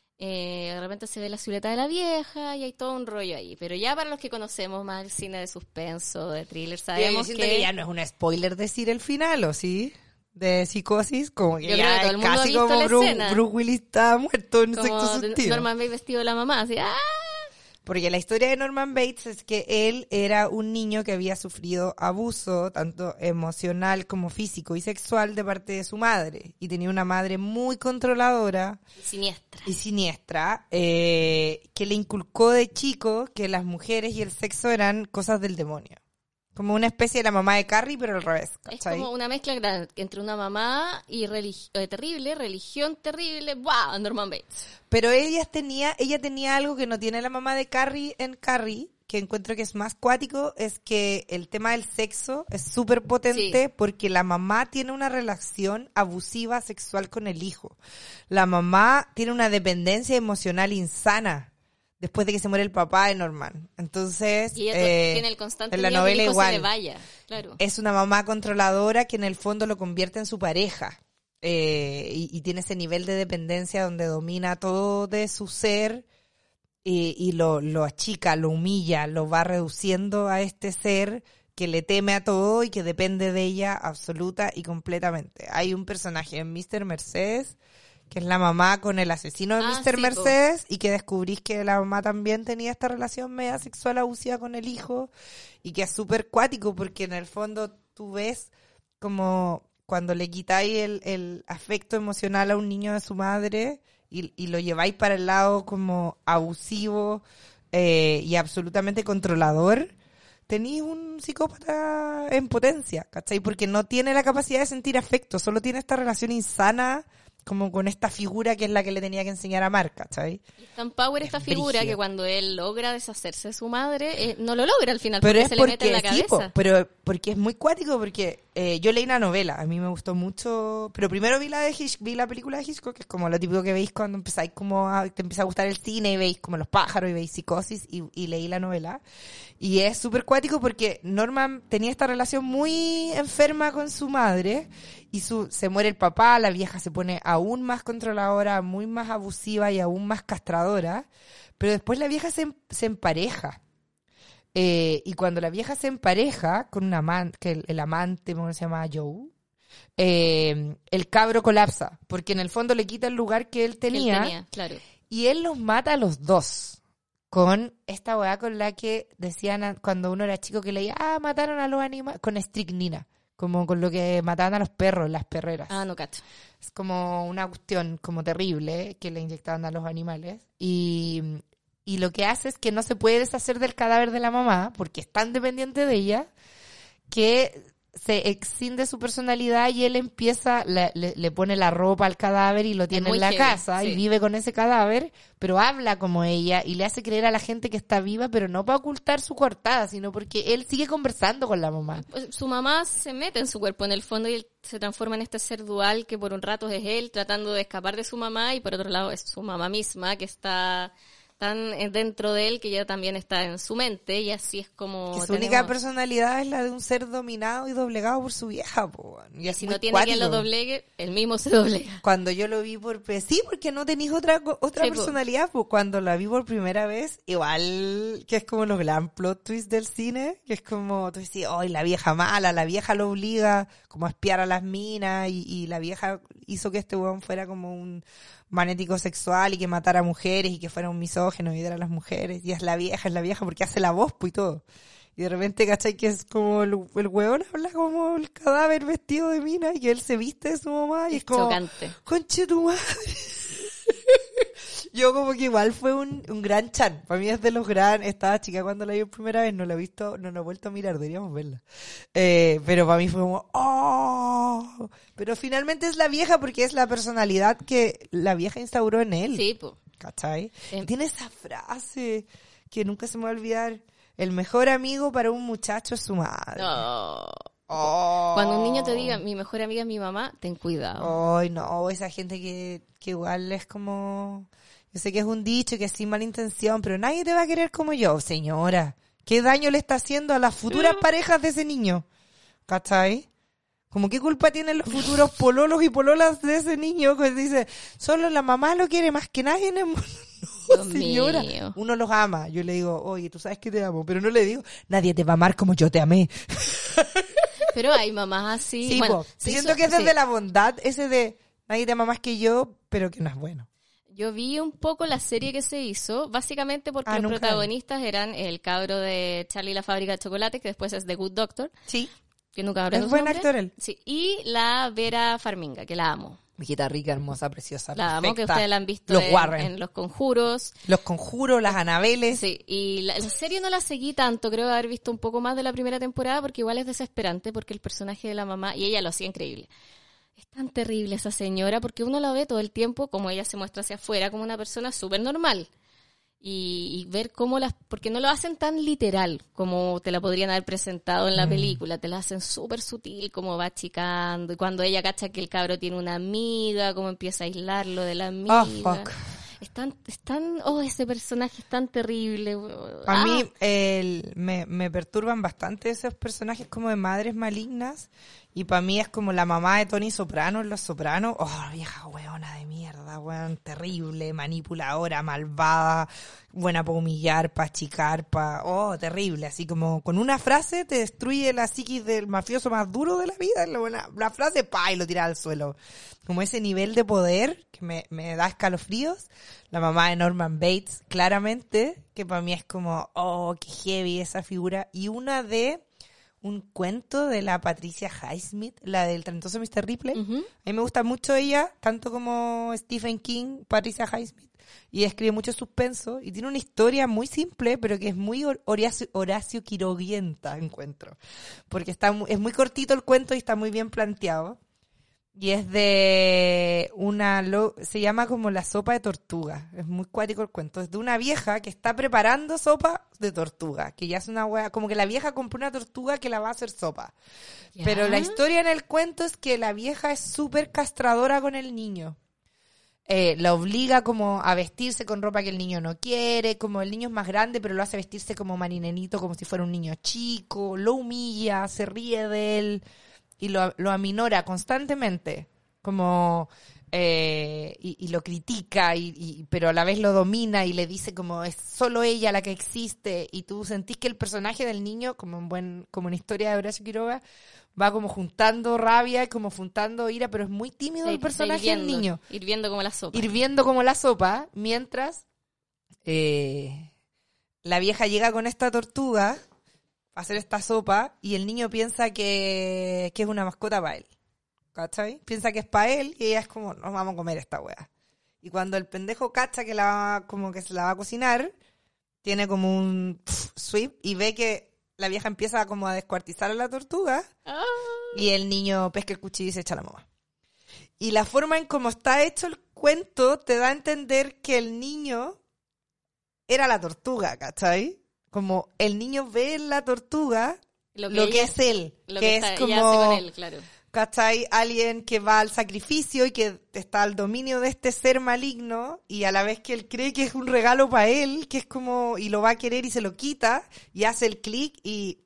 Eh, de repente se ve la silueta de la vieja y hay todo un rollo ahí. Pero ya para los que conocemos más el cine de suspenso, de thriller, Yo sabemos siento que... que ya no es un spoiler decir el final, ¿o sí? De Psicosis, como que Yo ya creo que todo es el mundo ha casi visto como la Bruce, escena. Bruce Willis está muerto en sexto como sentido. Norman Bates vestido de la mamá, así, ¡ah! Porque la historia de Norman Bates es que él era un niño que había sufrido abuso, tanto emocional como físico y sexual, de parte de su madre. Y tenía una madre muy controladora Siniestra. y siniestra, eh, que le inculcó de chico que las mujeres y el sexo eran cosas del demonio. Como una especie de la mamá de Carrie, pero al revés, Es ¿cachai? como una mezcla gra- entre una mamá y religi- eh, terrible, religión terrible, ¡wow! Norman Bates. Pero ella tenía, ella tenía algo que no tiene la mamá de Carrie en Carrie, que encuentro que es más cuático, es que el tema del sexo es súper potente Sí. porque la mamá tiene una relación abusiva sexual con el hijo. La mamá tiene una dependencia emocional insana después de que se muere el papá de Norman. Entonces, Y ella to- eh, tiene el constante en la miedo que el novela hijo igual. se le vaya. Claro. Es una mamá controladora que en el fondo lo convierte en su pareja. Eh, y, y tiene ese nivel de dependencia donde domina todo de su ser y, y lo, lo achica, lo humilla, lo va reduciendo a este ser que le teme a todo y que depende de ella absoluta y completamente. Hay un personaje en míster Mercedes que es la mamá con el asesino de Ah, míster sí, po. Mercedes y que descubrís que la mamá también tenía esta relación media sexual abusiva con el hijo y que es súper cuático porque en el fondo tú ves como cuando le quitáis el, el afecto emocional a un niño de su madre y, y lo lleváis para el lado como abusivo eh, y absolutamente controlador, tenéis un psicópata en potencia, ¿cachai? Porque no tiene la capacidad de sentir afecto, solo tiene esta relación insana como con esta figura que es la que le tenía que enseñar a amar, ¿cachai? Y es tan power esta Es figura brígido. que cuando él logra deshacerse de su madre, eh, no lo logra al final Pero porque es se le mete en la porque, sí, cabeza. po, pero porque es muy cuático, porque eh, yo leí una novela, a mí me gustó mucho, pero primero vi la de Hitch- vi la película de Hitchcock, que es como lo típico que veis cuando empezáis como a, te empieza a gustar el cine y veis como los pájaros y veis Psicosis y, y leí la novela. Y es súper cuático porque Norman tenía esta relación muy enferma con su madre y su se muere el papá, la vieja se pone aún más controladora, muy más abusiva y aún más castradora, pero después la vieja se, em- se empareja. Eh, y cuando la vieja se empareja con un amante, que el, el amante, ¿cómo se llama? Joe, eh, el cabro colapsa, porque en el fondo le quita el lugar que él que él tenía, tenía, claro. y él los mata a los dos. Con esta weá con la que decían a- cuando uno era chico que leía, ah, mataron a los animales, con estricnina, como con lo que mataban a los perros en las perreras. Ah, no cacho. Es como una cuestión como terrible que le inyectaban a los animales. Y, y lo que hace es que no se puede deshacer del cadáver de la mamá, porque es tan dependiente de ella, que se extiende su personalidad y él empieza, le, le, le pone la ropa al cadáver y lo tiene en la heavy, casa sí. y vive con ese cadáver, pero habla como ella y le hace creer a la gente que está viva, pero no para ocultar su coartada, sino porque él sigue conversando con la mamá. Su mamá se mete en su cuerpo en el fondo y él se transforma en este ser dual que por un rato es él tratando de escapar de su mamá y por otro lado es su mamá misma que está tan dentro de él que ya también está en su mente y así es como Que su tenemos... única personalidad es la de un ser dominado y doblegado por su vieja, po. Y, y es si muy no tiene cuático. quien lo doblegue, él mismo se doblega. Cuando yo lo vi por... Sí, porque no tenéis otra otra Sí, personalidad, pues cuando la vi por primera vez, igual que es como los gran plot twists del cine, que es como, tú decís, ay, la vieja mala, la vieja lo obliga como a espiar a las minas y, y la vieja hizo que este weón fuera como un magnético sexual y que matara a mujeres y que fuera un misógino y diera a las mujeres. Y es la vieja, es la vieja porque hace la voz pues, y todo. Y de repente, ¿cachai? Que es como el, el hueón habla como el cadáver vestido de mina y que él se viste de su mamá y es, Es como, chocante. conche tu madre. Yo como que igual fue un, un gran chan. Para mí es de los gran, estaba chica cuando la vi por primera vez, no la he visto, no la he vuelto a mirar, deberíamos verla. Eh, pero para mí fue como, oh, pero finalmente es la vieja porque es la personalidad que la vieja instauró en él. Sí, pues. ¿Cachai? Eh. Tiene esa frase que nunca se me va a olvidar. El mejor amigo para un muchacho es su madre. No. Oh. Cuando un niño te diga, mi mejor amiga es mi mamá, ten cuidado. Ay, no, esa gente que, que igual es como... Yo sé que es un dicho, que es sin mala intención, pero nadie te va a querer como yo. Señora, ¿qué daño le está haciendo a las futuras parejas de ese niño? ¿Cachai? Como qué culpa tienen los futuros pololos y pololas de ese niño que dice, solo la mamá lo quiere más que nadie en el mundo. No, Dios señora, mío. uno los ama. Yo le digo, oye, tú sabes que te amo, pero no le digo, nadie te va a amar como yo te amé. Pero hay mamás así. Sí, bueno, po. se Siento hizo- que es desde sí. la bondad, ese de nadie te ama más que yo, pero que no es bueno. Yo vi un poco la serie que se hizo, básicamente porque Ah, los nunca la vi. protagonistas eran el cabro de Charlie y la fábrica de chocolate, que después es The Good Doctor, Sí. que nunca habrá Es buen actor él. Sí, y la Vera Farminga, que la amo. Viejita rica, hermosa, preciosa, La amo, que perfecta. ustedes la han visto Los en, Warren. en Los Conjuros. Los Conjuros, las Anabeles. Sí, y la, la serie no la seguí tanto, creo haber visto un poco más de la primera temporada, porque igual es desesperante, porque el personaje de la mamá, y ella lo hacía increíble. Es tan terrible esa señora, porque uno la ve todo el tiempo, como ella se muestra hacia afuera, como una persona súper normal. Y, y ver cómo las... Porque no lo hacen tan literal como te la podrían haber presentado en la Mm. película. Te la hacen súper sutil, como va achicando. Y cuando ella cacha que el cabro tiene una amiga, cómo empieza a aislarlo de la amiga. Oh, fuck. Es tan, es tan... Oh, ese personaje es tan terrible. A Ah. mí el, me, me perturban bastante esos personajes como de madres malignas. Y para mí es como la mamá de Tony Soprano en Los Sopranos. Oh, vieja weona de mierda, weón. Terrible, manipuladora, malvada, buena para humillar, para achicar, para... Oh, terrible. Así como con una frase te destruye la psiquis del mafioso más duro de la vida. La, buena, la frase, pa, y lo tira al suelo. Como ese nivel de poder que me, me da escalofríos. La mamá de Norman Bates, claramente, que para mí es como, oh, qué heavy esa figura. Y una de un cuento de la Patricia Highsmith, la del talentoso mister Ripley. Ujú. A mí me gusta mucho ella, tanto como Stephen King, Patricia Highsmith. Y ella escribe mucho suspenso y tiene una historia muy simple, pero que es muy Hor- Horacio, Horacio Quiroguienta, encuentro. Porque está mu- es muy cortito el cuento y está muy bien planteado. Y es de una... Lo, se llama como la sopa de tortuga. Es muy cuático el cuento. Es de una vieja que está preparando sopa de tortuga. Que ya es una wea... Como que la vieja compró una tortuga que la va a hacer sopa. Ya. Pero la historia en el cuento es que la vieja es súper castradora con el niño. Eh, la obliga como a vestirse con ropa que el niño no quiere. Como el niño es más grande, pero lo hace vestirse como marinenito, como si fuera un niño chico. Lo humilla, se ríe de él. Y lo, lo aminora constantemente, como eh, y, y lo critica, y, y, pero a la vez lo domina y le dice como es solo ella la que existe, y tú sentís que el personaje del niño, como en buen, como en historia de Horacio Quiroga, va como juntando rabia y como juntando ira, pero es muy tímido Sí, el personaje del hirviendo, niño, hirviendo como la sopa. hirviendo como la sopa, mientras eh, la vieja llega con esta tortuga a hacer esta sopa y el niño piensa que, que es una mascota para él. ¿Cachai? Piensa que es para él y ella es como, nos vamos a comer esta wea. Y cuando el pendejo cacha que la va, como que se la va a cocinar, tiene como un pff, sweep y ve que la vieja empieza como a descuartizar a la tortuga Ah. y el niño pesca el cuchillo y se echa a la mamá. Y la forma en cómo está hecho el cuento te da a entender que el niño era la tortuga, ¿cachai? Como el niño ve en la tortuga lo que, lo que, que ella, es él, lo que, que es está, como... ella hace con él, claro. ¿Cachai? Alguien que va al sacrificio y que está al dominio de este ser maligno y a la vez que él cree que es un regalo para él, que es como, y lo va a querer y se lo quita y hace el clic y,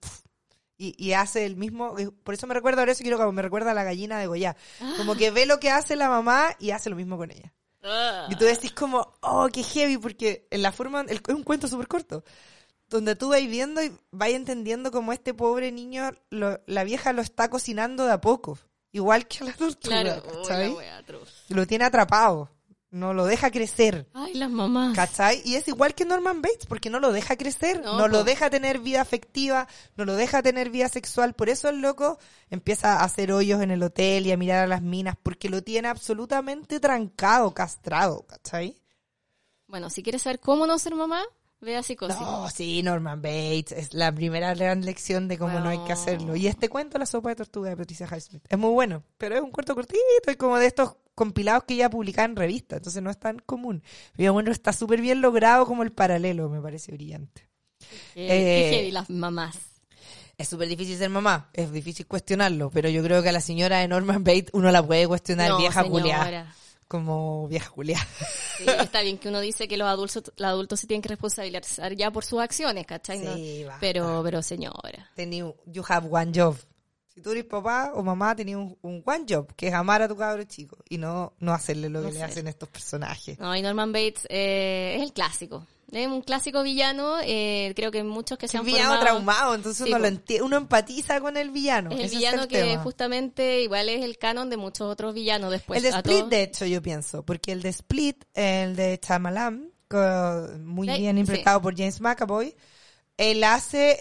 y, y hace el mismo, por eso me recuerda, ahora eso quiero que me recuerda a la gallina de Goya, como que ve lo que hace la mamá y hace lo mismo con ella. Ah. Y tú decís como, oh, qué heavy, porque en la forma, el, es un cuento súper corto. Donde tú vais viendo y vais entendiendo como este pobre niño, lo, la vieja lo está cocinando de a poco. Igual que a la tortuga, Claro, ¿cachai? oh, la wea atroz. Lo tiene atrapado. No lo deja crecer, Ay, las mamás. ¿cachai? Y es igual que Norman Bates, porque no lo deja crecer. No, No, po. lo deja tener vida afectiva, no lo deja tener vida sexual. Por eso el loco empieza a hacer hoyos en el hotel y a mirar a las minas, porque lo tiene absolutamente trancado, castrado, ¿cachai? Bueno, si quieres saber cómo no ser mamá, ve a Psicosis. No, sí, Norman Bates. Es la primera gran lección de cómo no hay que hacerlo. Y este cuento, La sopa de tortuga de Patricia Highsmith, es muy bueno, pero es un cuento cortito y como de estos compilados que ya publicaban en revistas, entonces no es tan común. Pero bueno, está súper bien logrado como el paralelo, me parece brillante. Qué, Eh, qué heavy las mamás. Es súper difícil ser mamá, es difícil cuestionarlo, pero yo creo que a la señora de Norman Bates uno la puede cuestionar No, vieja señora. culiada. Como vieja culiada. Sí, está bien que uno dice que los adultos, los adultos se tienen que responsabilizar ya por sus acciones, ¿cachai? ¿No? Sí, basta. Pero, pero señora. Tenía, you have one job. Si tú eres papá o mamá, tenías un, un one job, que es amar a tu cabro chico y no, no hacerle lo No que sé. le hacen estos personajes. No, y Norman Bates eh, es el clásico. Es un clásico villano, eh, creo que muchos que se Es han un villano formado... traumado, entonces Sí, uno po. lo enti- uno empatiza con el villano. Es el Ese villano es el que tema. justamente igual es el canon de muchos otros villanos después. el de a Split, todos- de hecho, yo pienso, porque el de Split, el de Shyamalan, co- muy Sí, bien interpretado por James McAvoy, él hace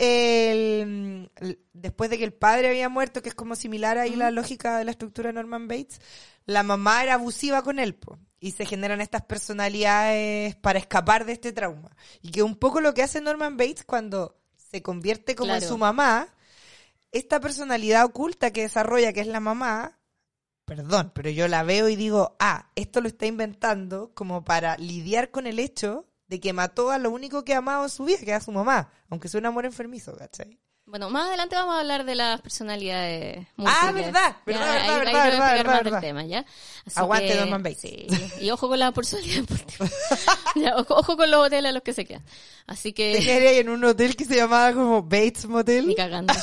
el, el- después de que el padre había muerto, que es como similar ahí la lógica de la estructura de Norman Bates, la mamá era abusiva con él, po, y se generan estas personalidades para escapar de este trauma. Y que un poco lo que hace Norman Bates cuando se convierte como Claro. en su mamá, esta personalidad oculta que desarrolla, que es la mamá, perdón, pero yo la veo y digo, ah, esto lo está inventando como para lidiar con el hecho de que mató a lo único que ha amado en su vida, que era su mamá, aunque sea un amor enfermizo, ¿cachai? Bueno, más adelante vamos a hablar de las personalidades Ah, múltiples. verdad, Ya, verdad, ahí- verdad, ahí verdad, te voy a verdad, explicar verdad, más verdad. del tema, ¿ya? Así Aguante que, Norman Bates. Sí, y ojo con la personalidad deportiva. Ya, ojo, ojo con los hoteles a los que se quedan. Así Te que, quedaría en un hotel que se llamaba como Bates Motel. ni cagando.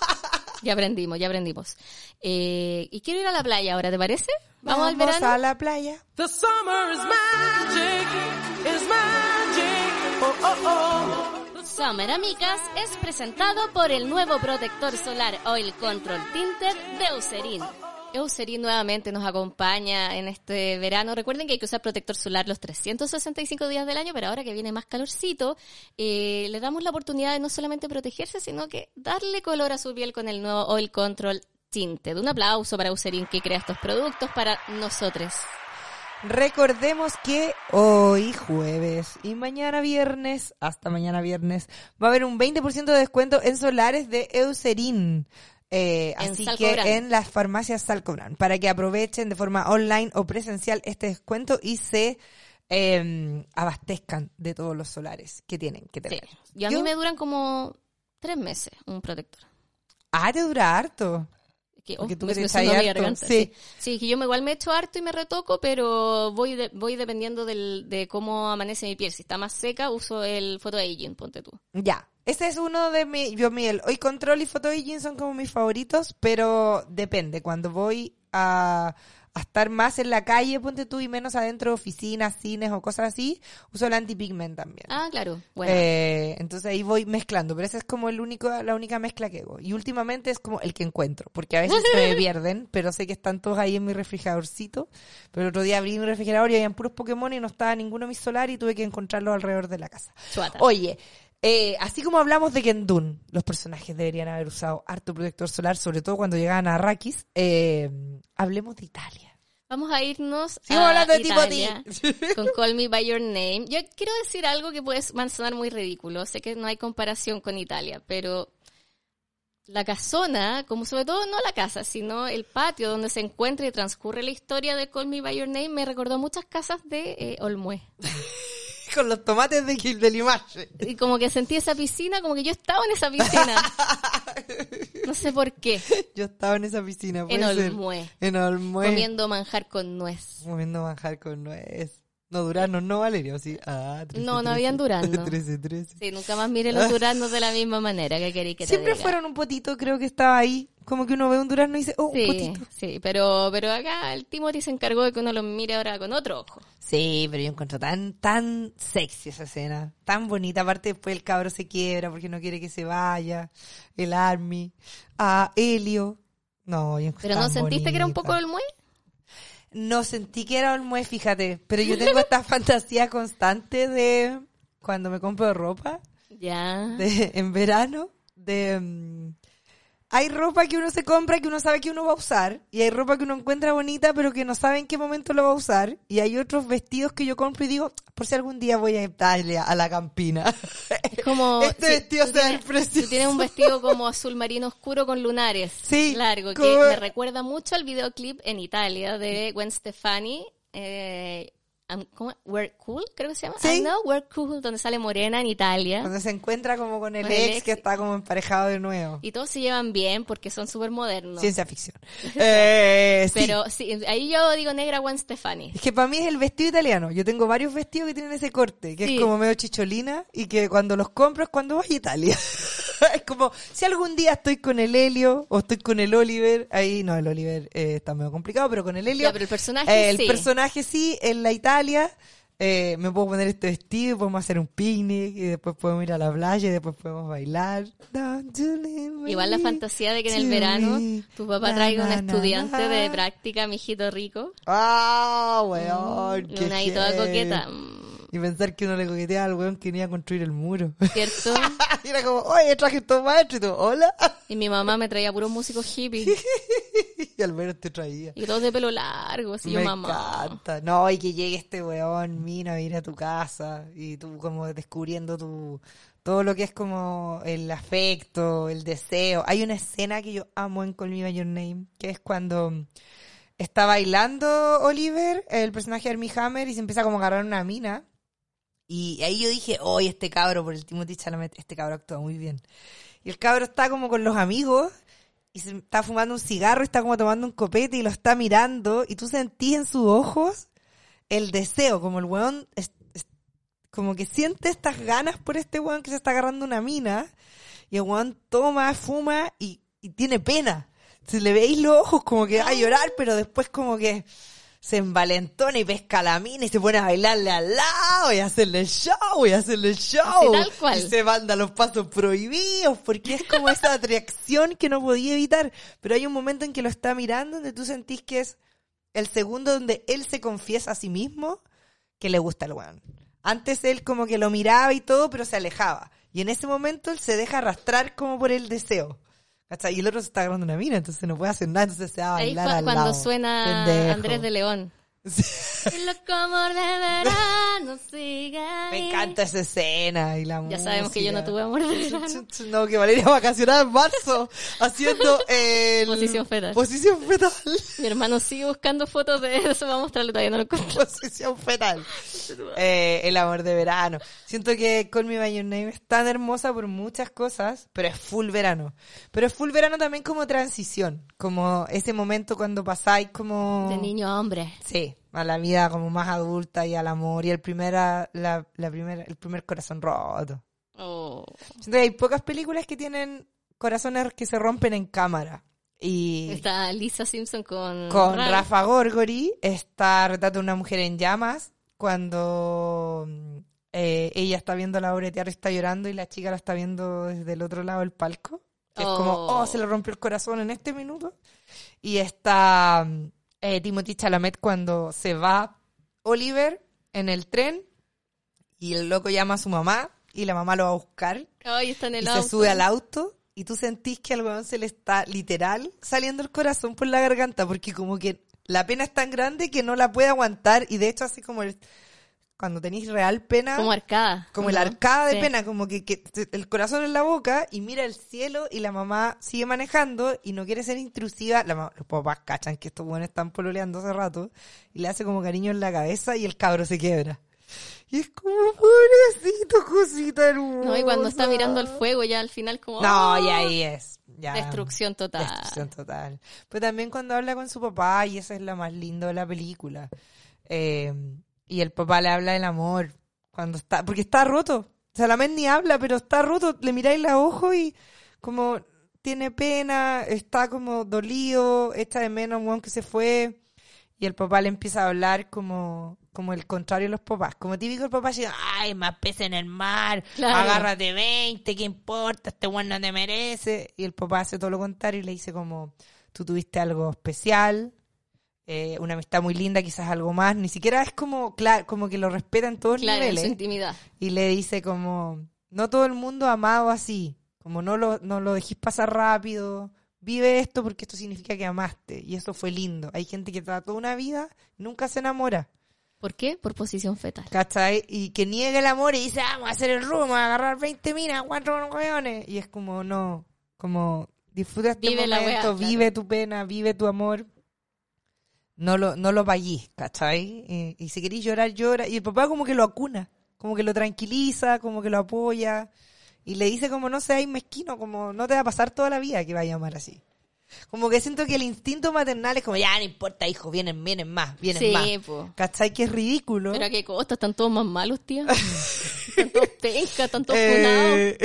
Ya aprendimos, ya aprendimos. Eh, y quiero ir a la playa ahora, ¿te parece? Vamos, al verano. a la playa. The summer is magic, is magic, oh, oh, oh. Summer Amicas es presentado por el nuevo protector solar Oil Control Tinted de Eucerin. Eucerin nuevamente nos acompaña en este verano. Recuerden que hay que usar protector solar los trescientos sesenta y cinco días del año, pero ahora que viene más calorcito, eh, le damos la oportunidad de no solamente protegerse, sino que darle color a su piel con el nuevo Oil Control Tinted. Un aplauso para Eucerin que crea estos productos para nosotros. Recordemos que hoy jueves y mañana viernes, hasta mañana viernes, va a haber un veinte por ciento de descuento en solares de Eucerin. Eh, En así Salcobrand. que en las farmacias Salcobrand, para que aprovechen de forma online o presencial este descuento y se eh, abastezcan de todos los solares que tienen que Sí. tener. Y a Yo- mí me duran como tres meses un protector. Ah, te dura harto. Que, Porque oh, tú me- que te me echas sonó mi harto, garganta, sí. sí. Sí, que yo me igual me echo harto y me retoco, pero voy de- voy dependiendo del, de cómo amanece mi piel. Si está más seca, uso el Photo Aging, ponte tú. Ya, ese es uno de mis, yo Miguel, hoy Control y Photo Aging son como mis favoritos, pero depende, cuando voy a, a estar más en la calle, ponte tú, y menos adentro de oficinas, cines o cosas así, uso el anti-pigment también. Ah, claro. Bueno, Eh, entonces ahí voy mezclando, pero esa es como el único, la única mezcla que hago. Y últimamente es como el que encuentro, porque a veces se me pierden, pero sé que están todos ahí en mi refrigeradorcito. Pero el otro día abrí mi refrigerador y habían puros Pokémon y no estaba ninguno de mis solar y tuve que encontrarlos alrededor de la casa. chuata. Oye, eh, así como hablamos de que en Dune los personajes deberían haber usado harto protector solar, sobre todo cuando llegaban a Arrakis, eh, hablemos de Italia. Vamos a irnos Sigamos a hablando de Italia Timothy. con Call Me By Your Name. Yo quiero decir algo que puede sonar muy ridículo. Sé que no hay comparación con Italia, pero la casona, como sobre todo no la casa, sino el patio donde se encuentra y transcurre la historia de Call Me By Your Name, me recordó muchas casas de eh, Olmué. Con los tomates de Gil de Limache. Y como que sentí esa piscina, como que yo estaba en esa piscina. No sé por qué. Yo estaba en esa piscina. En puede ser. Olmué. En Olmué. Comiendo manjar con nuez. Comiendo manjar con nuez. No, duraznos, no, Valeria, sí. Ah, trece, No, no trece. habían duraznos. trece, trece. Sí, nunca más mire los duraznos de la misma manera que querí que te Siempre diga. fueron un potito, creo que estaba ahí. Como que uno ve un durazno y dice, oh, un Sí, potito. sí, pero, pero acá el Timothy se encargó de que uno lo mire ahora con otro ojo. Sí, pero yo encuentro tan, tan sexy esa escena. Tan bonita. Aparte después el cabro se quiebra porque no quiere que se vaya. El Army. A Helio. No, yo encuentro ¿Pero no tan sentiste que era un bonita. poco el mue? No sentí que era Olmué, fíjate. Pero yo tengo esta fantasía constante de cuando me compro ropa Ya. de, en verano. De mm, hay ropa que uno se compra que uno sabe que uno va a usar. Y hay ropa que uno encuentra bonita pero que no sabe en qué momento lo va a usar. Y hay otros vestidos que yo compro y digo, por si algún día voy a Italia, a la Campina. Es como... Este si vestido tú se ve tienes- precioso. tú tienes un vestido como azul marino oscuro con lunares. Sí, Largo, que como- me recuerda mucho al videoclip en Italia de Gwen Stefani. Eh, um, ¿cómo? We're Cool, creo que se llama. Sí. I know, We're Cool, donde sale Morena en Italia. Cuando se encuentra como con el Con el ex, ex. que está como emparejado de nuevo. Y todos se llevan bien porque son súper modernos. Ciencia ficción. Eh, sí. Pero sí, ahí yo digo negra Gwen Stefani. Es que para mí es el vestido italiano. Yo tengo varios vestidos que tienen ese corte, que Sí. es como medio chicholina y que cuando los compro es cuando voy a Italia. Es como, si algún día estoy con el Helio o estoy con el Oliver, ahí no, el Oliver eh, está medio complicado, pero con el Helio, Ya, pero el personaje eh, el sí. personaje sí, en la Italia, eh, me puedo poner este vestido y podemos hacer un picnic y después podemos ir a la playa y después podemos bailar. Don't you leave me Igual la fantasía de que en el to verano me. tu papá Na, traiga un na, na, estudiante na. de práctica, mijito rico. Ah, weón, Y qué una ahí toda heavy. coqueta. mm, Y pensar que uno le coqueteaba al weón que venía a construir el muro. ¿Cierto? Y era como, oye, traje estos maestros y tú, hola. Y mi mamá me traía puros músicos hippies. Y al menos te traía. Y todos de pelo largo, así yo, Me mamá. encanta. No, y que llegue este weón, mina, a ir a tu casa y tú como descubriendo tu todo lo que es como el afecto, el deseo. Hay una escena que yo amo en Call Me By Your Name, que es cuando está bailando Oliver, el personaje de Armie Hammer, y se empieza como a agarrar una mina. Y ahí yo dije, oye, este cabro, por el Timothée Chalamet, este cabro actúa muy bien. Y el cabro está como con los amigos y se está fumando un cigarro y está como tomando un copete y lo está mirando y tú sentís en sus ojos el deseo, como el weón, es- es- como que siente estas ganas por este weón que se está agarrando una mina y el weón toma, fuma y, y tiene pena. Se le veis los ojos como que va a llorar, pero después como que se envalentona y pesca la mina y se pone a bailarle al lado y a hacerle show y a hacerle show. Así, tal cual. Y se manda los pasos prohibidos porque es como esa atracción que no podía evitar. Pero hay un momento en que lo está mirando donde tú sentís que es el segundo donde él se confiesa a sí mismo que le gusta el weón. Antes él como que lo miraba y todo, pero se alejaba. Y en ese momento él se deja arrastrar como por el deseo. ¿Cachai? Y el otro se está agarrando una mina, entonces no puede hacer nada, entonces se va a Ahí bailar fue al cuando lado. suena Pendejo. Andrés de León. El loco amor de verano sigue ahí. Me encanta esa escena y la Ya música. sabemos que yo no tuve amor de verano. No, que Valeria vacacionaba en marzo haciendo el... Posición fetal. Posición fetal. Mi hermano sigue buscando fotos de eso, va a mostrarle, todavía no lo encuentro. Posición fetal. Eh, el amor de verano. Siento que Call Me By Your Name es tan hermosa por muchas cosas, pero es full verano. Pero es full verano también como transición. Como ese momento cuando pasáis como... De niño a hombre. Sí, a la vida como más adulta y al amor y el primera, la, la primera, el primer corazón roto. Oh. Siento que hay pocas películas que tienen corazones que se rompen en cámara. Y Está Lisa Simpson con, con Ralph. Rafa Gorgori está Retrato de una mujer en llamas cuando eh, ella está viendo la obra de teatro y está llorando y la chica la está viendo desde el otro lado del palco. Que Es como, Oh. oh, se le rompió el corazón en este minuto. Y está eh, Timothée Chalamet cuando se va Oliver en el tren y el loco llama a su mamá y la mamá lo va a buscar Ay, está en el y auto. se sube al auto y tú sentís que al weón se le está literal saliendo el corazón por la garganta porque como que la pena es tan grande que no la puede aguantar y de hecho así como el, cuando tenéis real pena, Como arcada. como el ¿no? arcada de Sí. pena, como que, que el corazón en la boca y mira el cielo y la mamá sigue manejando y no quiere ser intrusiva. La mamá- los papás cachan que estos buenos están pololeando hace rato y le hace como cariño en la cabeza y el cabro se quiebra. Y es como, pobrecito, cosita hermosa. No, y cuando está mirando el fuego ya al final como... No, ¡oh! y ahí es. Ya. Destrucción total. Destrucción total. Pero también cuando habla con su papá, y esa es la más linda de la película. Eh, y el papá le habla del amor. Cuando está, porque está roto. O sea, la men ni habla, pero está roto. Le miráis los ojos y como tiene pena, está como dolido, echa de menos a un weón que se fue. Y el papá le empieza a hablar como, como el contrario de los papás. Como típico el papá dice, ay, más peces en el mar, Claro. agárrate veinte, ¿qué importa? Este weón no te merece. Y el papá hace todo lo contrario y le dice como, tú tuviste algo especial, eh, una amistad muy linda, quizás algo más. Ni siquiera es como, claro, como que lo respeta en todos Claro, en niveles. su intimidad. Y le dice como, no todo el mundo ha amado así, como no lo, no lo dejís pasar rápido, vive esto porque esto significa que amaste, y eso fue lindo. Hay gente que trata toda una vida, nunca se enamora, ¿Por qué? Por posición fetal. ¿cachai? Y que niega el amor y dice, ah, vamos a hacer el rumbo, a agarrar veinte minas, cuatro hueones, y es como, no, como, disfruta este Vive la momento, wea, claro. vive tu pena, vive tu amor. No lo, no lo paguís, ¿cachai? Y, y si querís llorar, llora. Y el papá como que lo acuna, como que lo tranquiliza, como que lo apoya. Y le dice como no seas mezquino, como no te va a pasar toda la vida que vaya a amar así. Como que siento que el instinto maternal es como, ya no importa, hijo, vienen, vienen más, vienen Sí, más. po. ¿Cachai? Que es ridículo. Pero a qué costa, están todos más malos, tía. Están todos pencas, están todos funados. Eh,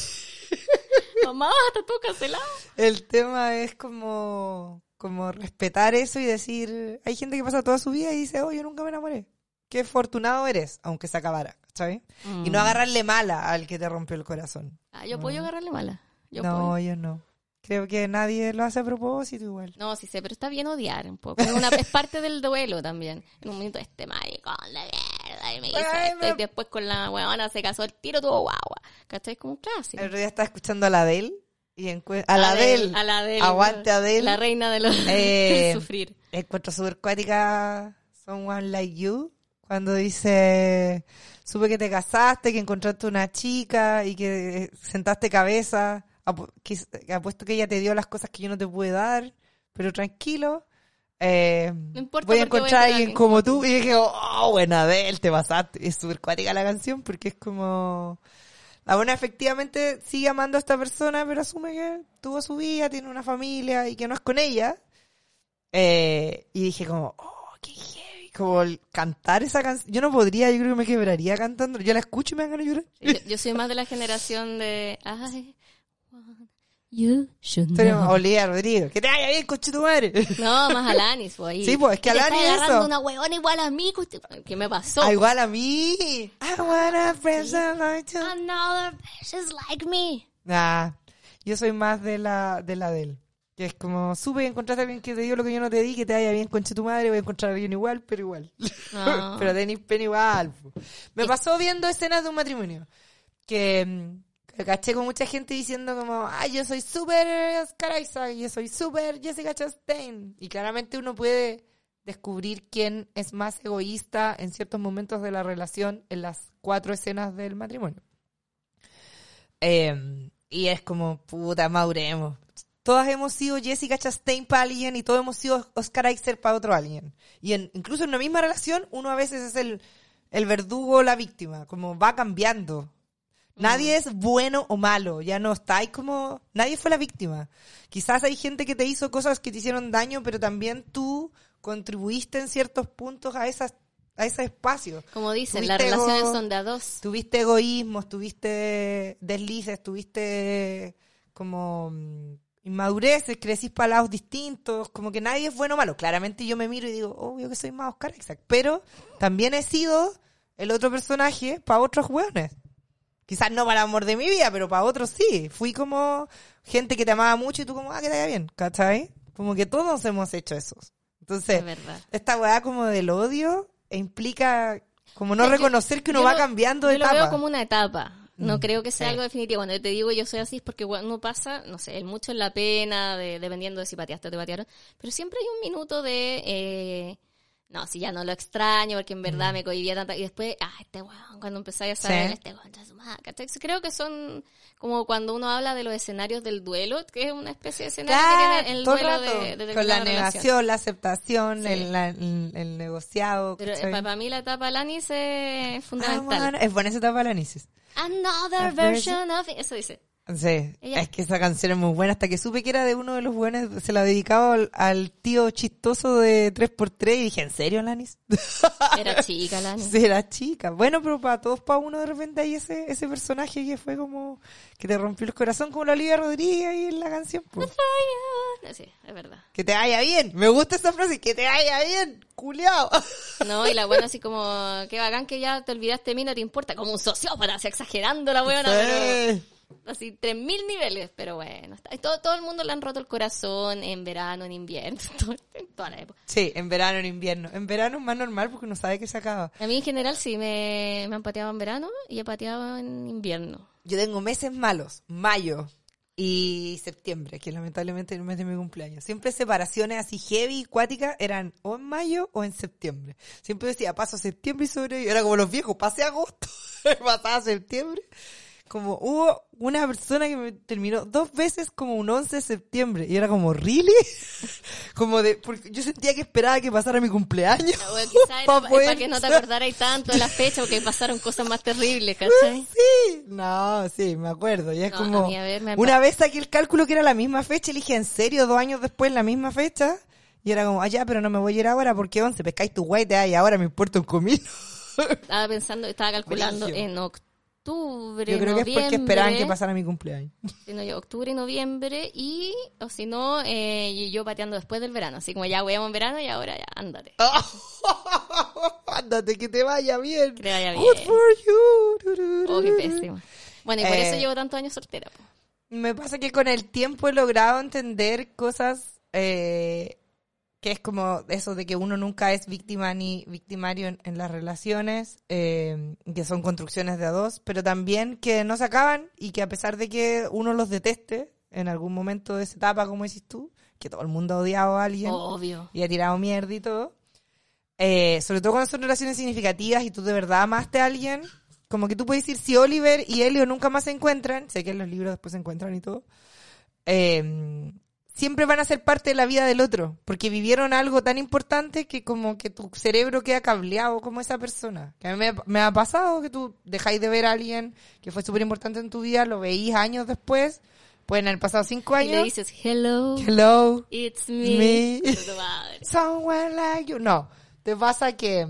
Mamá, está todo cancelado. el tema es como, como respetar eso y decir, hay gente que pasa toda su vida y dice, oh, yo nunca me enamoré. Qué afortunado eres, aunque se acabara, ¿sabes? Y no agarrarle mala al que te rompió el corazón. Ah, yo puedo agarrarle mala. Yo no, puedo. yo no. Creo que nadie lo hace a propósito igual. No, sí sé, pero está bien odiar un poco. Es, una, es parte del duelo también. En un momento, este maricón de mierda, y me dice Ay, esto, me- y después con la huevona se casó el tiro, tuvo guagua. ¿Cachai? Es como un clásico. El otro día estaba escuchando a la Adele y encuentro... A la Adele. A la Adele. Aguante Adele. La reina de los Eh, sufrir. Encuentro súper cuática Someone Like You. Cuando dice, supe que te casaste, que encontraste una chica y que sentaste cabeza. Apu- que, apuesto que ella te dio las cosas que yo no te pude dar, pero tranquilo. Eh, No importa voy a porque voy a encontrar a encontrar alguien a como tú. Y dije, oh, buena Adele, te pasaste. Es súper cuática la canción porque es como... La buena efectivamente sigue amando a esta persona, pero asume que tuvo su vida, tiene una familia y que no es con ella. Eh, y dije como, oh, qué heavy. Como el cantar esa canción. Yo no podría, yo creo que me quebraría cantando. Yo la escucho y me dan ganas de llorar. Yo, yo soy más de la generación de... I want you should Pero know. Olivia Rodrigo, que te vaya bien, coche tu madre. No, más Alanis, pues ahí. Sí, pues, es que Y te Alanis está es agarrando eso. una huevona igual a mí. ¿Qué me pasó? Ah, igual a mí. I wanna friends like you. Another bitch is like me. Nah, yo soy más de la de la de él. Que es como, supe que encontraste a alguien que te dio lo que yo no te di, que te vaya bien, conche tu madre, voy a encontrar a alguien igual, pero igual. No. Pero tenis pena igual. po. Me pasó viendo escenas de un matrimonio. Que, mm, que caché con mucha gente diciendo como, ay, yo soy súper Oscar Isaac, yo soy súper Jessica Chastain. Y claramente uno puede descubrir quién es más egoísta en ciertos momentos de la relación en las cuatro escenas del matrimonio. Eh, y es como, puta, maduremos. Todas hemos sido Jessica Chastain para alguien y todos hemos sido Oscar Isaac para otro alguien. Y en, incluso en una misma relación, uno a veces es el, el verdugo o la víctima. Como va cambiando. Nadie es bueno o malo. Ya no está ahí como... Nadie fue la víctima. Quizás hay gente que te hizo cosas que te hicieron daño, pero también tú contribuiste en ciertos puntos a esas a ese espacio. Como dicen, Tuviste las relaciones ego- son de a dos. Tuviste egoísmos, tuviste deslices, tuviste como mm, inmadureces, crecís para lados distintos, como que nadie es bueno o malo. Claramente yo me miro y digo, obvio que soy más Oscar Isaac, pero también he sido el otro personaje para otros hueones. Quizás no para el amor de mi vida, pero para otros sí. Fui como gente que te amaba mucho y tú como, ah, que te vaya bien, ¿cachai? Como que todos hemos hecho eso. Entonces, Es verdad. esta weá como del odio implica como no Yo- reconocer que uno yo va lo- cambiando de yo lo etapa. veo como una etapa. No Mm, creo que sea sí. algo definitivo. Cuando te digo yo soy así es porque uno pasa, no sé, el mucho en la pena, de, dependiendo de si pateaste o te patearon. Pero siempre hay un minuto de... Eh, no, si ya no lo extraño, porque en verdad Mm. me cohibía tanto. Y después, ah, este weón, cuando empezáis a saber, Sí. este weón, su madre, ¿cachai? Creo que son como cuando uno habla de los escenarios del duelo, que es una especie de escenario que Claro, tiene el todo el duelo rato. de, de Con la determinada relación. negación, la aceptación, Sí. el, la- el, el negociado. Pero ¿cachai? para mí la etapa Alanis es Ah, fundamental. bueno, es buena esa etapa la Anisis. Another A version of... Eso dice. Sí, Ella- es que esa canción es muy buena. Hasta que supe que era de uno de los buenos, se la dedicaba al, al tío chistoso de tres por tres y dije, ¿en serio, Alanis? Era chica, Alanis. Sí, era chica. Bueno, pero para todos, para uno de repente hay ese, ese personaje que fue como, que te rompió el corazón como la Olivia Rodríguez ahí en la canción. Pues. Sí, es verdad. Que te vaya bien. Me gusta esa frase, que te vaya bien, culiao. No, y la buena así como, qué bacán que ya te olvidaste de mí, no te importa. Como un sociópata, así exagerando la buena, pero Sí. así tres mil niveles. Pero bueno, está. Y todo, todo el mundo le han roto el corazón en verano, en invierno, todo- en toda la época. Sí, en verano, en invierno. En verano es más normal porque uno sabe que se acaba. A mí en general sí, me, me han pateado en verano y he pateado en invierno. Yo tengo meses malos, mayo y septiembre, que lamentablemente es el mes de mi cumpleaños. Siempre separaciones así heavy y cuáticas eran o en mayo o en septiembre. Siempre decía, paso septiembre y sobrevivo. Era como los viejos, pasé agosto, pasaba septiembre. Como hubo una persona que me terminó dos veces como un once de septiembre. Y era como, ¿really? Como de, porque yo sentía que esperaba que pasara mi cumpleaños. Pero, bueno, quizá era pa' para poder- que no te acordaras tanto de la fecha porque pasaron cosas más terribles, ¿cachai? Sí, no, sí, me acuerdo. Y es No, como, a mí, a ver, me ha una vez saqué el cálculo que era la misma fecha y le dije, ¿en serio? Dos años después, la misma fecha. Y era como, ah, ya, pero no me voy a ir ahora porque once, pescáis tu guay, te y ahora me importa un comino. Estaba pensando, estaba calculando Brigio. en octubre, Yo creo que es porque esperaban que pasara mi cumpleaños. Si no, yo, octubre y noviembre, y, o si no, eh, y yo pateando después del verano. Así como ya hueamos en verano y ahora ya, ándate. Ándate, que te vaya bien. Que te vaya Good bien. for you. Oh, qué pésimo. Bueno, y por Eh, eso llevo tantos años soltera. Po. Me pasa que con el tiempo he logrado entender cosas eh, que es como eso de que uno nunca es víctima ni victimario en, en las relaciones, eh, que son construcciones de a dos, pero también que no se acaban y que a pesar de que uno los deteste en algún momento de esa etapa, como decís tú, que todo el mundo ha odiado a alguien Obvio. y ha tirado mierda y todo, eh, sobre todo cuando son relaciones significativas y tú de verdad amaste a alguien, como que tú puedes decir, si Oliver y Elio nunca más se encuentran, sé que en los libros después se encuentran y todo, eh, siempre van a ser parte de la vida del otro, porque vivieron algo tan importante que como que tu cerebro queda cableado como esa persona. Que a mí me, me ha pasado que tú dejáis de ver a alguien que fue súper importante en tu vida, lo veís años después, pueden haber pasado cinco Y le años. dices, hello, Hello, it's me. me. Tu madre. someone like you. No, te pasa que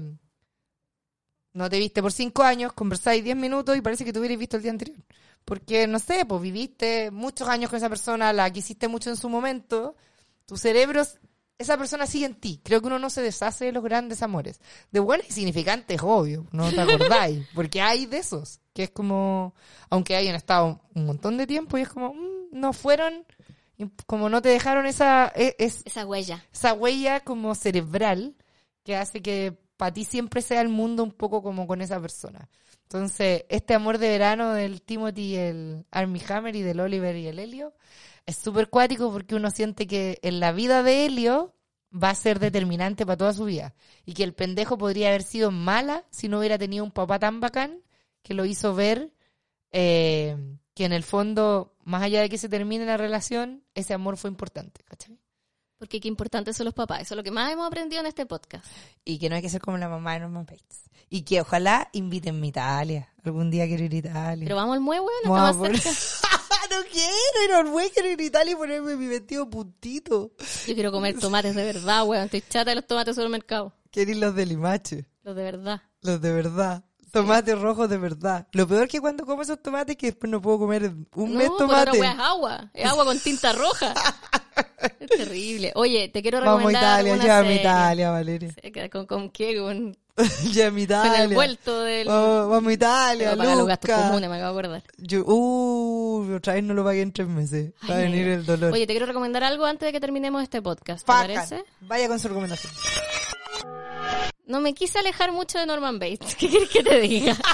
no te viste por cinco años, conversáis diez minutos y parece que te hubierais visto el día anterior. Porque, no sé, pues viviste muchos años con esa persona, la quisiste mucho en su momento, tu cerebro, esa persona sigue en ti. Creo que uno no se deshace de los grandes amores. De buenos y significantes, obvio, no te acordáis, porque hay de esos, que es como, aunque hayan estado un montón de tiempo y es como, mm, no fueron, como no te dejaron esa, e- es, Esa huella. esa huella como cerebral que hace que para ti siempre sea el mundo un poco como con esa persona. Entonces, este amor de verano del Timothy y el Armie Hammer y del Oliver y el Helio es súper cuático porque uno siente que en la vida de Helio va a ser determinante para toda su vida y que el pendejo podría haber sido mala si no hubiera tenido un papá tan bacán que lo hizo ver eh, que en el fondo, más allá de que se termine la relación, ese amor fue importante, ¿cachai? Porque qué importantes son los papás. Eso es lo que más hemos aprendido en este podcast. Y que no hay que ser como la mamá de Norman Bates. Y que ojalá inviten a Italia. Algún día quiero ir a Italia. Pero vamos al mue, weón, está Vamos más a cerca. poner- No quiero ir a Noruega, quiero ir a Italia y ponerme mi vestido puntito. Yo quiero comer tomates de verdad, weón. Estoy chata de los tomates del supermercado. Quiero ir los de Limache. Los de verdad. Los de verdad. Tomates rojos de verdad. Lo peor que cuando como esos tomates que después no puedo comer un mes No, pero tomate. otra weá es agua. Es agua con tinta roja. Es terrible. Oye, te quiero Vamos a recomendar Italia, una llévame a serie. Italia, Valeria. ¿Con, con qué? Con, Llévame a con Italia. el vuelto del... Vamos, vamos a Italia, Pero pagar los gastos Luca. comunes, me acabo de acordar. Yo, uh, otra vez no lo pagué en tres meses. Va a Ay, venir ay, el dolor. Oye, te quiero recomendar algo antes de que terminemos este podcast, ¿te Pacan. parece? Vaya con su recomendación. No me quise alejar mucho de Norman Bates. ¿Qué quieres que te diga?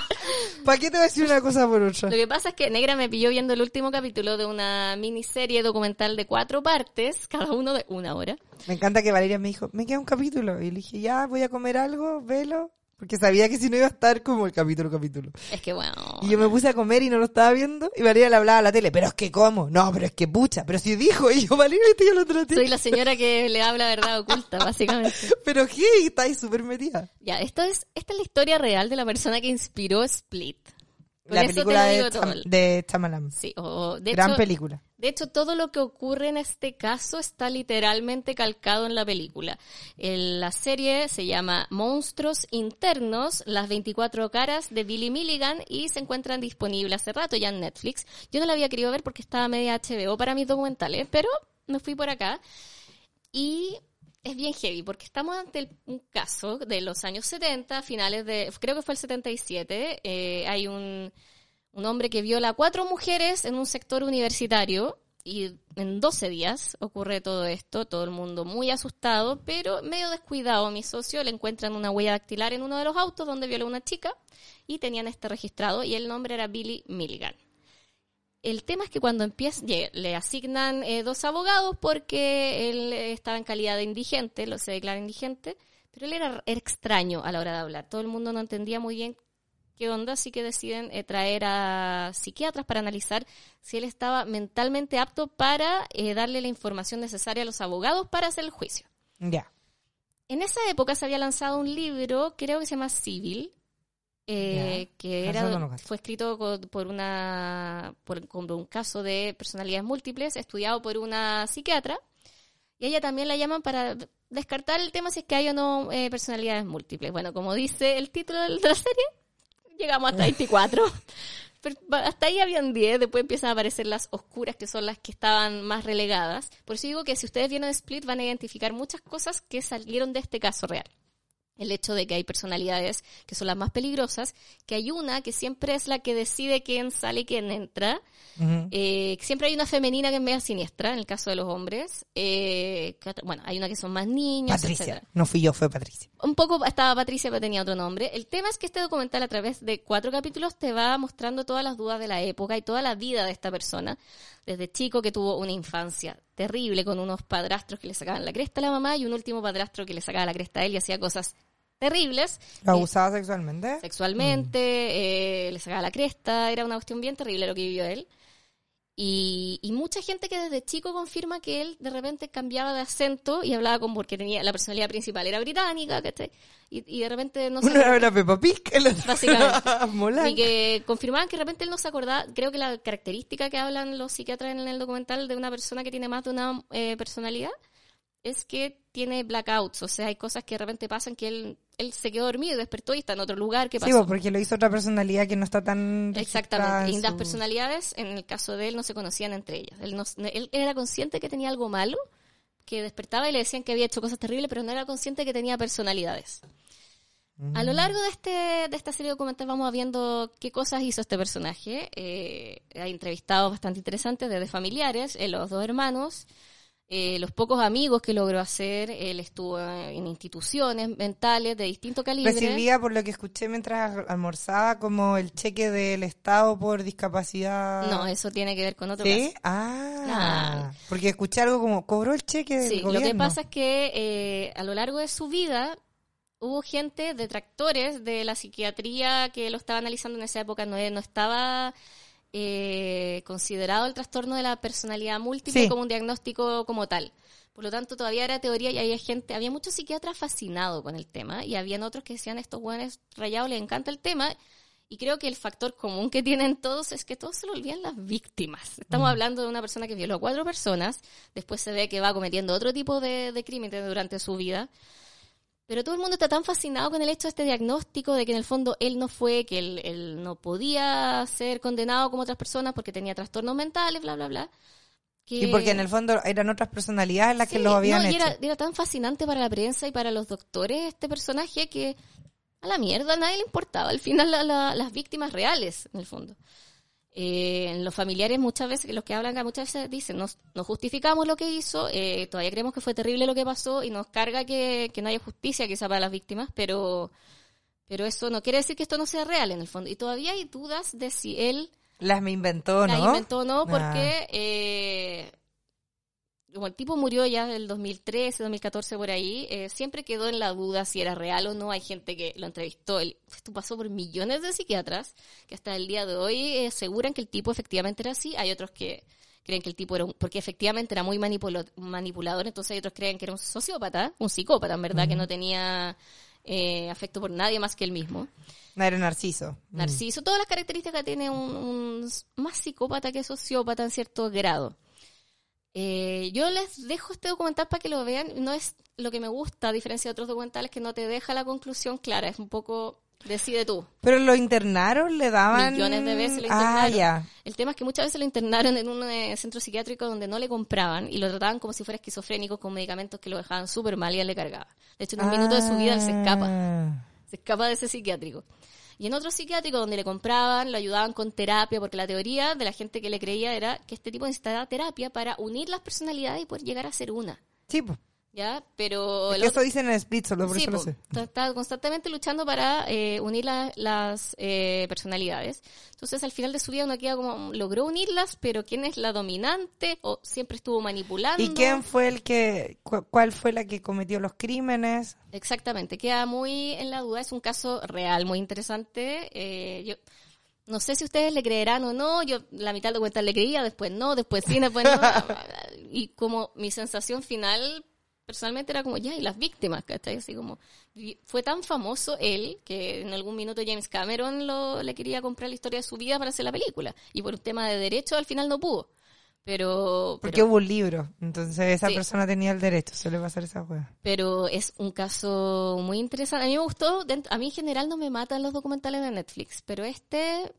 ¿Para qué te voy a decir una cosa por otra? Lo que pasa es que Negra me pilló viendo el último capítulo de una miniserie documental de cuatro partes, cada uno de una hora. Me encanta que Valeria me dijo, me queda un capítulo. Y le dije, ya, voy a comer algo, velo. Porque sabía que si no iba a estar como el capítulo, capítulo. Es que bueno. Y yo me puse a comer y no lo estaba viendo. Y Valeria le hablaba a la tele, pero es que como. No, pero es que pucha. Pero si dijo. Y yo, Valeria, este yo lo traté. Soy la señora que le habla verdad oculta, básicamente. Pero qué, está ahí súper metida. Ya, esto es, esta es la historia real de la persona que inspiró Split. Por La eso película te lo de, digo todo. Cham- de Chamalam. Sí, o de Gran hecho, película. De hecho, todo lo que ocurre en este caso está literalmente calcado en la película. El- la serie se llama Monstruos Internos, las veinticuatro caras de Billy Milligan y se encuentran disponibles hace rato ya en Netflix. Yo no la había querido ver porque estaba media H B O para mis documentales, pero me fui por acá y es bien heavy porque estamos ante el- un caso de los años setenta, finales de, creo que fue el setenta y siete, eh, hay un... Un hombre que viola a cuatro mujeres en un sector universitario y en doce días ocurre todo esto, todo el mundo muy asustado, pero medio descuidado. Mi socio le encuentran una huella dactilar en uno de los autos donde violó a una chica y tenían este registrado y el nombre era Billy Milligan. El tema es que cuando empieza, le asignan eh, dos abogados porque él eh, estaba en calidad de indigente, lo se declara indigente, pero él era, era extraño a la hora de hablar. Todo el mundo no entendía muy bien qué onda, así que deciden eh, traer a psiquiatras para analizar si él estaba mentalmente apto para eh, darle la información necesaria a los abogados para hacer el juicio. Ya. En esa época se había lanzado un libro, creo que se llama Civil, eh, Ya. que Eso no era lo cacho. fue escrito co- por una por, por un caso de personalidades múltiples, estudiado por una psiquiatra, y a ella también la llaman para descartar el tema si es que hay o no eh, personalidades múltiples. Bueno, como dice el título de la serie, llegamos hasta veinticuatro. Pero hasta ahí habían diez, después empiezan a aparecer las oscuras, que son las que estaban más relegadas. Por eso digo que si ustedes vieron Split van a identificar muchas cosas que salieron de este caso real. El hecho de que hay personalidades que son las más peligrosas, que hay una que siempre es la que decide quién sale y quién entra. Ujú. Eh, siempre hay una femenina que es media siniestra, en el caso de los hombres. Eh, que otra- bueno, hay una que son más niños, Patricia. etcétera. No fui yo, fue Patricia. Un poco estaba Patricia, pero tenía otro nombre. El tema es que este documental, a través de cuatro capítulos, te va mostrando todas las dudas de la época y toda la vida de esta persona. Desde chico, que tuvo una infancia terrible con unos padrastros que le sacaban la cresta a la mamá y un último padrastro que le sacaba la cresta a él y hacía cosas terribles. ¿Lo Eh, abusaba sexualmente? sexualmente, eh, le sacaba la cresta, era una cuestión bien terrible lo que vivió él. Y, y mucha gente que desde chico confirma que él de repente cambiaba de acento y hablaba como porque tenía la personalidad principal era británica, ¿cachai? Y, y de repente no se Uno era Peppa Pig, el otro Básicamente. era Mulan. y que confirmaban que de repente él no se acordaba. Creo que la característica que hablan los psiquiatras en el documental de una persona que tiene más de una eh, personalidad es que tiene blackouts, o sea, hay cosas que de repente pasan que él, él se quedó dormido y despertó y está en otro lugar. ¿Qué Sí, pasó? pues, porque lo hizo otra personalidad que no está tan registrada Exactamente, y en las su- personalidades, en el caso de él, no se conocían entre ellas. Él, no, él era consciente que tenía algo malo, que despertaba y le decían que había hecho cosas terribles, pero no era consciente que tenía personalidades. A lo largo de este de esta serie documental vamos viendo qué cosas hizo este personaje. Eh, hay entrevistados bastante interesantes desde familiares, eh, los dos hermanos, eh, los pocos amigos que logró hacer. Él estuvo en instituciones mentales de distinto calibre. Recibía, por lo que escuché mientras almorzaba, como el cheque del Estado por discapacidad. No, eso tiene que ver con otro ¿Sí? caso. Ah, Ah. porque escuché algo como, cobró el cheque del Sí, lo gobierno. que pasa es que eh, a lo largo de su vida hubo gente, detractores de la psiquiatría que lo estaba analizando en esa época, no, no estaba eh, considerado el trastorno de la personalidad múltiple Sí. como un diagnóstico como tal. Por lo tanto, todavía era teoría y había gente, había muchos psiquiatras fascinados con el tema y habían otros que decían, estos buenos rayados les encanta el tema. Y creo que el factor común que tienen todos es que todos se lo olvidan las víctimas. Estamos Mm. hablando de una persona que violó a cuatro personas, después se ve que va cometiendo otro tipo de, de crímenes durante su vida. Pero todo el mundo está tan fascinado con el hecho de este diagnóstico de que en el fondo él no fue, que él, él no podía ser condenado como otras personas porque tenía trastornos mentales, bla, bla, bla. Que... Sí, porque en el fondo eran otras personalidades las que Sí, lo habían no, y hecho. era, era tan fascinante para la prensa y para los doctores este personaje que a la mierda a nadie le importaba. Al final la, la, las víctimas reales, en el fondo. Eh, los familiares muchas veces, los que hablan acá muchas veces dicen, nos, nos justificamos lo que hizo, eh, todavía creemos que fue terrible lo que pasó y nos carga que, que no haya justicia quizá para las víctimas, pero... Pero eso no quiere decir que esto no sea real en el fondo. Y todavía hay dudas de si él Las me inventó, ¿no? las inventó o no, Ah. porque eh, como el tipo murió ya en el dos mil trece, dos mil catorce por ahí, eh, siempre quedó en la duda si era real o no. Hay gente que lo entrevistó. Él, esto pasó por millones de psiquiatras que hasta el día de hoy eh, aseguran que el tipo efectivamente era así. Hay otros que creen que el tipo era un, porque efectivamente era muy manipulo, manipulador, entonces hay otros creen que era un sociópata, un psicópata, en verdad, uh-huh. que no tenía eh, afecto por nadie más que él mismo. No era Narciso. Narciso, mm. todas las características que tiene un, un más psicópata que sociópata en cierto grado. Eh, yo les dejo este documental para que lo vean. No es lo que me gusta, a diferencia de otros documentales, que no te deja la conclusión clara. Es un poco, decide tú. Pero lo internaron, le daban... Millones de veces lo internaron. Ah, ya. El tema es que muchas veces lo internaron en un eh, centro psiquiátrico donde no le compraban y lo trataban como si fuera esquizofrénico con medicamentos que lo dejaban súper mal y él le cargaba. De hecho, en un ah. minuto de su vida él se escapa. Se escapa de ese psiquiátrico. Y en otro psiquiátrico donde le compraban, lo ayudaban con terapia, porque la teoría de la gente que le creía era que este tipo necesitaba terapia para unir las personalidades y poder llegar a ser una. Sí, pues. ¿Ya? Pero... Es que eso dicen en Split, solo por sí, eso po, lo sé. Está constantemente luchando para eh, unir la, las eh, personalidades. Entonces, al final de su vida uno queda como, logró unirlas, pero ¿quién es la dominante? ¿O siempre estuvo manipulando? ¿Y quién fue el que, cu- cuál fue la que cometió los crímenes? Exactamente, queda muy en la duda. Es un caso real, muy interesante. Eh, yo... No sé si ustedes le creerán o no, yo la mitad del documental le creía, después no, después sí, después no. Y como mi sensación final... Personalmente era como, ya, y las víctimas, ¿cachai? Así como, fue tan famoso él que en algún minuto James Cameron lo, le quería comprar la historia de su vida para hacer la película. Y por un tema de derecho al final no pudo. Pero... Porque pero, hubo un libro, entonces esa sí. persona tenía el derecho, suele pasar esa hueá. Pero es un caso muy interesante. A mí me gustó, a mí en general no me matan los documentales de Netflix, pero este...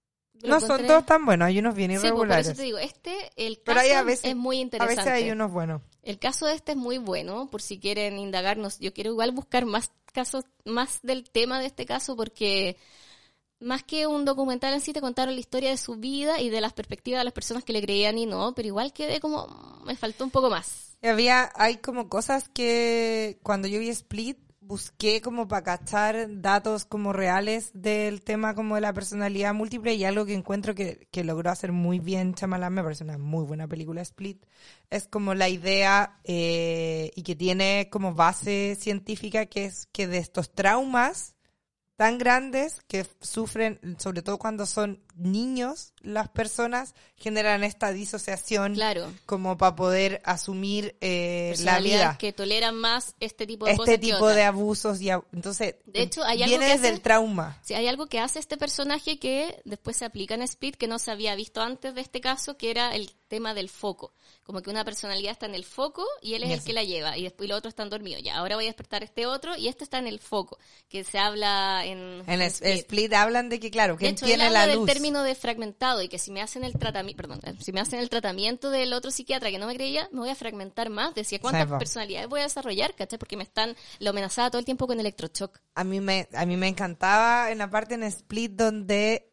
No encontré... son todos tan buenos, hay unos bien irregulares. Sí, por eso te digo, este, el pero caso hay a veces, es muy interesante. A veces hay unos buenos. El caso de este es muy bueno, por si quieren indagarnos. Yo quiero igual buscar más casos, más del tema de este caso, porque más que un documental en sí te contaron la historia de su vida y de las perspectivas de las personas que le creían y no, pero igual quedé como, me faltó un poco más. Y había, hay como cosas que cuando yo vi Split, busqué como para cachar datos como reales del tema como de la personalidad múltiple y algo que encuentro que, que logró hacer muy bien Shyamalan, me parece una muy buena película Split, es como la idea eh, y que tiene como base científica que es que de estos traumas tan grandes que sufren, sobre todo cuando son niños, las personas generan esta disociación claro. como para poder asumir eh, la vida. Que toleran más este tipo de este cosas. Este tipo de abusos. y ab- Entonces, de hecho, hay algo viene que desde hace, el trauma. Sí, hay algo que hace este personaje que después se aplica en Speed, que no se había visto antes de este caso, que era el tema del foco. Como que una personalidad está en el foco y él es Eso. el que la lleva. Y después los otros están dormidos. Ya, ahora voy a despertar este otro y este está en el foco. Que se habla en... En, en Split. Split hablan de que, claro, que de él hecho, tiene él habla la luz. del término de fragmentado y que si me hacen el tratamiento, perdón, si me hacen el tratamiento del otro psiquiatra que no me creía, me voy a fragmentar más. Decía, ¿cuántas Sepa. personalidades voy a desarrollar? ¿Cachai? Porque me están, lo amenazaba todo el tiempo con electroshock. A mí me, a mí me encantaba en la parte en Split donde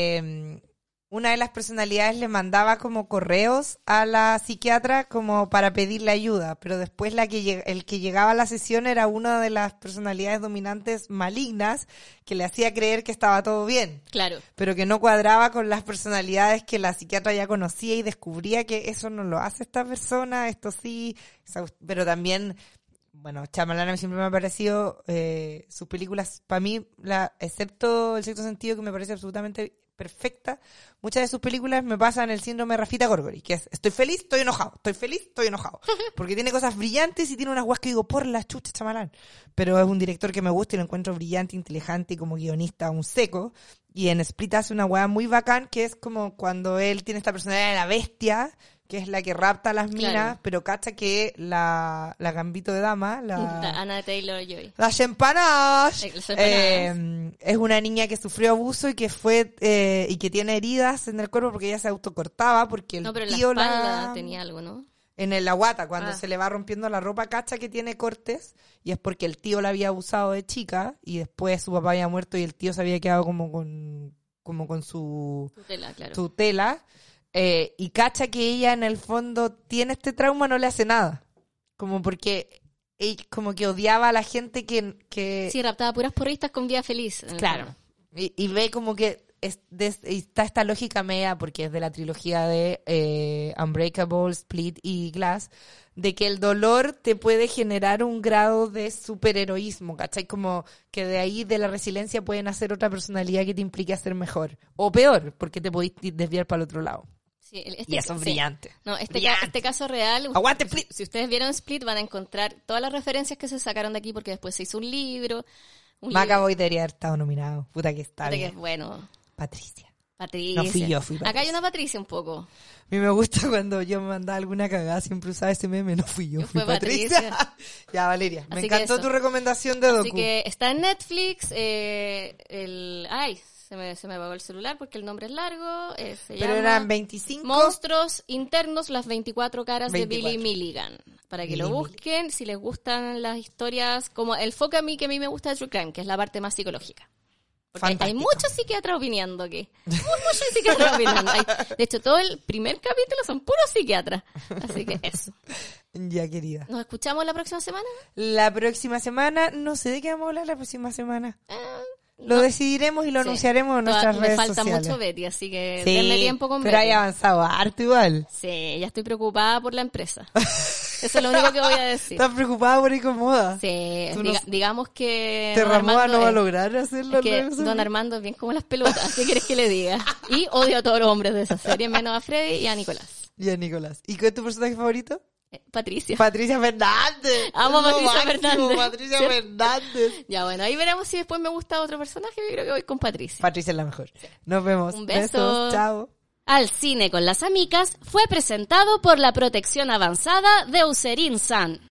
eh, una de las personalidades le mandaba como correos a la psiquiatra como para pedirle ayuda, pero después la que lleg- el que llegaba a la sesión era una de las personalidades dominantes malignas que le hacía creer que estaba todo bien. Claro. Pero que no cuadraba con las personalidades que la psiquiatra ya conocía y descubría que eso no lo hace esta persona, esto sí, pero también... Bueno, Shyamalan a mí siempre me ha parecido, eh, sus películas, para mí, la, excepto El Sexto Sentido, que me parece absolutamente perfecta, muchas de sus películas me pasan el síndrome de Rafita Gorgori, que es, estoy feliz, estoy enojado, estoy feliz, estoy enojado. Porque tiene cosas brillantes y tiene unas guas que digo, por la chucha, Shyamalan. Pero es un director que me gusta y lo encuentro brillante, inteligente y como guionista un seco. Y en Split hace una guada muy bacán, que es como cuando él tiene esta personalidad de la bestia, que es la que rapta a las minas, claro. pero cacha que la, la Gambito de Dama, la... la Anna Taylor-Joy. Las empanadas. Las empanadas. Eh, es una niña que sufrió abuso y que fue eh, y que tiene heridas en el cuerpo porque ella se autocortaba porque el no, pero en tío la espalda la... tenía algo, ¿no? En el, la guata, cuando ah. se le va rompiendo la ropa, cacha que tiene cortes y es porque el tío la había abusado de chica y después su papá había muerto y el tío se había quedado como con, como con su tutela, claro. tutela. Eh, y cacha que ella en el fondo tiene este trauma, no le hace nada. Como porque y como que odiaba a la gente que... que Sí, raptaba puras porristas con vida feliz. en el claro. fondo. Y, y ve como que es, des- está esta lógica media, porque es de la trilogía de eh, Unbreakable, Split y Glass, de que el dolor te puede generar un grado de superheroísmo, ¿cachai? Como que de ahí, de la resiliencia, pueden hacer otra personalidad que te implique ser mejor. O peor, porque te podéis desviar para el otro lado. Sí, el- este, Y eso es sí. brillante. No, este, Brillante. ca- este caso real, u- ¡Aguante, Split! si ustedes vieron Split van a encontrar todas las referencias que se sacaron de aquí porque después se hizo un libro. Un Macaboy debería haber estado nominado. Puta que está libro que bien. es bueno. Patricia. Patricia. No fui yo, fui Acá hay Patricia. una Patricia un poco. A mí me gusta cuando yo me mandaba alguna cagada, siempre usaba ese meme, no fui yo, fui Fue Patricia. Patricia. Ya, Valeria, me Así que encantó eso. tu recomendación de docu. Así que está en Netflix. Eh, el, ay, se me, se me apagó el celular porque el nombre es largo. eh, se Pero llama eran veinticinco. Monstruos Internos, las veinticuatro caras veinticuatro. de Billy Milligan. Para que Billy lo Milligan. busquen, si les gustan las historias, como el foco a mí que a mí me gusta de True Crime, que es la parte más psicológica. Porque hay- hay Fantástico. muchos psiquiatras opinando aquí. Muy, muchos psiquiatras opinando. Hay- de hecho, todo el primer capítulo son puros psiquiatras. Así que eso. Ya, querida. ¿Nos escuchamos la próxima semana? La próxima semana, no sé de qué vamos a hablar la próxima semana. Eh, Lo no. decidiremos y lo Sí. anunciaremos en Toda- nuestras me redes falta sociales. mucho Betty, así que Sí, denme tiempo con pero Betty. hay avanzado harto igual. Sí, ya estoy preocupada por la empresa. Eso es lo único que voy a decir. ¿Estás preocupada por Incomoda? Sí, Tú no- diga- digamos que... ¿Te don Ramoa Armando no va a es- lograr hacerlo? Es que Don Armando es bien como las pelotas. ¿Qué quieres que le diga? Y odio a todos los hombres de esa serie, menos a Freddy y a Nicolás. Y a Nicolás. ¿Y cuál es tu personaje favorito? Eh, Patricia. Patricia Fernández. Amo a Es lo Patricia máximo, Fernández. Patricia ¿Cierto? Fernández. Ya, bueno, ahí veremos si después me gusta otro personaje. Yo creo que voy con Patricia. Patricia es la mejor. Nos vemos. Un beso. Besos. Chao. Al cine con las amigas fue presentado por la protección avanzada de Eucerin San.